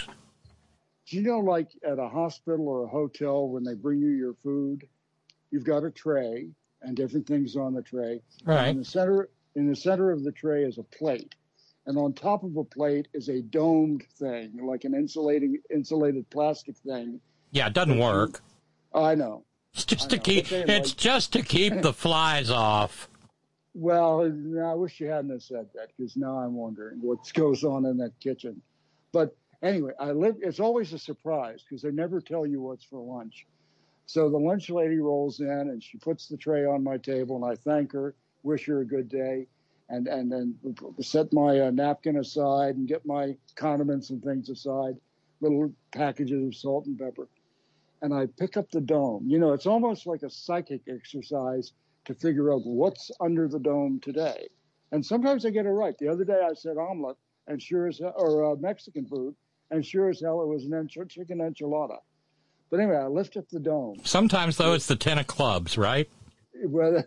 Do you know, like at a hospital or a hotel, when they bring you your food, you've got a tray and different things on the tray. Right. And in the center, in the center of the tray is a plate, and on top of a plate is a domed thing, like an insulating insulated plastic thing. Yeah, it doesn't work. I know. It's just I to know, keep. but they It's like- just to keep the flies off. Well, I wish you hadn't have said that, because now I'm wondering what goes on in that kitchen. But anyway, I live. It's always a surprise because they never tell you what's for lunch. So the lunch lady rolls in and she puts the tray on my table, and I thank her, wish her a good day, and and then set my uh, napkin aside and get my condiments and things aside, little packages of salt and pepper, and I pick up the dome. You know, it's almost like a psychic exercise to figure out what's under the dome today. And sometimes I get it right. The other day I said omelet, and sure as hell, or uh, Mexican food, and sure as hell it was an ench- chicken enchilada. But anyway, I lift up the dome. Sometimes, though, it's the ten of clubs, right? Well,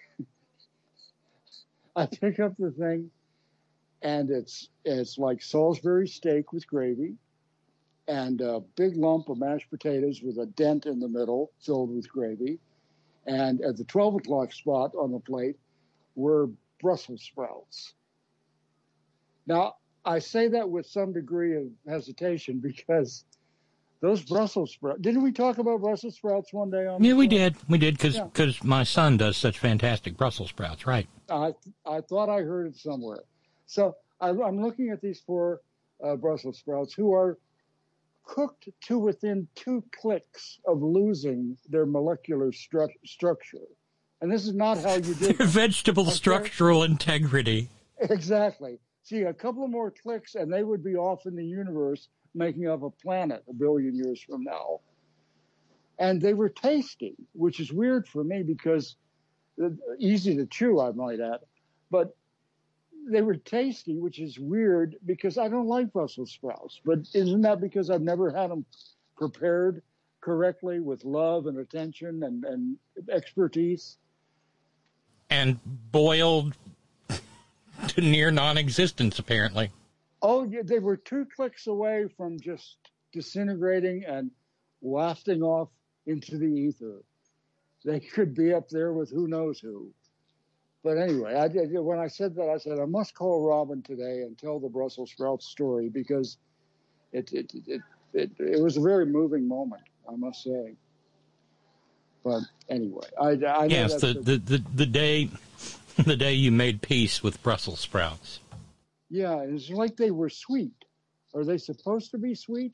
I pick up the thing, and it's it's like Salisbury steak with gravy, and a big lump of mashed potatoes with a dent in the middle filled with gravy. And at the twelve o'clock spot on the plate were Brussels sprouts. Now, I say that with some degree of hesitation because those Brussels sprouts, didn't we talk about Brussels sprouts one day on the Yeah, we show? did. We did because Yeah. my son does such fantastic Brussels sprouts, right? I I thought I heard it somewhere. So I, I'm looking at these four uh, Brussels sprouts who are cooked to within two clicks of losing their molecular stru- structure. And this is not how you do Their it. vegetable Okay? structural integrity. Exactly. See, a couple of more clicks and they would be off in the universe making up a planet a billion years from now. And they were tasty, which is weird for me because uh, easy to chew, I might add. But they were tasty, which is weird because I don't like Brussels sprouts. But isn't that because I've never had them prepared correctly with love and attention and, and expertise? And boiled to near non-existence, apparently. Oh, yeah, they were two clicks away from just disintegrating and wafting off into the ether. They could be up there with who knows who. But anyway, I did, when I said that, I said, I must call Robin today and tell the Brussels sprouts story because it it, it, it, it was a very moving moment, I must say. But anyway, I, I know Yes, that's the, a- the, the, the day the day you made peace with Brussels sprouts. yeah, it's like they were sweet. Are they supposed to be sweet?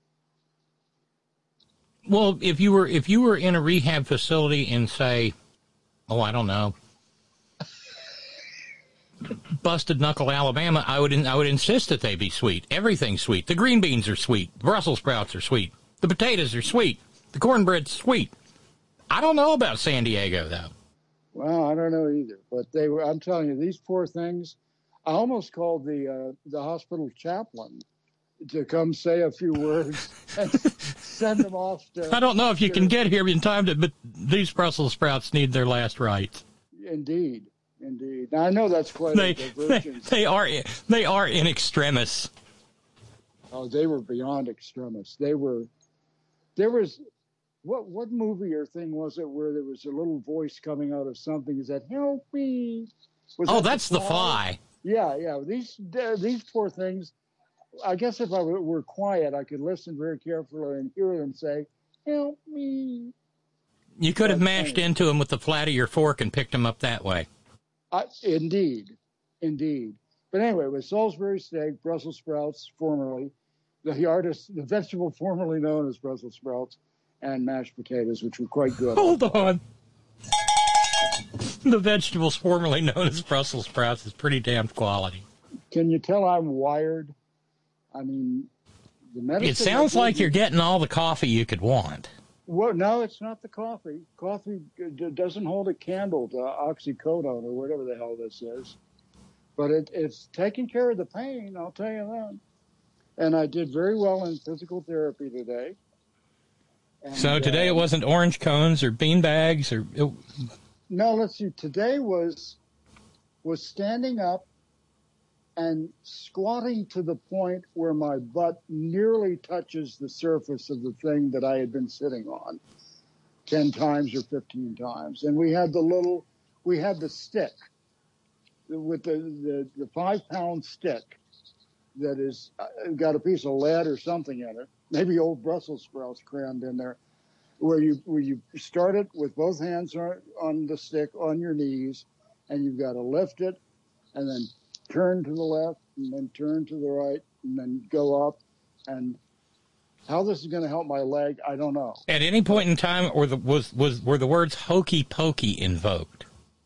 Well, if you were if you were in a rehab facility in, say, oh, I don't know, Busted Knuckle, Alabama, I would in, I would insist that they be sweet. Everything's sweet. The green beans are sweet. Brussels sprouts are sweet. The potatoes are sweet. The cornbread's sweet. I don't know about San Diego, though. Well, I don't know either, but they were. I'm telling you, these poor things. I almost called the uh, the hospital chaplain to come say a few words and send them off to. I don't know if you can get here in time to, but these Brussels sprouts need their last rites. Indeed, indeed. Now, I know that's quite They, a they diversion. they are they are in extremis. Oh, they were beyond extremists. They were. There was. What what movie or thing was it where there was a little voice coming out of something that said, "Help me"? Was Oh, that that's The Fly. Yeah, yeah. These uh, these poor things. I guess if I were, were quiet, I could listen very carefully and hear them say, "Help me." You could have mashed into them with the flat of your fork and picked them up that way. I, indeed, indeed. But anyway, it was Salisbury steak, Brussels sprouts, formerly, the artist, the vegetable formerly known as Brussels sprouts, and mashed potatoes, which were quite good. Hold on. The vegetables formerly known as Brussels sprouts is pretty damn quality. Can you tell I'm wired? I mean, the medicine... It sounds like you're getting all the coffee you could want. Well, no, it's not the coffee. Coffee doesn't hold a candle to oxycodone or whatever the hell this is. But it, it's taking care of the pain, I'll tell you that. And I did very well in physical therapy today. And, so today uh, it wasn't orange cones or bean bags or... It... No, let's see. Today was was standing up and squatting to the point where my butt nearly touches the surface of the thing that I had been sitting on ten times or fifteen times. And we had the little, we had the stick with the, the, the five pound stick that is uh, got a piece of lead or something in it, maybe old Brussels sprouts crammed in there, where you where you start it with both hands on, on the stick on your knees, and you've got to lift it and then turn to the left and then turn to the right and then go up. And how this is going to help my leg, I don't know. At any point in time, or the was was were the words hokey pokey invoked?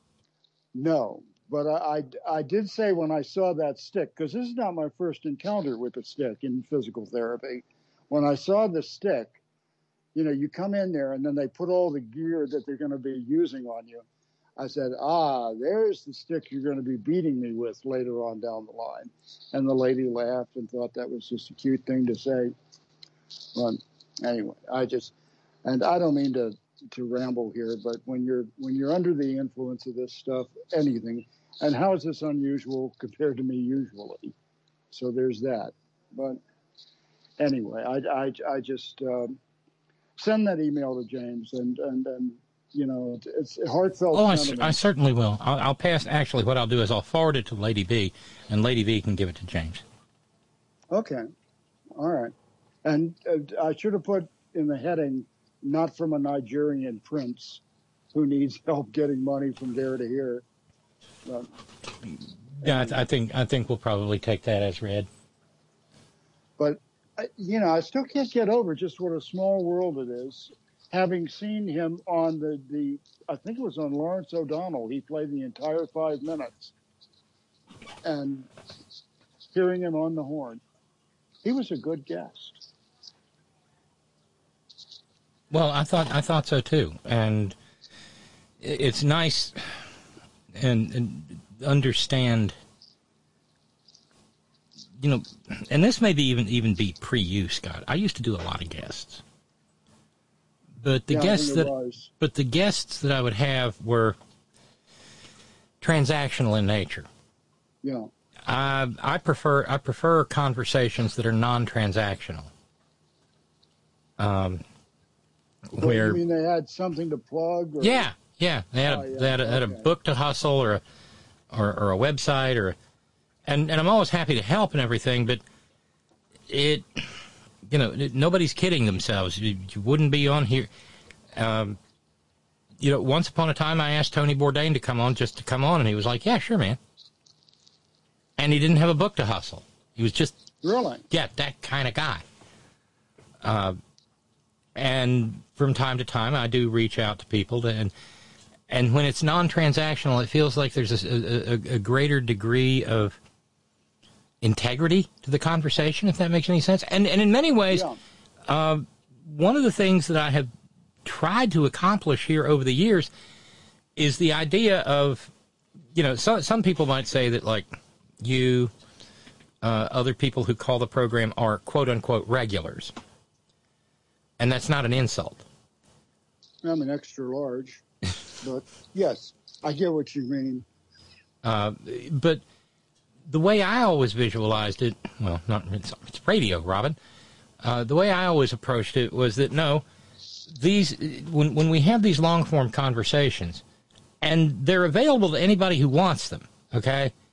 No. But I, I, I did say when I saw that stick, because this is not my first encounter with the stick in physical therapy. When I saw the stick, you know, you come in there and then they put all the gear that they're going to be using on you. I said, ah, there's the stick you're going to be beating me with later on down the line. And the lady laughed and thought that was just a cute thing to say. But anyway, I just, and I don't mean to, to ramble here, but when you're when you're under the influence of this stuff, anything, and how is this unusual compared to me usually? So there's that. But anyway, I I, I just um, send that email to James, and and and you know, it's heartfelt. Oh, I, I certainly will. I'll, I'll pass. Actually, what I'll do is I'll forward it to Lady B, and Lady B can give it to James. Okay, all right. And uh, I should have put in the heading, not from a Nigerian prince who needs help getting money from there to here. But, yeah, I, th- I think I think we'll probably take that as read. But you know, I still can't get over just what a small world it is. Having seen him on the, the I think it was on Lawrence O'Donnell, he played the entire five minutes, and hearing him on the horn, he was a good guest. Well, I thought I thought so too, and it's nice and, and understand, you know, and this may be even even be pre-you, Scott. I used to do a lot of guests, but the yeah, guests that was. but the guests that I would have were transactional in nature. Yeah, I I prefer I prefer conversations that are non-transactional. Um. So Where, you mean they had something to plug? Or? Yeah, yeah. They had, a, oh, yeah. they had, a, had a okay. book to hustle or a, or, or a website. or, and, and I'm always happy to help and everything, but it, you know, it, nobody's kidding themselves. You, you wouldn't be on here. Um, you know, once upon a time I asked Tony Bourdain to come on, just to come on, and he was like, yeah, sure, man. And he didn't have a book to hustle. He was just, really? yeah, that kind of guy. Uh, And from time to time, I do reach out to people, to, and and when it's non-transactional, it feels like there's a, a, a greater degree of integrity to the conversation, if that makes any sense. And and in many ways, Yeah. uh, one of the things that I have tried to accomplish here over the years is the idea of, you know, so, some people might say that, like, you, uh, other people who call the program are quote-unquote regulars. And that's not an insult. I'm an extra large, but yes, I get what you mean. Uh, but the way I always visualized it, well, not it's, it's radio, Robin. Uh, the way I always approached it was that no, these when when we have these long form conversations, and they're available to anybody who wants them. Okay,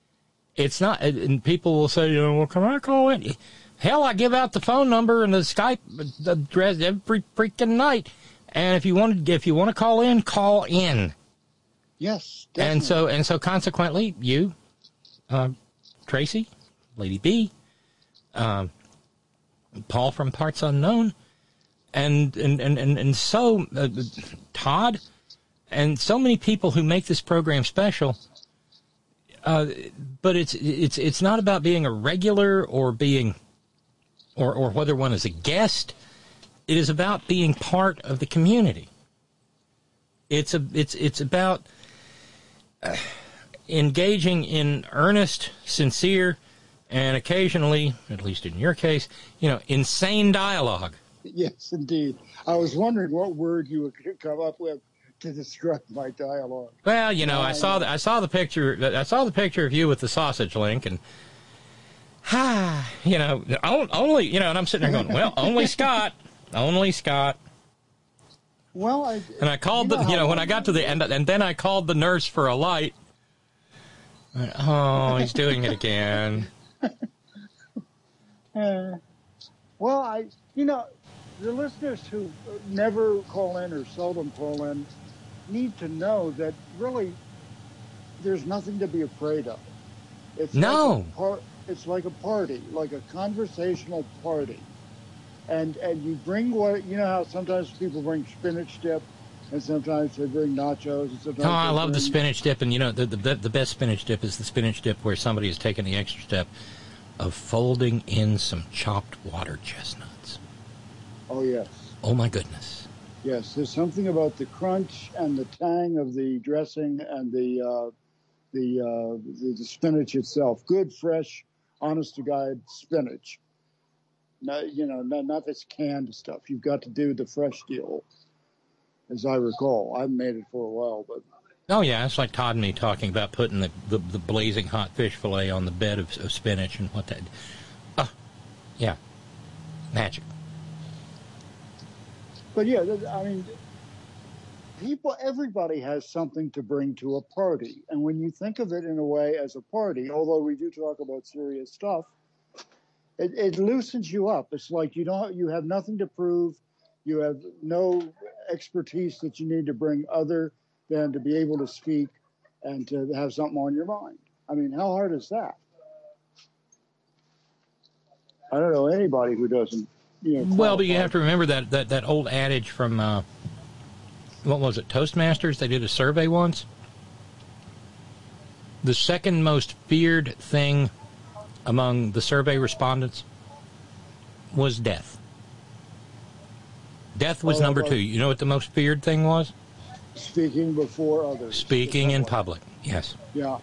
It's not, and people will say, you know, well, can I call in? Hell, I give out the phone number and the Skype address every freaking night. And if you want to, if you want to call in, call in. Yes, definitely. And so, and so, consequently, you, uh, Tracy, Lady B, um, Paul from Parts Unknown, and and and and, and so uh, Todd, and so many people who make this program special. Uh, but it's it's it's not about being a regular or being, or or whether one is a guest. It is about being part of the community. It's a it's it's about uh, engaging in earnest, sincere, and occasionally, at least in your case, you know, insane dialogue. Yes, indeed. I was wondering what word you would come up with to describe my dialogue. Well, you know, I saw the, I saw the picture. I saw the picture of you with the sausage link, and ah, you know, only you know, and I'm sitting there going, well, only Scott, only Scott. Well, I, and I called you know the, you know, when I got to the end, and then I called the nurse for a light. Oh, he's doing it again. uh, well, I, you know, the listeners who never call in or seldom call in need to know that really there's nothing to be afraid of. It's no. Like a par- it's like a party, like a conversational party. And and you bring what, you know how sometimes people bring spinach dip and sometimes they bring nachos. And sometimes oh, I love bring... the spinach dip. And, you know, the, the the best spinach dip is the spinach dip where somebody has taken the extra step of folding in some chopped water chestnuts. Oh, yes. Oh, my goodness. Yes, there's something about the crunch and the tang of the dressing and the uh, the, uh, the the spinach itself. Good, fresh, honest-to-God spinach. No, you know, not, not this canned stuff. You've got to do the fresh deal, as I recall. I've made it for a while, but... Oh, yeah, it's like Todd and me talking about putting the, the, the blazing hot fish fillet on the bed of, of spinach and what that... Oh, yeah, magic. But, yeah, I mean, people, everybody has something to bring to a party. And when you think of it in a way as a party, although we do talk about serious stuff, It, it loosens you up. It's like you don't, you have nothing to prove. You have no expertise that you need to bring other than to be able to speak and to have something on your mind. I mean, how hard is that? I don't know anybody who doesn't, you know. Well, but you have to remember that, that, that old adage from, uh, what was it, Toastmasters? They did a survey once. The second most feared thing among the survey respondents was death. Death was oh, number two. You know what the most feared thing was? Speaking before others. Speaking in public, yes. Yeah.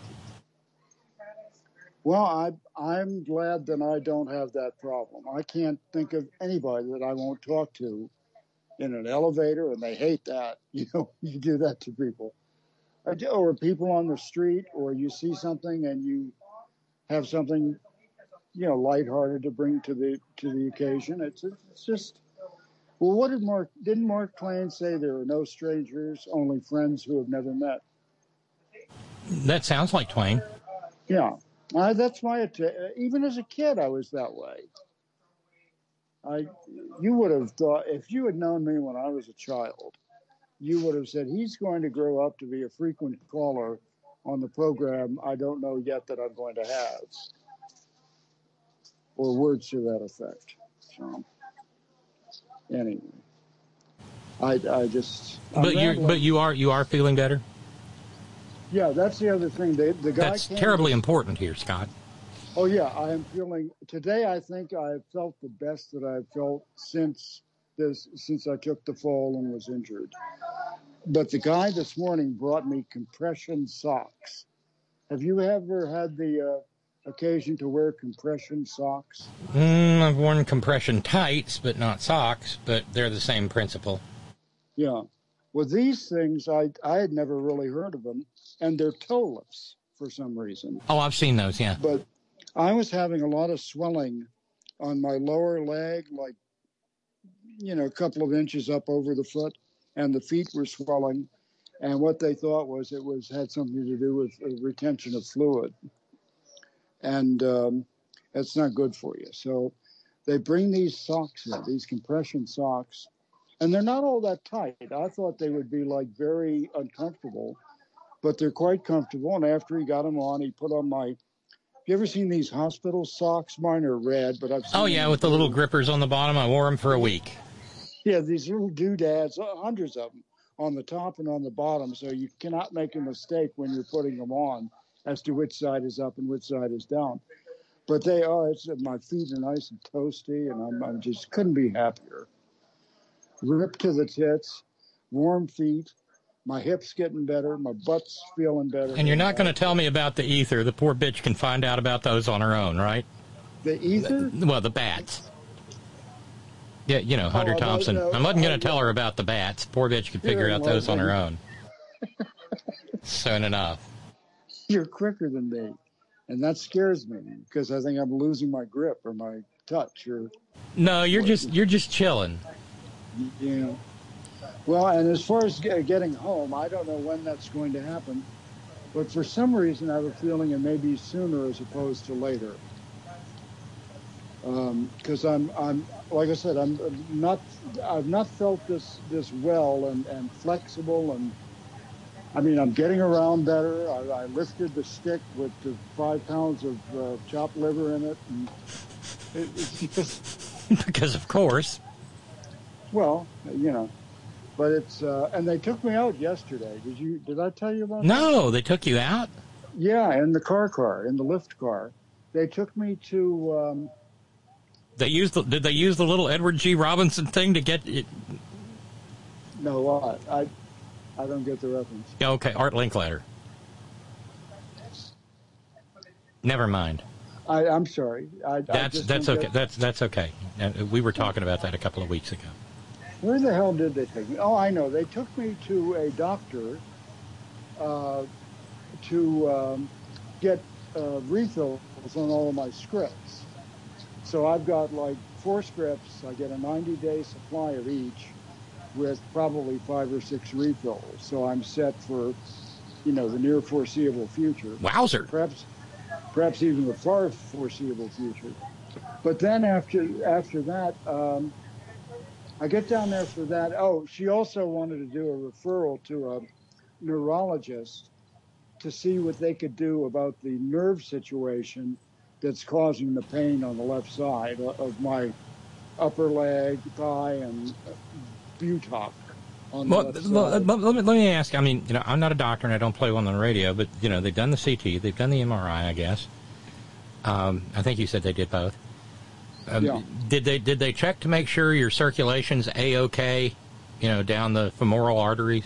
Well, I, I'm glad that I don't have that problem. I can't think of anybody that I won't talk to in an elevator, and they hate that. You know, you do that to people. Or people on the street, or you see something and you have something, you know, lighthearted to bring to the to the occasion. It's it's just, well, what did Mark, didn't Mark Twain say there are no strangers, only friends who have never met? That sounds like Twain. Yeah. I, that's my, even as a kid, I was that way. I, you would have thought, if you had known me when I was a child, you would have said, he's going to grow up to be a frequent caller on the program I don't know yet that I'm going to have. Or words to that effect. So, anyway, I, I just. I'm but you, but you are, you are feeling better. Yeah, that's the other thing. The, the guy. That's terribly important here, Scott. Oh yeah, I am feeling today. I think I've felt the best that I've felt since this, since I took the fall and was injured. But the guy this morning brought me compression socks. Have you ever had the uh, occasion to wear compression socks? Mm, I've worn compression tights, but not socks, but they're the same principle. Yeah. Well, these things, I, I had never really heard of them, and they're toe-less for some reason. Oh, I've seen those, yeah. But I was having a lot of swelling on my lower leg, like, you know, a couple of inches up over the foot, and the feet were swelling. And what they thought was it was had something to do with uh, retention of fluid. and um, it's not good for you. So they bring these socks in, these compression socks, and they're not all that tight. I thought they would be like very uncomfortable, but they're quite comfortable. And after he got them on, he put on my. You ever seen these hospital socks? Mine are red, but I've seen Oh, yeah, with the little grippers on the bottom. I wore them for a week. Yeah, these little doodads, uh, hundreds of them on the top and on the bottom, so you cannot make a mistake when you're putting them on as to which side is up and which side is down. But they are, it's, my feet are nice and toasty, and I'm, I'm just couldn't be happier. Ripped to the tits, warm feet. My hips getting better. My butt's feeling better. And you're not going to tell me about the ether. The poor bitch can find out about those on her own, right? The ether? Well, the bats. Yeah, you know, Hunter Oh, Thompson. no, I wasn't going to I- tell her about the bats. Poor bitch could figure You're out those on her lovely. own. Soon enough. You're quicker than me, and that scares me because I think I'm losing my grip or my touch or, No, you're just you're just chilling. you know. Well, and as far as ge- getting home, I don't know when that's going to happen, but for some reason I have a feeling it may be sooner as opposed to later. Because I'm, I'm, like I said, I'm not, I've not felt this, this well and, and flexible, and I mean, I'm getting around better. I, I lifted the stick with the five pounds of uh, chopped liver in it, and it, it's just, Because, of course. well, you know, but it's, uh, and they took me out yesterday. Did you, did I tell you about that? No, they took you out? Yeah, in the car car, in the lift car. They took me to, um, They used the, did they use the little Edward G. Robinson thing to get it? no, what? I, I don't get the reference. Yeah, okay, Art Linkletter. Never mind. I, I'm sorry. I, I That's just that's don't okay. get- That's that's okay. Uh, We were talking about that a couple of weeks ago. Where the hell did they take me? Oh, I know. They took me to a doctor uh, to um, get uh, refills on all of my scripts. So I've got like four scripts. I get a ninety-day supply of each with probably five or six refills. So I'm set for, you know, the near foreseeable future. Wowzer. Perhaps, perhaps even the far foreseeable future. But then after after that, um, I get down there for that. Oh, she also wanted to do a referral to a neurologist to see what they could do about the nerve situation that's causing the pain on the left side of my upper leg, thigh, and buttock on the Well, left well, side. let, let me, let me ask. I mean, you know, I'm not a doctor and I don't play one on the radio, but you know, they've done the C T, they've done the M R I, I guess. Um, I think you said they did both. Um, Yeah. Did they did they check to make sure your circulation's a-okay? You know, down the femoral arteries.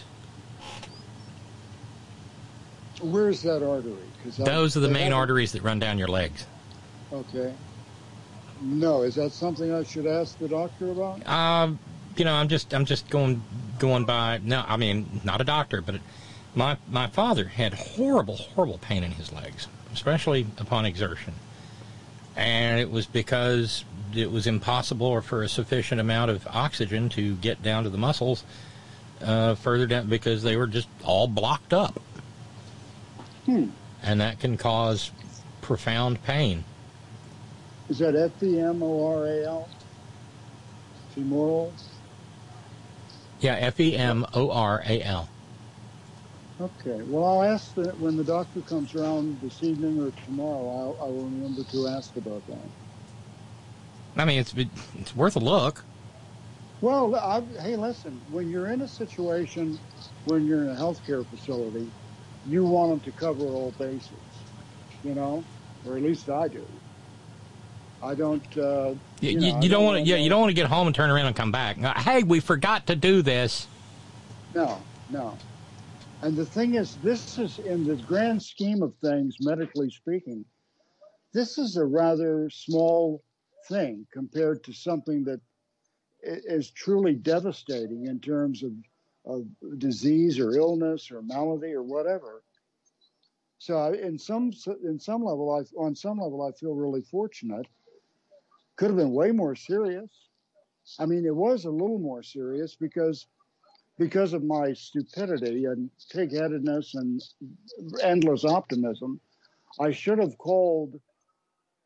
Where's that artery? 'Cause I- Those are the they main haven't- arteries that run down your legs. Okay. No, is that something I should ask the doctor about? Um, you know, I'm just I'm just going going by. No, I mean, not a doctor, but my my father had horrible horrible pain in his legs, especially upon exertion, and it was because it was impossible or for a sufficient amount of oxygen to get down to the muscles uh, further down because they were just all blocked up, Hmm. and that can cause profound pain. Is that F E M O R A L? Femoral? Yeah, F E M O R A L. Okay. Well, I'll ask the, when the doctor comes around this evening or tomorrow. I'll, I will remember to ask about that. I mean, it's it's worth a look. Well, I, hey, listen. When you're in a situation, when you're in a healthcare facility, you want them to cover all bases. You know, or at least I do. I don't. Uh, You, you, know, you, I you don't want to. wanna Yeah, know- you don't want to get home and turn around and come back. Uh, Hey, we forgot to do this. No, no. And the thing is, this is, in the grand scheme of things, medically speaking, this is a rather small thing compared to something that i- is truly devastating in terms of, of disease or illness or malady or whatever. So I, in some in some level, I, on some level, I feel really fortunate. Could have been way more serious. I mean, it was a little more serious because because of my stupidity and pig-headedness and endless optimism. I should have called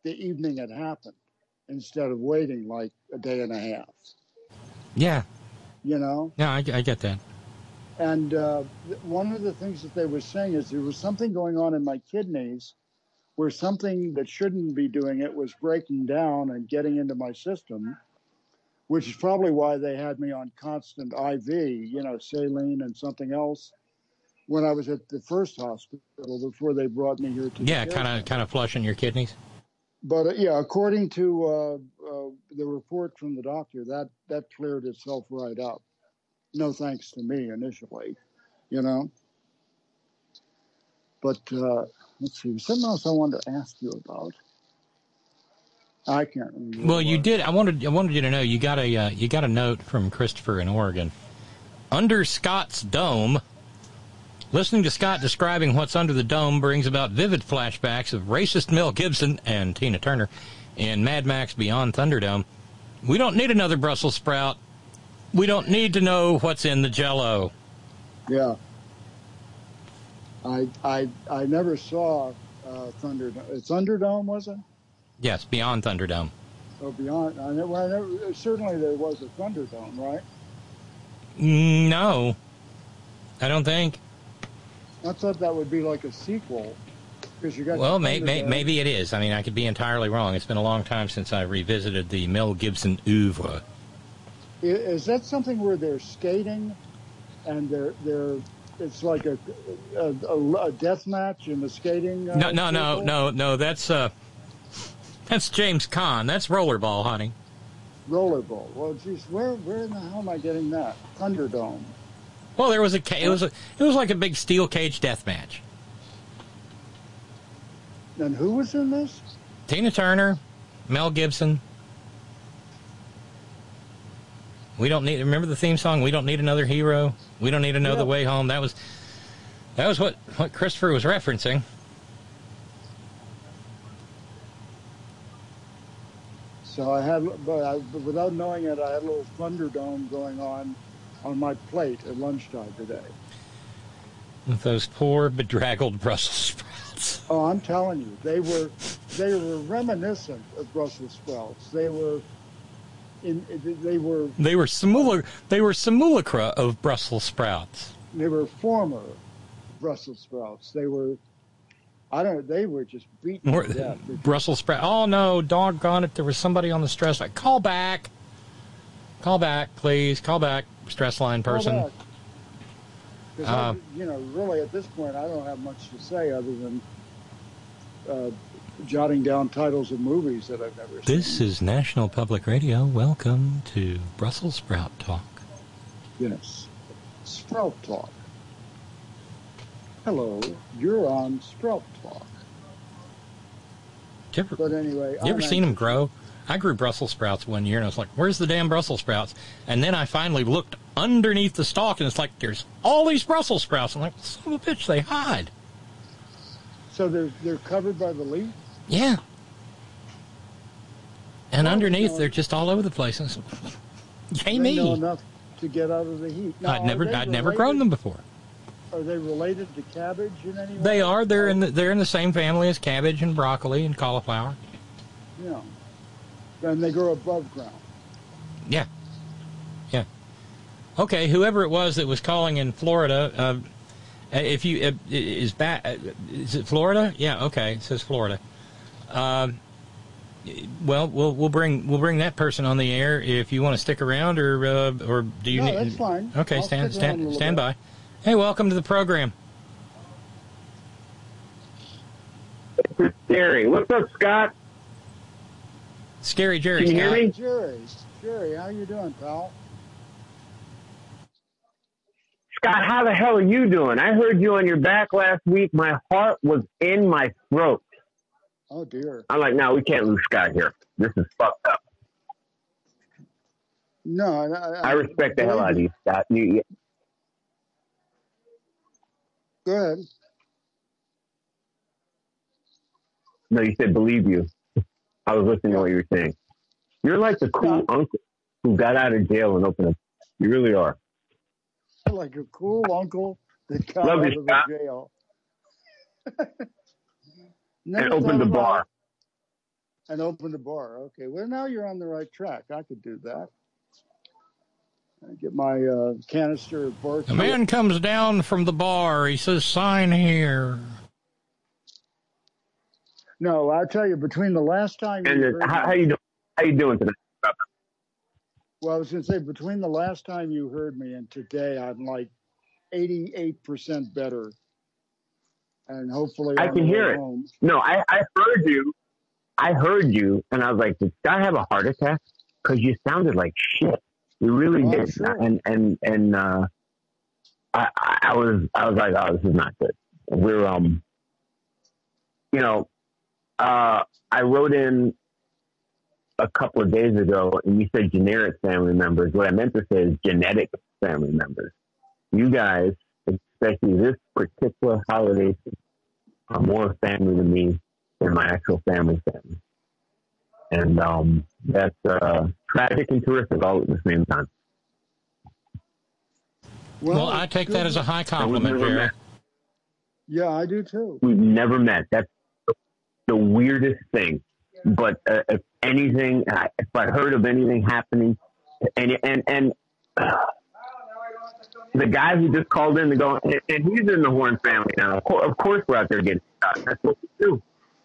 the evening had happened instead of waiting like a day and a half. Yeah. You know? Yeah, I, I get that. And uh, one of the things that they were saying is there was something going on in my kidneys where something that shouldn't be doing it was breaking down and getting into my system, which is probably why they had me on constant I V, you know, saline and something else, when I was at the first hospital before they brought me here to Yeah, kind of kind of flushing your kidneys. But, uh, yeah, according to uh, uh, the report from the doctor, that, that cleared itself right up. No thanks to me initially, you know. But uh, let's see, something else I wanted to ask you about. I can't remember. Well, you did. I wanted. I wanted you to know you got a. Uh, you got a note from Christopher in Oregon. Under Scott's dome, listening to Scott describing what's under the dome brings about vivid flashbacks of racist Mel Gibson and Tina Turner in Mad Max Beyond Thunderdome. We don't need another Brussels sprout. We don't need to know what's in the Jell-O. Yeah. I I I never saw uh, Thunderdome. Thunderdome, was it? Yes, Beyond Thunderdome. Oh, Beyond. I never, I never, certainly there was a Thunderdome, right? No, I don't think. I thought that would be like a sequel. Because you got well, may, may, maybe it is. I mean, I could be entirely wrong. It's been a long time since I revisited the Mel Gibson oeuvre. Is that something where they're skating and they're they're it's like a a, a, a death match in the skating? Uh, no, no, no, circle? no, no. That's uh, that's James Caan. That's Rollerball, honey. Rollerball. Well, geez, where where in the hell am I getting that? Thunderdome. Well, there was a ca- it was a, it was like a big steel cage death match. And who was in this? Tina Turner, Mel Gibson. We don't need. Remember the theme song? We don't need another hero. We don't need to know yeah. the way home. That was that was what, what Christopher was referencing. So I had, but, I, but without knowing it, I had a little Thunderdome going on on my plate at lunchtime today. With those poor bedraggled Brussels sprouts. Oh, I'm telling you, they were they were reminiscent of Brussels sprouts. They were. In, they were they were simula- they were simulacra of Brussels sprouts. They were former Brussels sprouts. They were, I don't know, they were just beaten More, to death. Brussels sprout. Oh no, doggone it! There was somebody on the stress line. Call back, call back, please, call back, stress line person. Because uh, you know, really, at this point, I don't have much to say other than uh, jotting down titles of movies that I've never seen. This is National Public Radio. Welcome to Brussels Sprout Talk. Yes, Sprout Talk. Hello, you're on Sprout Talk. You ever, but anyway, you ever seen them grow? I grew Brussels sprouts one year, and I was like, where's the damn Brussels sprouts? And then I finally looked underneath the stalk, and it's like, there's all these Brussels sprouts. I'm like, son of a bitch, they hide. So they're, they're covered by the leaf? Yeah. And underneath, they're just all over the place. And so, yay me. They know enough to get out of the heat. Now, I'd never, I'd never grown them before. Are they related to cabbage in any way? They are. They're in the, they're in the same family as cabbage and broccoli and cauliflower. Yeah. And they grow above ground. Yeah. Yeah. Okay, whoever it was that was calling in Florida, uh, if you uh, is back, uh, is it Florida? Yeah. Okay, it says Florida. Um, well, we'll we'll bring we'll bring that person on the air if you want to stick around, or uh, or do you? No, need, that's fine. Okay, I'll stand stick around stand a stand bit. by. Hey, welcome to the program. Jerry, what's up, Scott? Scary Jerry. Can you hear Scott. me? Jerry, Jerry, how you doing, pal? Scott, how the hell are you doing? I heard you on your back last week. My heart was in my throat. Oh, dear. I'm like, no, we can't lose Scott here. This is fucked up. No, I, I, I respect the hell out of you, Scott. You, you, Go ahead. no, you said believe you. I was listening to what you were saying. You're like the cool Yeah. uncle who got out of jail and opened up. You really are. Like a cool uncle that got Love out you, of Scott. the jail. And opened the bar. and opened a bar. Okay, well, now you're on the right track. I could do that. I get my uh, canister of bar. A man comes down from the bar. He says, sign here. No, I'll tell you, between the last time you And heard how, me, how you doing? How you doing today? well, I was going to say, between the last time you heard me and today, I'm like eighty-eight percent better. And hopefully I on can the hear way it. home. No, I, I heard you. I heard you, and I was like, did I have a heart attack? Because you sounded like shit. You really Oh, did. sure. And and and uh, I I was I was like, oh, this is not good. We're um, you know, uh, I wrote in a couple of days ago, and you said generic family members. What I meant to say is genetic family members. You guys, especially this particular holiday, are more family to me than my actual family family. And um, that's uh, tragic and terrific all at the same time. Well, Well, I take good. that as a high compliment, never Jerry. met. Yeah, I do too. We've never met. That's the weirdest thing. But uh, if anything, if I heard of anything happening, and and and uh, the guy who just called in to go, and, and he's in the Horn family now. Of course, of course, we're out there getting shot. That's what we do.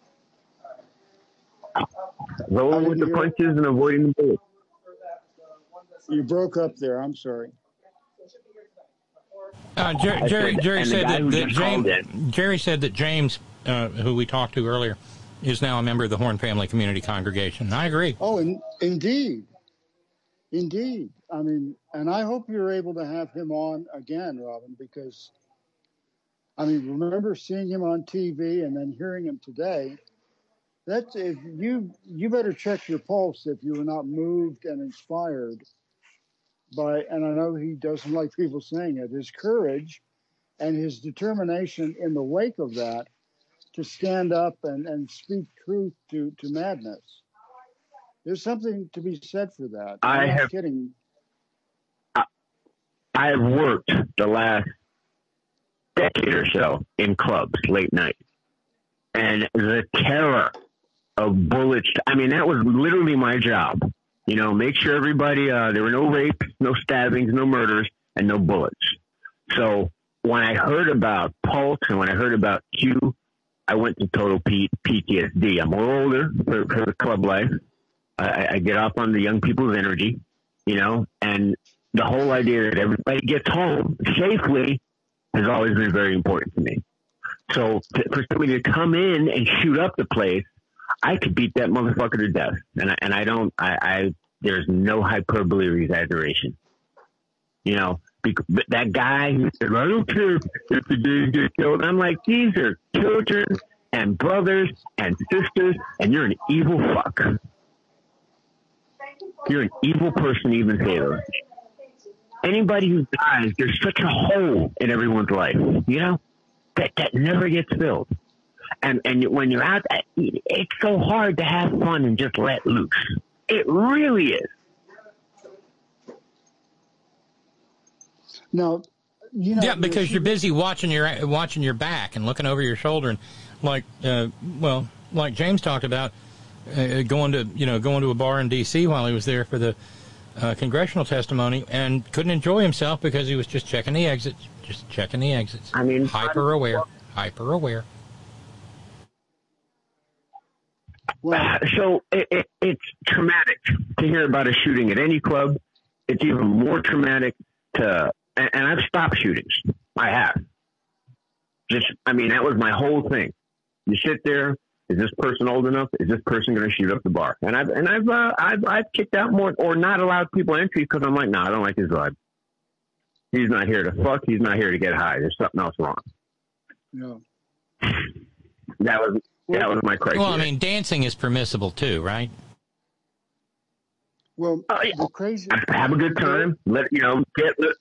Rolling with the punches and avoiding the bullets. You broke up there. I'm sorry. Uh, Jer- Jerry, said- Jerry and the said guy that, who that just called James. Jerry said that James, uh, who we talked to earlier, is now a member of the Horn Family Community Congregation. I agree. Oh, in, indeed. Indeed. I mean, and I hope you're able to have him on again, Robin, because, I mean, remember seeing him on T V and then hearing him today. That's if you you better check your pulse if you were not moved and inspired by, and I know he doesn't like people saying it, his courage and his determination in the wake of that to stand up and, and speak truth to, to madness. There's something to be said for that. I'm I not have- kidding. I've worked the last decade or so in clubs late night, and the terror of bullets. I mean, that was literally my job. You know, make sure everybody, uh, there were no rapes, no stabbings, no murders, and no bullets. So when I heard about Pulse and when I heard about Q, I went to total P- PTSD. I'm more older for, for the club life. I, I get off on the young people's energy, you know, and the whole idea that everybody gets home safely has always been very important to me. So to, for somebody to come in and shoot up the place, I could beat that motherfucker to death. And I, and I don't, I, I, there's no hyperbole or exaggeration. You know, because, but that guy who said, I don't care if, if the gays get killed. I'm like, these are children and brothers and sisters, and you're an evil fuck. You're an evil person to even say those. Anybody who dies, there's such a hole in everyone's life, you know, that, that never gets filled. And and when you're out, it's so hard to have fun and just let loose. It really is. Now, you know, Yeah, because you're busy watching your watching your back and looking over your shoulder, and like, uh, well, like James talked about, uh, going to you know going to a bar in D C while he was there for the uh, congressional testimony, and couldn't enjoy himself because he was just checking the exits, just checking the exits. I mean, hyper aware, hyper aware. Well, so it, it, it's traumatic to hear about a shooting at any club. It's even more traumatic to, and, and I've stopped shootings. I have. Just, I mean, that was my whole thing. You sit there. Is this person old enough? Is this person going to shoot up the bar? And I've and I've uh, I've I've kicked out more or not allowed people entry because I'm like, no, nah, I don't like his vibe. He's not here to fuck. He's not here to get high. There's something else wrong. No. That was that was my criteria. Well, I mean, dancing is permissible too, right? Well, uh, yeah. the crazy. Have a good time. Let you know. Get. Let,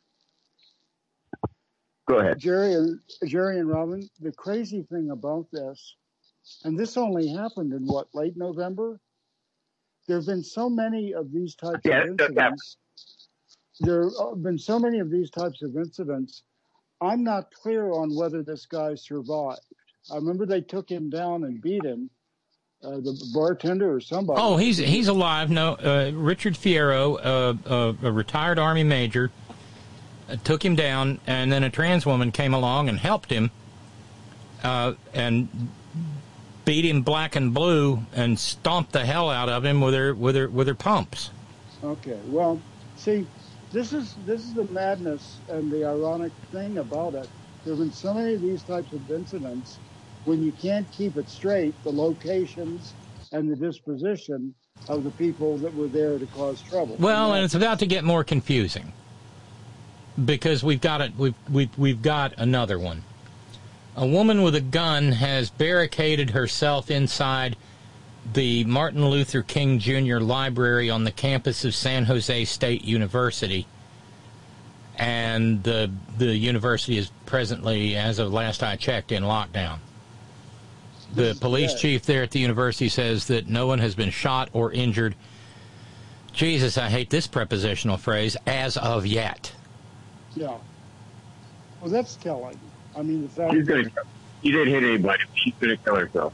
go ahead, Jerry and Jerry and Robin. The crazy thing about this. And this only happened in what, late November? There have been so many of these types yeah, of incidents. There have been so many of these types of incidents. I'm not clear on whether this guy survived. I remember they took him down and beat him, uh, the bartender or somebody. Oh, he's he's alive. No, uh, Richard Fierro, uh, uh, a retired Army major, uh, took him down, and then a trans woman came along and helped him, uh, and beat him black and blue and stomped the hell out of him with her with her with her pumps. Okay, well, see, this is this is the madness and the ironic thing about it. There have been so many of these types of incidents when you can't keep it straight, the locations and the disposition of the people that were there to cause trouble. Well, and it's about to get more confusing because we've got it. We've we've we've got another one. A woman with a gun has barricaded herself inside the Martin Luther King Junior Library on the campus of San Jose State University. And the, the university is presently, as of last I checked, in lockdown. The police chief there at the university says that no one has been shot or injured. Jesus, I hate this prepositional phrase, as of yet. Yeah. Well, that's telling. I mean, the fact She's gonna, you didn't hit anybody. She's going to kill herself.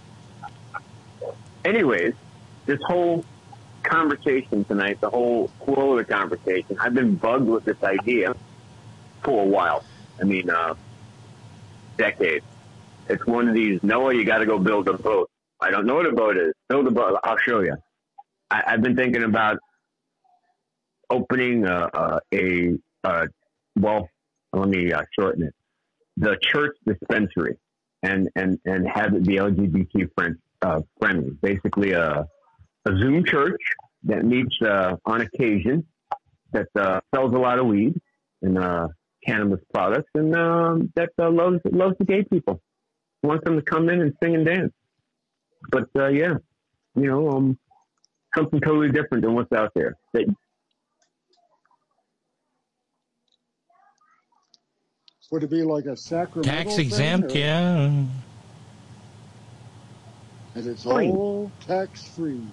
Anyways, this whole conversation tonight, the whole flow of the conversation, I've been bugged with this idea for a while. I mean, uh, decades. It's one of these, Noah, you got to go build a boat. I don't know what a boat is. Build a boat. I'll show you. I, I've been thinking about opening a, a, a, a well, let me uh, shorten it. The church dispensary and, and, and have it be L G B T friend, uh, friendly. Basically a, a Zoom church that meets uh, on occasion, that uh, sells a lot of weed and uh, cannabis products, and um, that uh, loves, loves the gay people. Wants them to come in and sing and dance. But, uh, yeah, you know, um, something totally different than what's out there. That, would it be like a sacramental tax exempt, thing, yeah. And it's all tax free.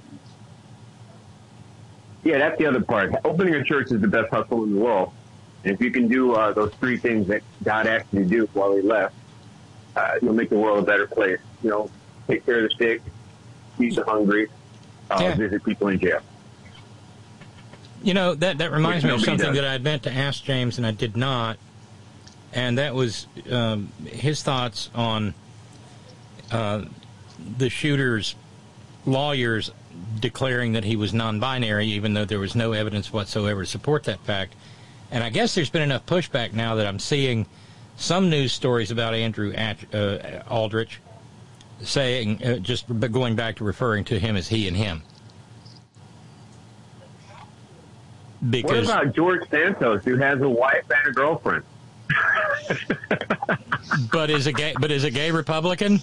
Yeah, that's the other part. Opening a church is the best hustle in the world. And if you can do uh, those three things that God asked you to do while he left, uh, you'll make the world a better place. You know, take care of the sick, feed the hungry, uh, Yeah. visit people in jail. You know, that, that reminds Which me of nobody something does. that I had meant to ask James, and I did not. And that was um, his thoughts on uh, the shooter's lawyers declaring that he was non-binary, even though there was no evidence whatsoever to support that fact. And I guess there's been enough pushback now that I'm seeing some news stories about Andrew At- uh, Aldrich saying, uh, just going back to referring to him as he and him. Because, What about George Santos, who has a wife and a girlfriend? but is a gay, but is a gay Republican?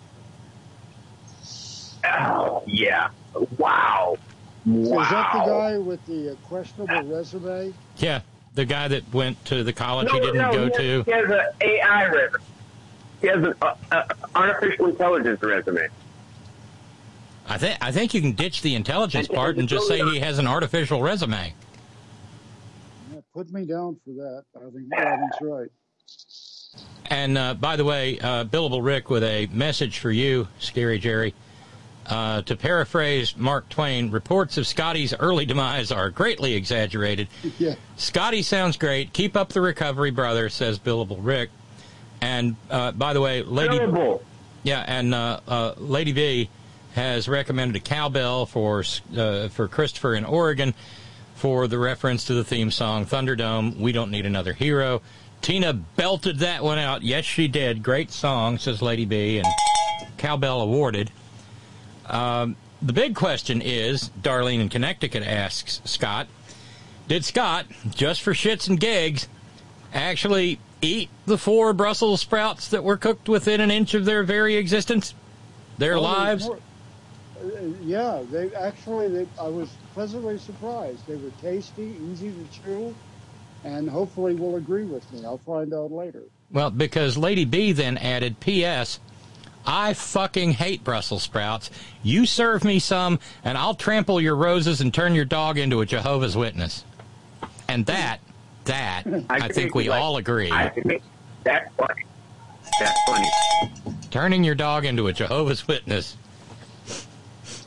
Oh, yeah. Wow. Wow. Is that the guy with the uh, questionable resume? Yeah, the guy that went to the college No, he didn't no, go he has, to. He has an A I resume. He has an uh, uh, artificial intelligence resume. I think I think you can ditch the intelligence And- part and just say he has an artificial resume. Yeah, put me down for that. I think Robin's right. And uh, by the way, uh, Billable Rick with a message for you, Scary Jerry. Uh, to paraphrase Mark Twain, reports of Scotty's early demise are greatly exaggerated. Yeah. Scotty sounds great. Keep up the recovery, brother, says Billable Rick. And uh, by the way, Lady, Terrible. yeah, and uh, uh, Lady V has recommended a cowbell for uh, for Christopher in Oregon for the reference to the theme song Thunderdome. We don't need another hero. Tina belted that one out. Yes, she did. Great song, says Lady B, and cowbell awarded. Um, the big question is, Darlene in Connecticut asks Scott, did Scott, just for shits and gigs, actually eat the four Brussels sprouts that were cooked within an inch of their very existence? Their Oh, lives? more- uh, yeah, they actually, they, I was pleasantly surprised. They were tasty, easy to chew, and hopefully will agree with me. I'll find out later. Well, because Lady B then added, P S, I fucking hate Brussels sprouts. You serve me some, and I'll trample your roses and turn your dog into a Jehovah's Witness. And that, that, I, think we like, all agree. I think that's funny. That's funny. Turning your dog into a Jehovah's Witness.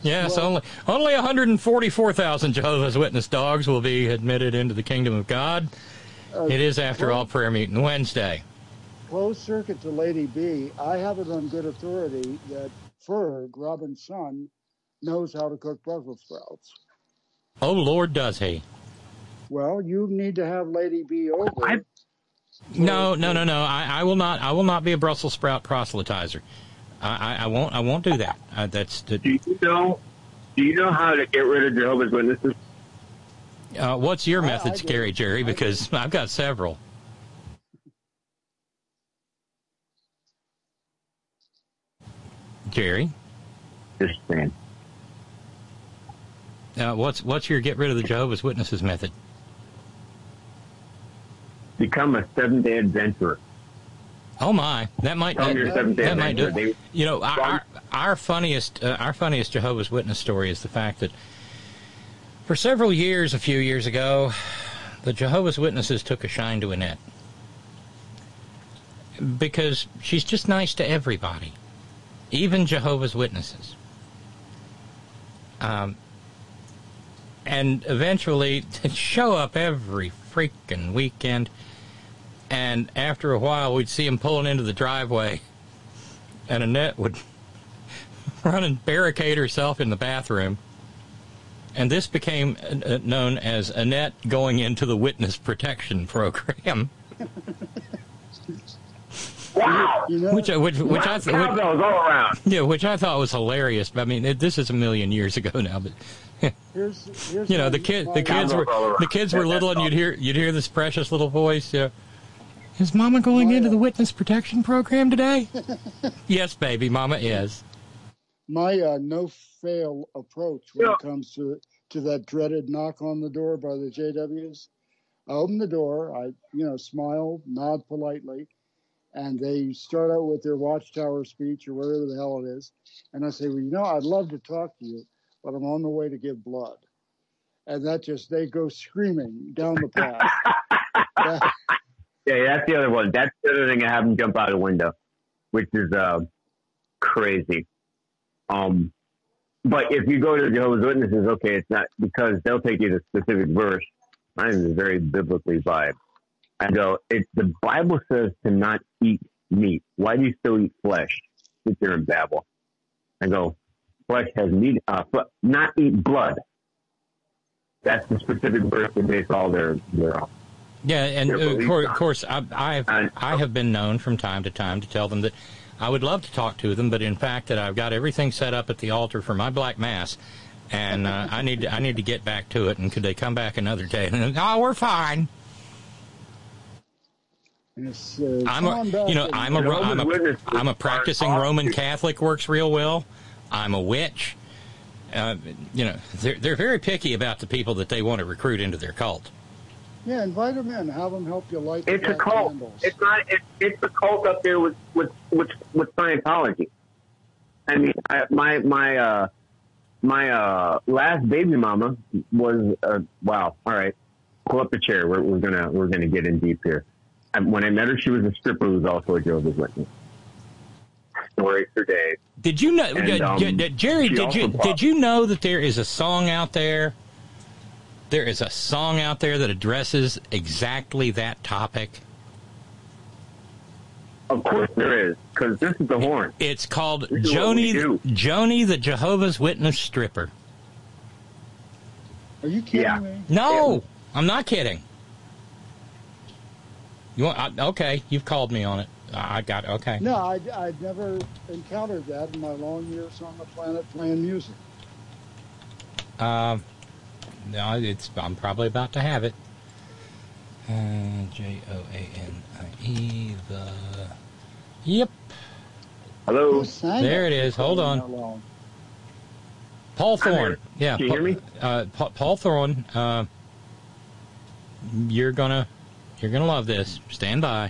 Yes, Well- only only one hundred forty-four thousand Jehovah's Witness dogs will be admitted into the kingdom of God. Uh, It is, after well- all, prayer meeting Wednesday. Closed circuit to Lady B. I have it on good authority that Ferg, Robin's son, knows how to cook Brussels sprouts. Oh, Lord, does he? Well, you need to have Lady B over. No, no, no, no. I, I will not. I will not be a Brussels sprout proselytizer. I, I, I won't. I won't do that. Uh, that's. The, Do you know? Do you know how to get rid of Jehovah's Witnesses? uh, what's your I- method, I do. Scary Jerry? Because I've got several. Jerry, Just saying. uh, what's what's your get rid of the Jehovah's Witnesses method? Become a Seventh-day Adventurer. Oh my, that might Tell that, me your Seventh-day that might do Adventurer. it. They- You know, our our, our funniest uh, our funniest Jehovah's Witness story is the fact that for several years, a few years ago, the Jehovah's Witnesses took a shine to Annette because she's just nice to everybody, even Jehovah's Witnesses. Um, and eventually, they'd show up every freaking weekend. And after a while, we'd see him pulling into the driveway, and Annette would run and barricade herself in the bathroom. And this became uh, known as Annette going into the witness protection program. Wow! You know, Which, I- which, which I th- which, Cowbells all around. yeah, which I thought was hilarious. I mean, it, this is a million years ago now, but here's, here's you know, my- the kid, my- the kids were the kids were little, and you'd hear you'd hear this precious little voice. Yeah, is Mama going into the witness protection program today? Yes, baby, Mama is. my uh, no-fail approach when Yeah. it comes to to that dreaded knock on the door by the J Ws. I open the door, I you know smile, nod politely, and they start out with their watchtower speech or whatever the hell it is, and I say, well, you know, I'd love to talk to you, but I'm on the way to give blood, and that just they go screaming down the path. That- Yeah, that's the other one. That's the other thing I have them jump out a window, which is uh, crazy. Um, but if you go to Jehovah's Witnesses, okay, it's not because they'll take you to a specific verse. Mine is very biblically vibe. I go, it, the Bible says to not eat meat. Why do you still eat flesh? Sit there and babble. I go, flesh has meat, uh, fl- not eat blood. That's the specific verse they base all their, their uh, Yeah, and Their uh, of belief course, on. of course I, I've And- I have been known from time to time to tell them that I would love to talk to them, but in fact that I've got everything set up at the altar for my black mass, and uh, I need to, I need to get back to it. And could they come back another day? And oh, we're fine. It's, uh, I'm a, come back you know, and- I'm a, Jehovah's I'm a, Witnesses I'm a are practicing awesome. Roman Catholic, works real well. I'm a witch. Uh, you know, they're they're very picky about the people that they want to recruit into their cult. Yeah, invite them in. Have them help you light It's the a black cult. candles. It's not. It's, it's a cult up there with with with, with Scientology. I mean, I, my my uh, my uh, last baby mama was uh, wow. All right, pull up the chair. We're, we're gonna we're gonna get in deep here. And when I met her, she was a stripper who was also a Jehovah's Witness. Story for days. Did you know, And, uh, um, J- Jerry? she Did you also did you know that there is a song out there? There is a song out there that addresses exactly that topic. Of course there is, because this is the horn. It's called This is what we do. Joni Joni the Jehovah's Witness Stripper. Are you kidding Yeah. me? No, I'm not kidding. You want? I, okay, you've called me on it. I got okay. No, I, I'd never encountered that in my long years on the planet playing music. Um, no, it's I'm probably about to have it. Uh, J O A N I E the. Yep. Hello. Who sang There it it is. for Hold crying on. out loud? Paul I'm here. Thorne. Yeah. Can you Pa- hear me? Uh, Pa- Paul Thorne. Uh, you're gonna, you're gonna love this. Stand by.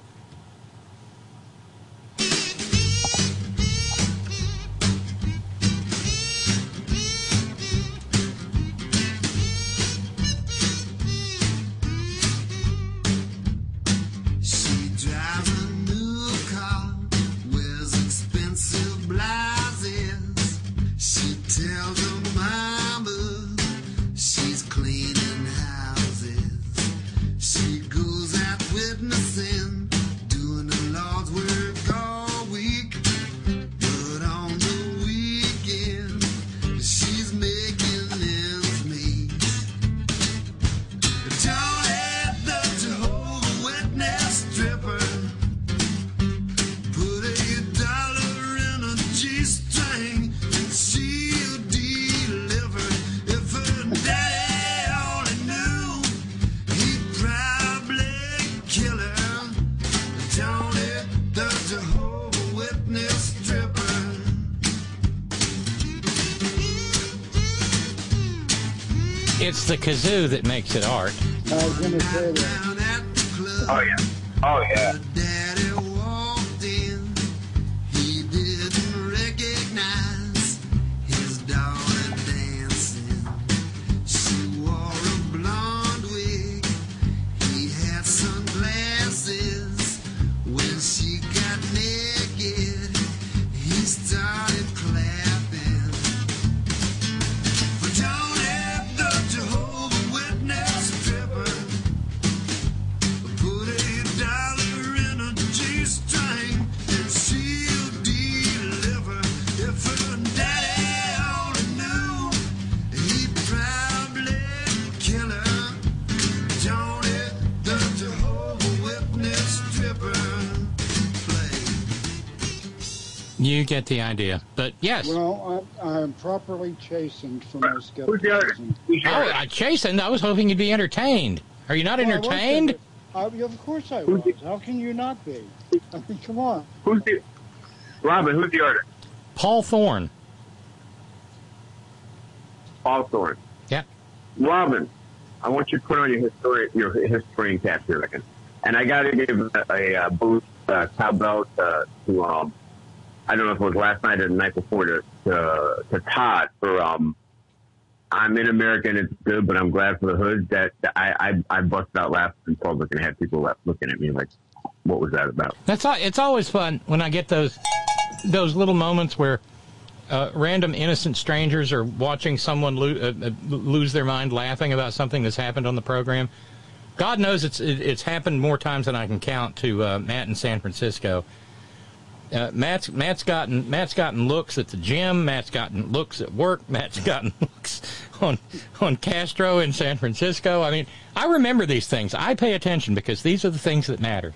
She drives a new car, wears expensive blouses. She tells It's the kazoo that makes it art. I was going to say that. Oh, yeah. Oh, yeah. Daddy walked in. He didn't recognize his daughter dancing. She wore a blonde wig. He had sunglasses. When she got naked, he started clapping. For Johnny, the Jehovah Witness stripper, put a dollar in a G-string and she'll deliver. If her daddy only knew, he'd probably kill her. Johnny, the Jehovah Witness stripper. You get the idea. But yes. Well, I, I'm properly chastened for my Who's the other? skepticism. Who's the Oh, other? uh, chastened? I was hoping you'd be entertained. Are you not Well, I was entertained? thinking- I, of course I Who's was. How can you not be? I mean, come on. Who's the... Robin, who's the artist? Paul Thorne. Paul Thorne. Yeah. Robin, I want you to put on your historian, your historian cap here, again. And I got to give a, a, a boost, uh, cowbell to, to um, I don't know if it was last night or the night before, to to, to Todd for um, I'm in America and it's good, but I'm glad for the hood. That, that I, I I busted out laughing in public and had people laugh, looking at me like, what was that about? That's all, it's always fun when I get those those little moments where uh, random innocent strangers are watching someone lo- uh, lose their mind laughing about something that's happened on the program. God knows it's it, it's happened more times than I can count to uh, Matt in San Francisco. Uh, Matt's Matt's gotten Matt's gotten looks at the gym. Matt's gotten looks at work. Matt's gotten looks on on Castro in San Francisco. I mean, I remember these things. I pay attention because these are the things that matter.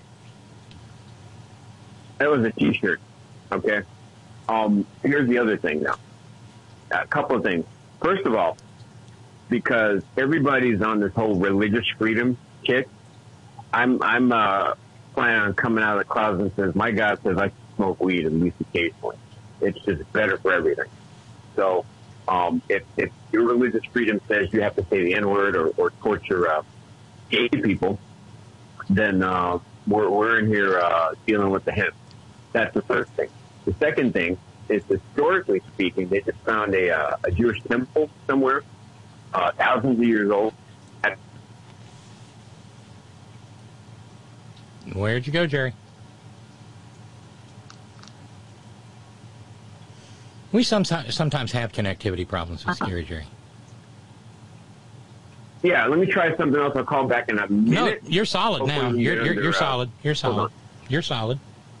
That was a T-shirt. Okay. Um, here's the other thing now. A couple of things. First of all, because everybody's on this whole religious freedom kick, I'm I'm uh, planning on coming out of the closet and says, my God says I can smoke weed at least occasionally. It's just better for everything. So um, if, if your religious freedom says you have to say the N-word or, or torture uh, gay people, then uh, we're, we're in here uh, dealing with the hemp. That's the first thing. The second thing is, historically speaking, they just found a, uh, a Jewish temple somewhere, uh, thousands of years old. Where'd you go, Jerry? We sometimes sometimes have connectivity problems with Scary Jerry. Yeah, let me try something else. I'll call back in a minute. No, you're solid Hopefully now. we You're get you're, under, you're uh, solid. You're hold solid. on. You're solid.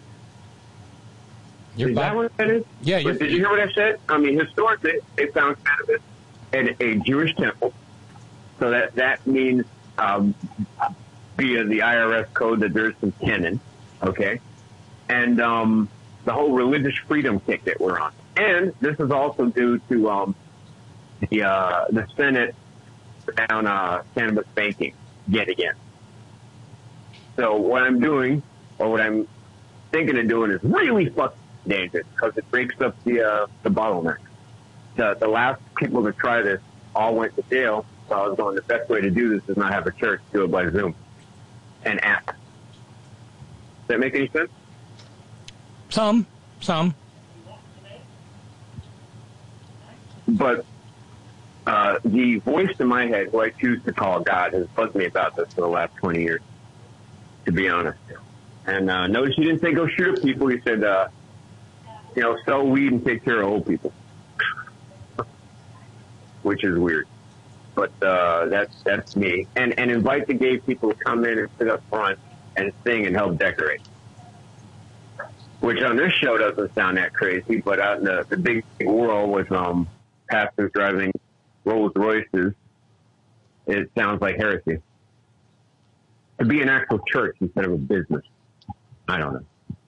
You're Is bi- that what that is? Yeah, But you're- did you hear what I said? I mean, historically, they found cannabis in a Jewish temple. So that, that means um, via the I R S code that there's some canon, okay? And um, the whole religious freedom kick that we're on. And this is also due to um, the uh, the Senate down uh, cannabis banking yet again. So what I'm doing, or what I'm thinking of doing, is really fucking dangerous because it breaks up the uh, the bottleneck. The the last people to try this all went to jail. So I was going, the best way to do this is not have a church, do it by Zoom and app. Does that make any sense? Some, some. But uh, the voice in my head, who I choose to call God, has bugged me about this for the last twenty years, to be honest. And uh, notice he didn't say go shoot at people. He said, uh, you know, sell weed and take care of old people, which is weird. But uh, that's that's me. And and invite the gay people to come in and sit up front and sing and help decorate. Which on this show doesn't sound that crazy, but out in the, the big world with um, pastors driving Rolls Royces, it sounds like heresy. To be an actual church instead of a business. I don't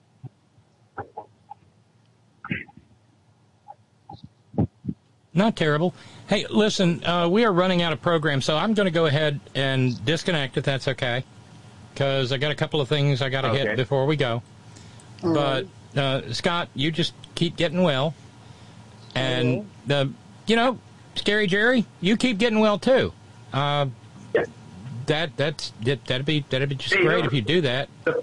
know. Not terrible. Hey, listen, uh, we are running out of program, so I'm going to go ahead and disconnect if that's okay, because I got a couple of things I got to Okay. hit before we go. All But uh, Scott, you just keep getting well, and uh, you know, Scary Jerry, you keep getting well too. Uh, that that's that, that'd be that'd be just Hey, great you know, if you do that. The,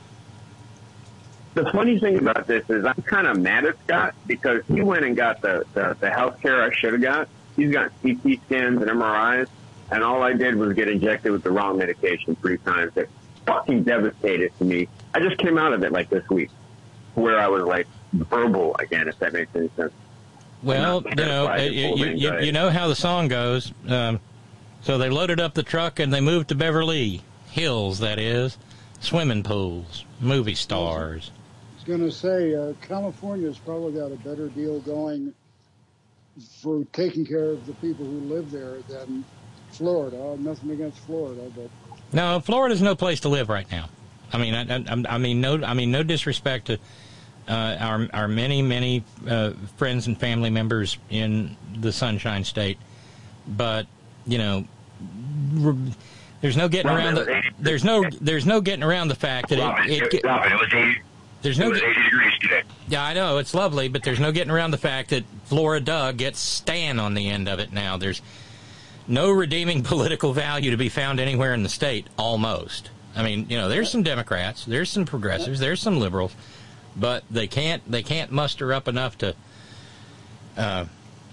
the funny thing about this is I'm kind of mad at Scott because he went and got the, the, the health care I should have got. He's got C T scans and M R Is, and all I did was get injected with the wrong medication three times. It fucking devastated to me. I just came out of it like this week, where I was like verbal again, if that makes any sense. Well, you know, uh, you, you, you, you know how the song goes. Um, so they loaded up the truck and they moved to Beverly Hills, that is, swimming pools, movie stars. I was going to say, uh, California's probably got a better deal going for taking care of the people who live there than Florida. Nothing against Florida, but No, Florida's no place to live right now. I mean, I, I, I mean, no, I mean, no disrespect to uh, our our many, many uh, friends and family members in the Sunshine State, but you know, there's no getting around the there's no there's no getting around the fact that it, it, it there's no yeah, I know it's lovely, but there's no getting around the fact that Florida gets Stan on the end of it now. There's no redeeming political value to be found anywhere in the state, almost. I mean, you know, there's some Democrats, there's some progressives, there's some liberals, but they can't they can't muster up enough to uh,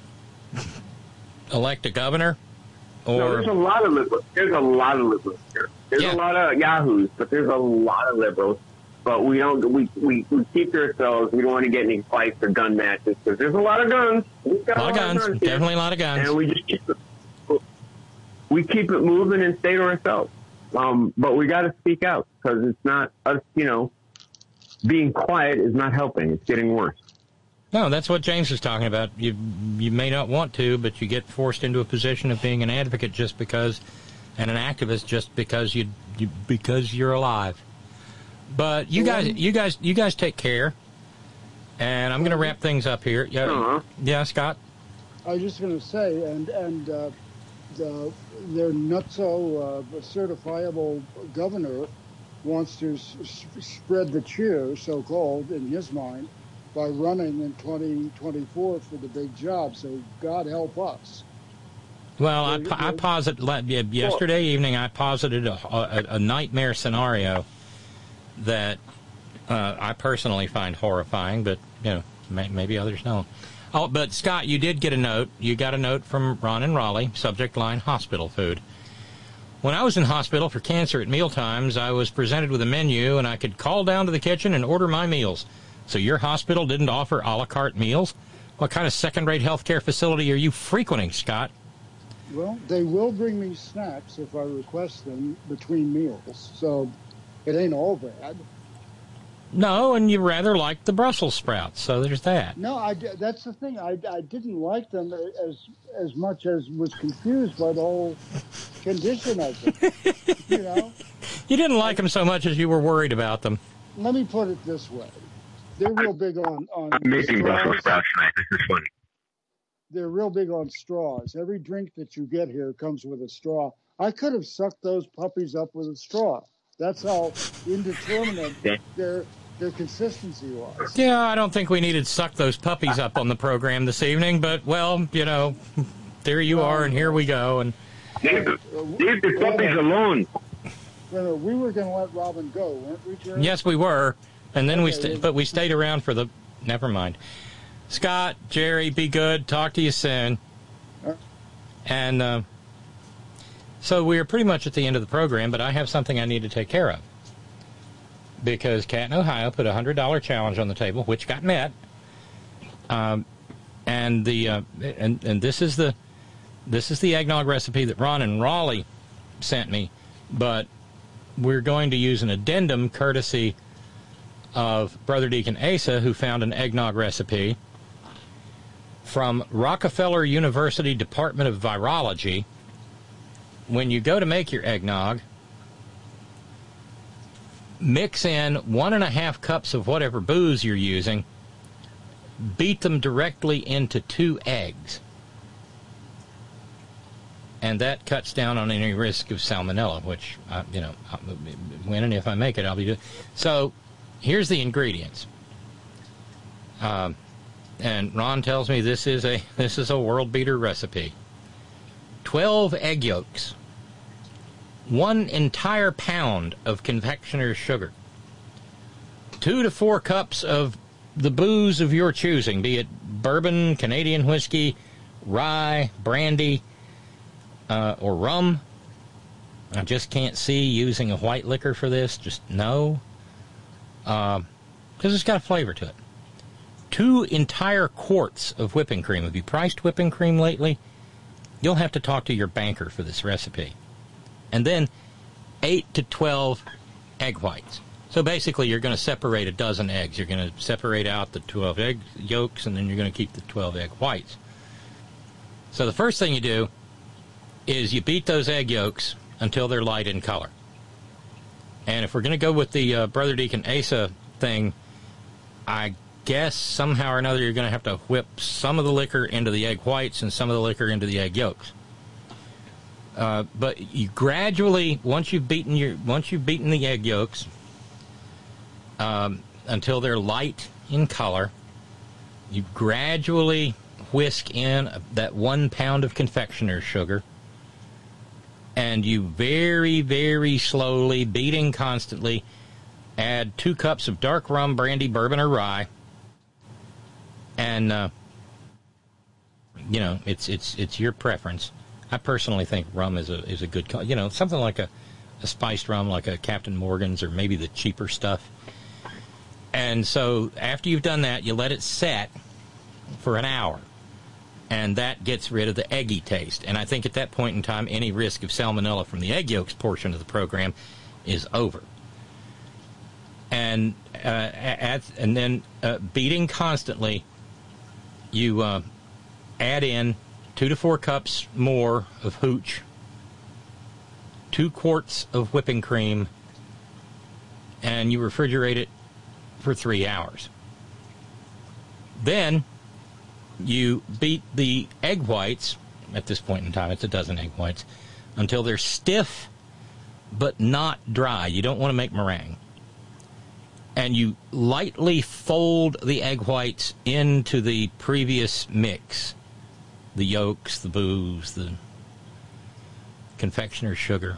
elect a governor. Or no, there's a lot of liberals. There's a lot of liberals here. There's yeah. a lot of yahoos, but there's a lot of liberals. But we don't. We, we, we keep to ourselves. We don't want to get any fights or gun matches because there's a lot of guns. We've got a lot, a lot of guns. guns Definitely a lot of guns. And we just keep it, we keep it moving and stay to ourselves. Um, but we got to speak out because it's not us. You know, being quiet is not helping. It's getting worse. No, that's what James was talking about. You you may not want to, but you get forced into a position of being an advocate just because, and an activist just because you, you because you're alive. But you guys, you guys, you guys take care, and I'm going to wrap things up here. Yeah, uh-huh. yeah, Scott. I was just going to say, and and uh, the, their nutso uh, certifiable governor wants to s- spread the cheer, so-called, in his mind, by running in twenty twenty-four for the big job. So God help us. Well, I, I posited yesterday evening. I posited a, a, a nightmare scenario that uh, I personally find horrifying, but you know, may, maybe others don't. Oh, but Scott, you did get a note. You got a note from Ron in Raleigh. Subject line: hospital food. When I was in hospital for cancer at mealtimes, I was presented with a menu, and I could call down to the kitchen and order my meals. So your hospital didn't offer a la carte meals? What kind of second-rate healthcare facility are you frequenting, Scott? Well, they will bring me snacks if I request them between meals. So it ain't all bad. No, and you rather like the Brussels sprouts, so there's that. No, I, that's the thing. I, I didn't like them as as much as was confused by the whole condition of them. You know? You didn't like them so much as you were worried about them. Let me put it this way. They're real big on, on I'm making Brussels sprouts tonight. This is funny. They're real big on straws. Every drink that you get here comes with a straw. I could have sucked those puppies up with a straw. That's how indeterminate their their consistency was. Yeah, I don't think we needed to suck those puppies up on the program this evening, but, well, you know, there you are, and here we go. And leave the, leave the puppies alone. No, we were going to let Robin go, weren't we, Jerry? Yes, we were, and then we, st- but we stayed around for the. Never mind. Scott, Jerry, be good. Talk to you soon. And uh, so we are pretty much at the end of the program, but I have something I need to take care of. Because Cat in Ohio put a one hundred dollars challenge on the table, which got met. Um, and the uh, and and this is the this is the eggnog recipe that Ron in Raleigh sent me, but we're going to use an addendum courtesy of Brother Deacon Asa, who found an eggnog recipe from Rockefeller University Department of Virology. When you go to make your eggnog, mix in one and a half cups of whatever booze you're using, beat them directly into two eggs. And that cuts down on any risk of salmonella, which, uh, you know, when and if I make it, I'll be doing. So, here's the ingredients. Um, and Ron tells me this is a this is a world beater recipe. twelve egg yolks, one entire pound of confectioner's sugar, two to four cups of the booze of your choosing, be it bourbon, Canadian whiskey, rye, brandy, uh, or rum. I just can't see using a white liquor for this. Just no. Because uh, it's got a flavor to it. Two entire quarts of whipping cream. Have you priced whipping cream lately? You'll have to talk to your banker for this recipe. And then eight to twelve egg whites. So basically you're going to separate a dozen eggs. You're going to separate out the twelve egg yolks, and then you're going to keep the twelve egg whites. So the first thing you do is you beat those egg yolks until they're light in color. And if we're going to go with the uh, Brother Deacon Asa thing, I guess somehow or another you're going to have to whip some of the liquor into the egg whites and some of the liquor into the egg yolks. Uh, but you gradually, once you've beaten your, once you've beaten the egg yolks um, until they're light in color, you gradually whisk in that one pound of confectioner's sugar, and you very, very slowly, beating constantly, add two cups of dark rum, brandy, bourbon, or rye, and uh, you know it's it's it's your preference. I personally think rum is a is a good, you know, something like a, a spiced rum, like a Captain Morgan's, or maybe the cheaper stuff. And so after you've done that, you let it set for an hour. And that gets rid of the eggy taste. And I think at that point in time, any risk of salmonella from the egg yolks portion of the program is over. And uh, at, and then uh, beating constantly, you uh, add in two to four cups more of hooch, two quarts of whipping cream, and you refrigerate it for three hours. Then you beat the egg whites, at this point in time it's a dozen egg whites, until they're stiff but not dry. You don't want to make meringue. And you lightly fold the egg whites into the previous mix. The yolks, the booze, the confectioner's sugar.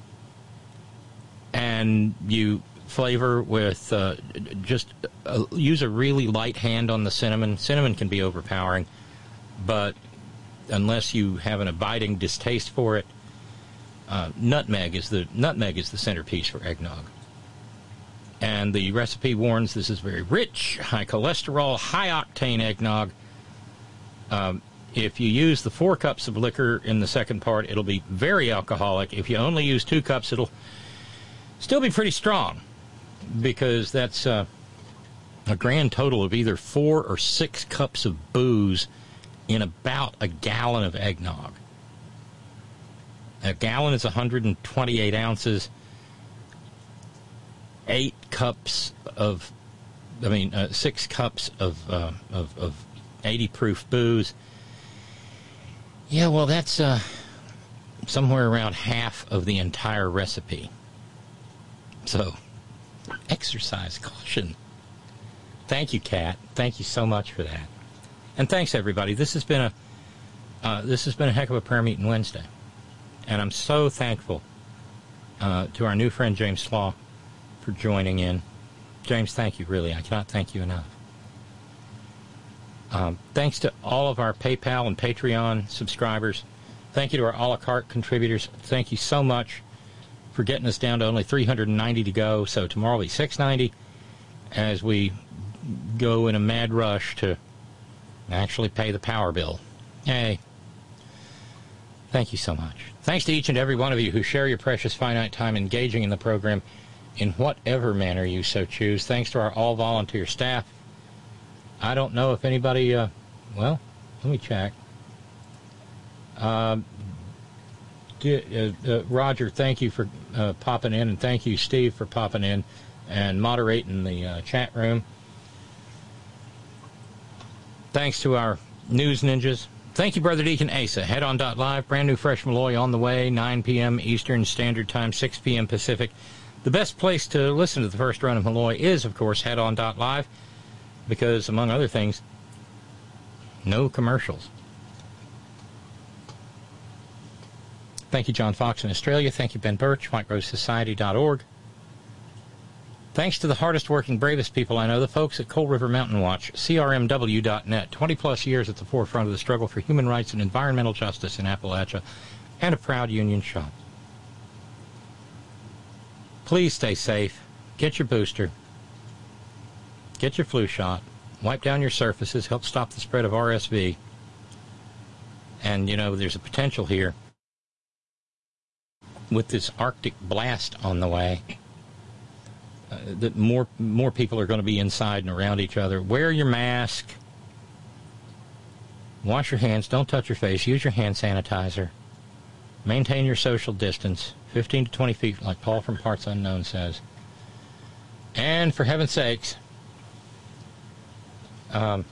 And you flavor with, uh, just uh, use a really light hand on the cinnamon. Cinnamon can be overpowering, but unless you have an abiding distaste for it, uh, nutmeg is the nutmeg is the centerpiece for eggnog. And the recipe warns this is very rich, high cholesterol, high octane eggnog. Um, if you use the four cups of liquor in the second part, it'll be very alcoholic. If you only use two cups, it'll still be pretty strong, because that's uh, a grand total of either four or six cups of booze in about a gallon of eggnog. A gallon is one hundred twenty-eight ounces. Eight cups of, I mean, uh, six cups of, uh, of of eighty proof booze. Yeah, well, that's uh, somewhere around half of the entire recipe. So, exercise caution. Thank you, Kat. Thank you so much for that. And thanks, everybody. This has been a uh, this has been a heck of a prayer meeting Wednesday, and I'm so thankful uh, to our new friend James Slaw for joining in. James, thank you. Really, I cannot thank you enough. Um, thanks to all of our PayPal and Patreon subscribers. Thank you to our a la carte contributors. Thank you so much for getting us down to only three hundred ninety to go. So tomorrow will be six ninety as we go in a mad rush to actually pay the power bill. Yay. Thank you so much. Thanks to each and every one of you who share your precious finite time engaging in the program in whatever manner you so choose. Thanks to our all-volunteer staff. I don't know if anybody, uh, well, let me check. Uh, uh, uh, Roger, thank you for uh, popping in, and thank you, Steve, for popping in and moderating the uh, chat room. Thanks to our news ninjas. Thank you, Brother Deacon Asa. Head on dot live, brand new Fresh Malloy on the way, nine p.m. Eastern Standard Time, six p.m. Pacific. The best place to listen to the first run of Malloy is, of course, head on dot live, because, among other things, no commercials. Thank you, John Fox in Australia. Thank you, Ben Birch, white rose society dot org. Thanks to the hardest working, bravest people I know, the folks at Coal River Mountain Watch, C R M W dot net, twenty-plus years at the forefront of the struggle for human rights and environmental justice in Appalachia, and a proud union shop. Please stay safe. Get your booster. Get your flu shot. Wipe down your surfaces. Help stop the spread of R S V. And, you know, there's a potential here with this Arctic blast on the way. Uh, that more more people are going to be inside and around each other. Wear your mask. Wash your hands. Don't touch your face. Use your hand sanitizer. Maintain your social distance. fifteen to twenty feet, like Paul from Parts Unknown says. And for heaven's sakes, um,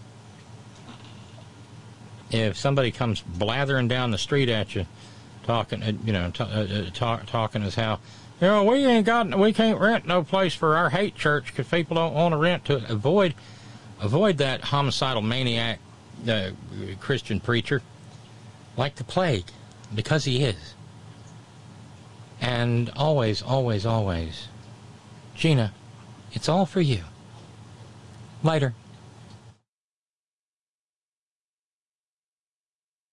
if somebody comes blathering down the street at you, talking, uh, you know, t- uh, talk, talking as how, you know, we ain't got, we can't rent no place for our hate church because people don't want to rent to it. Avoid, avoid that homicidal maniac uh, Christian preacher like the plague, because he is. And always, always, always, Gina, it's all for you. Later.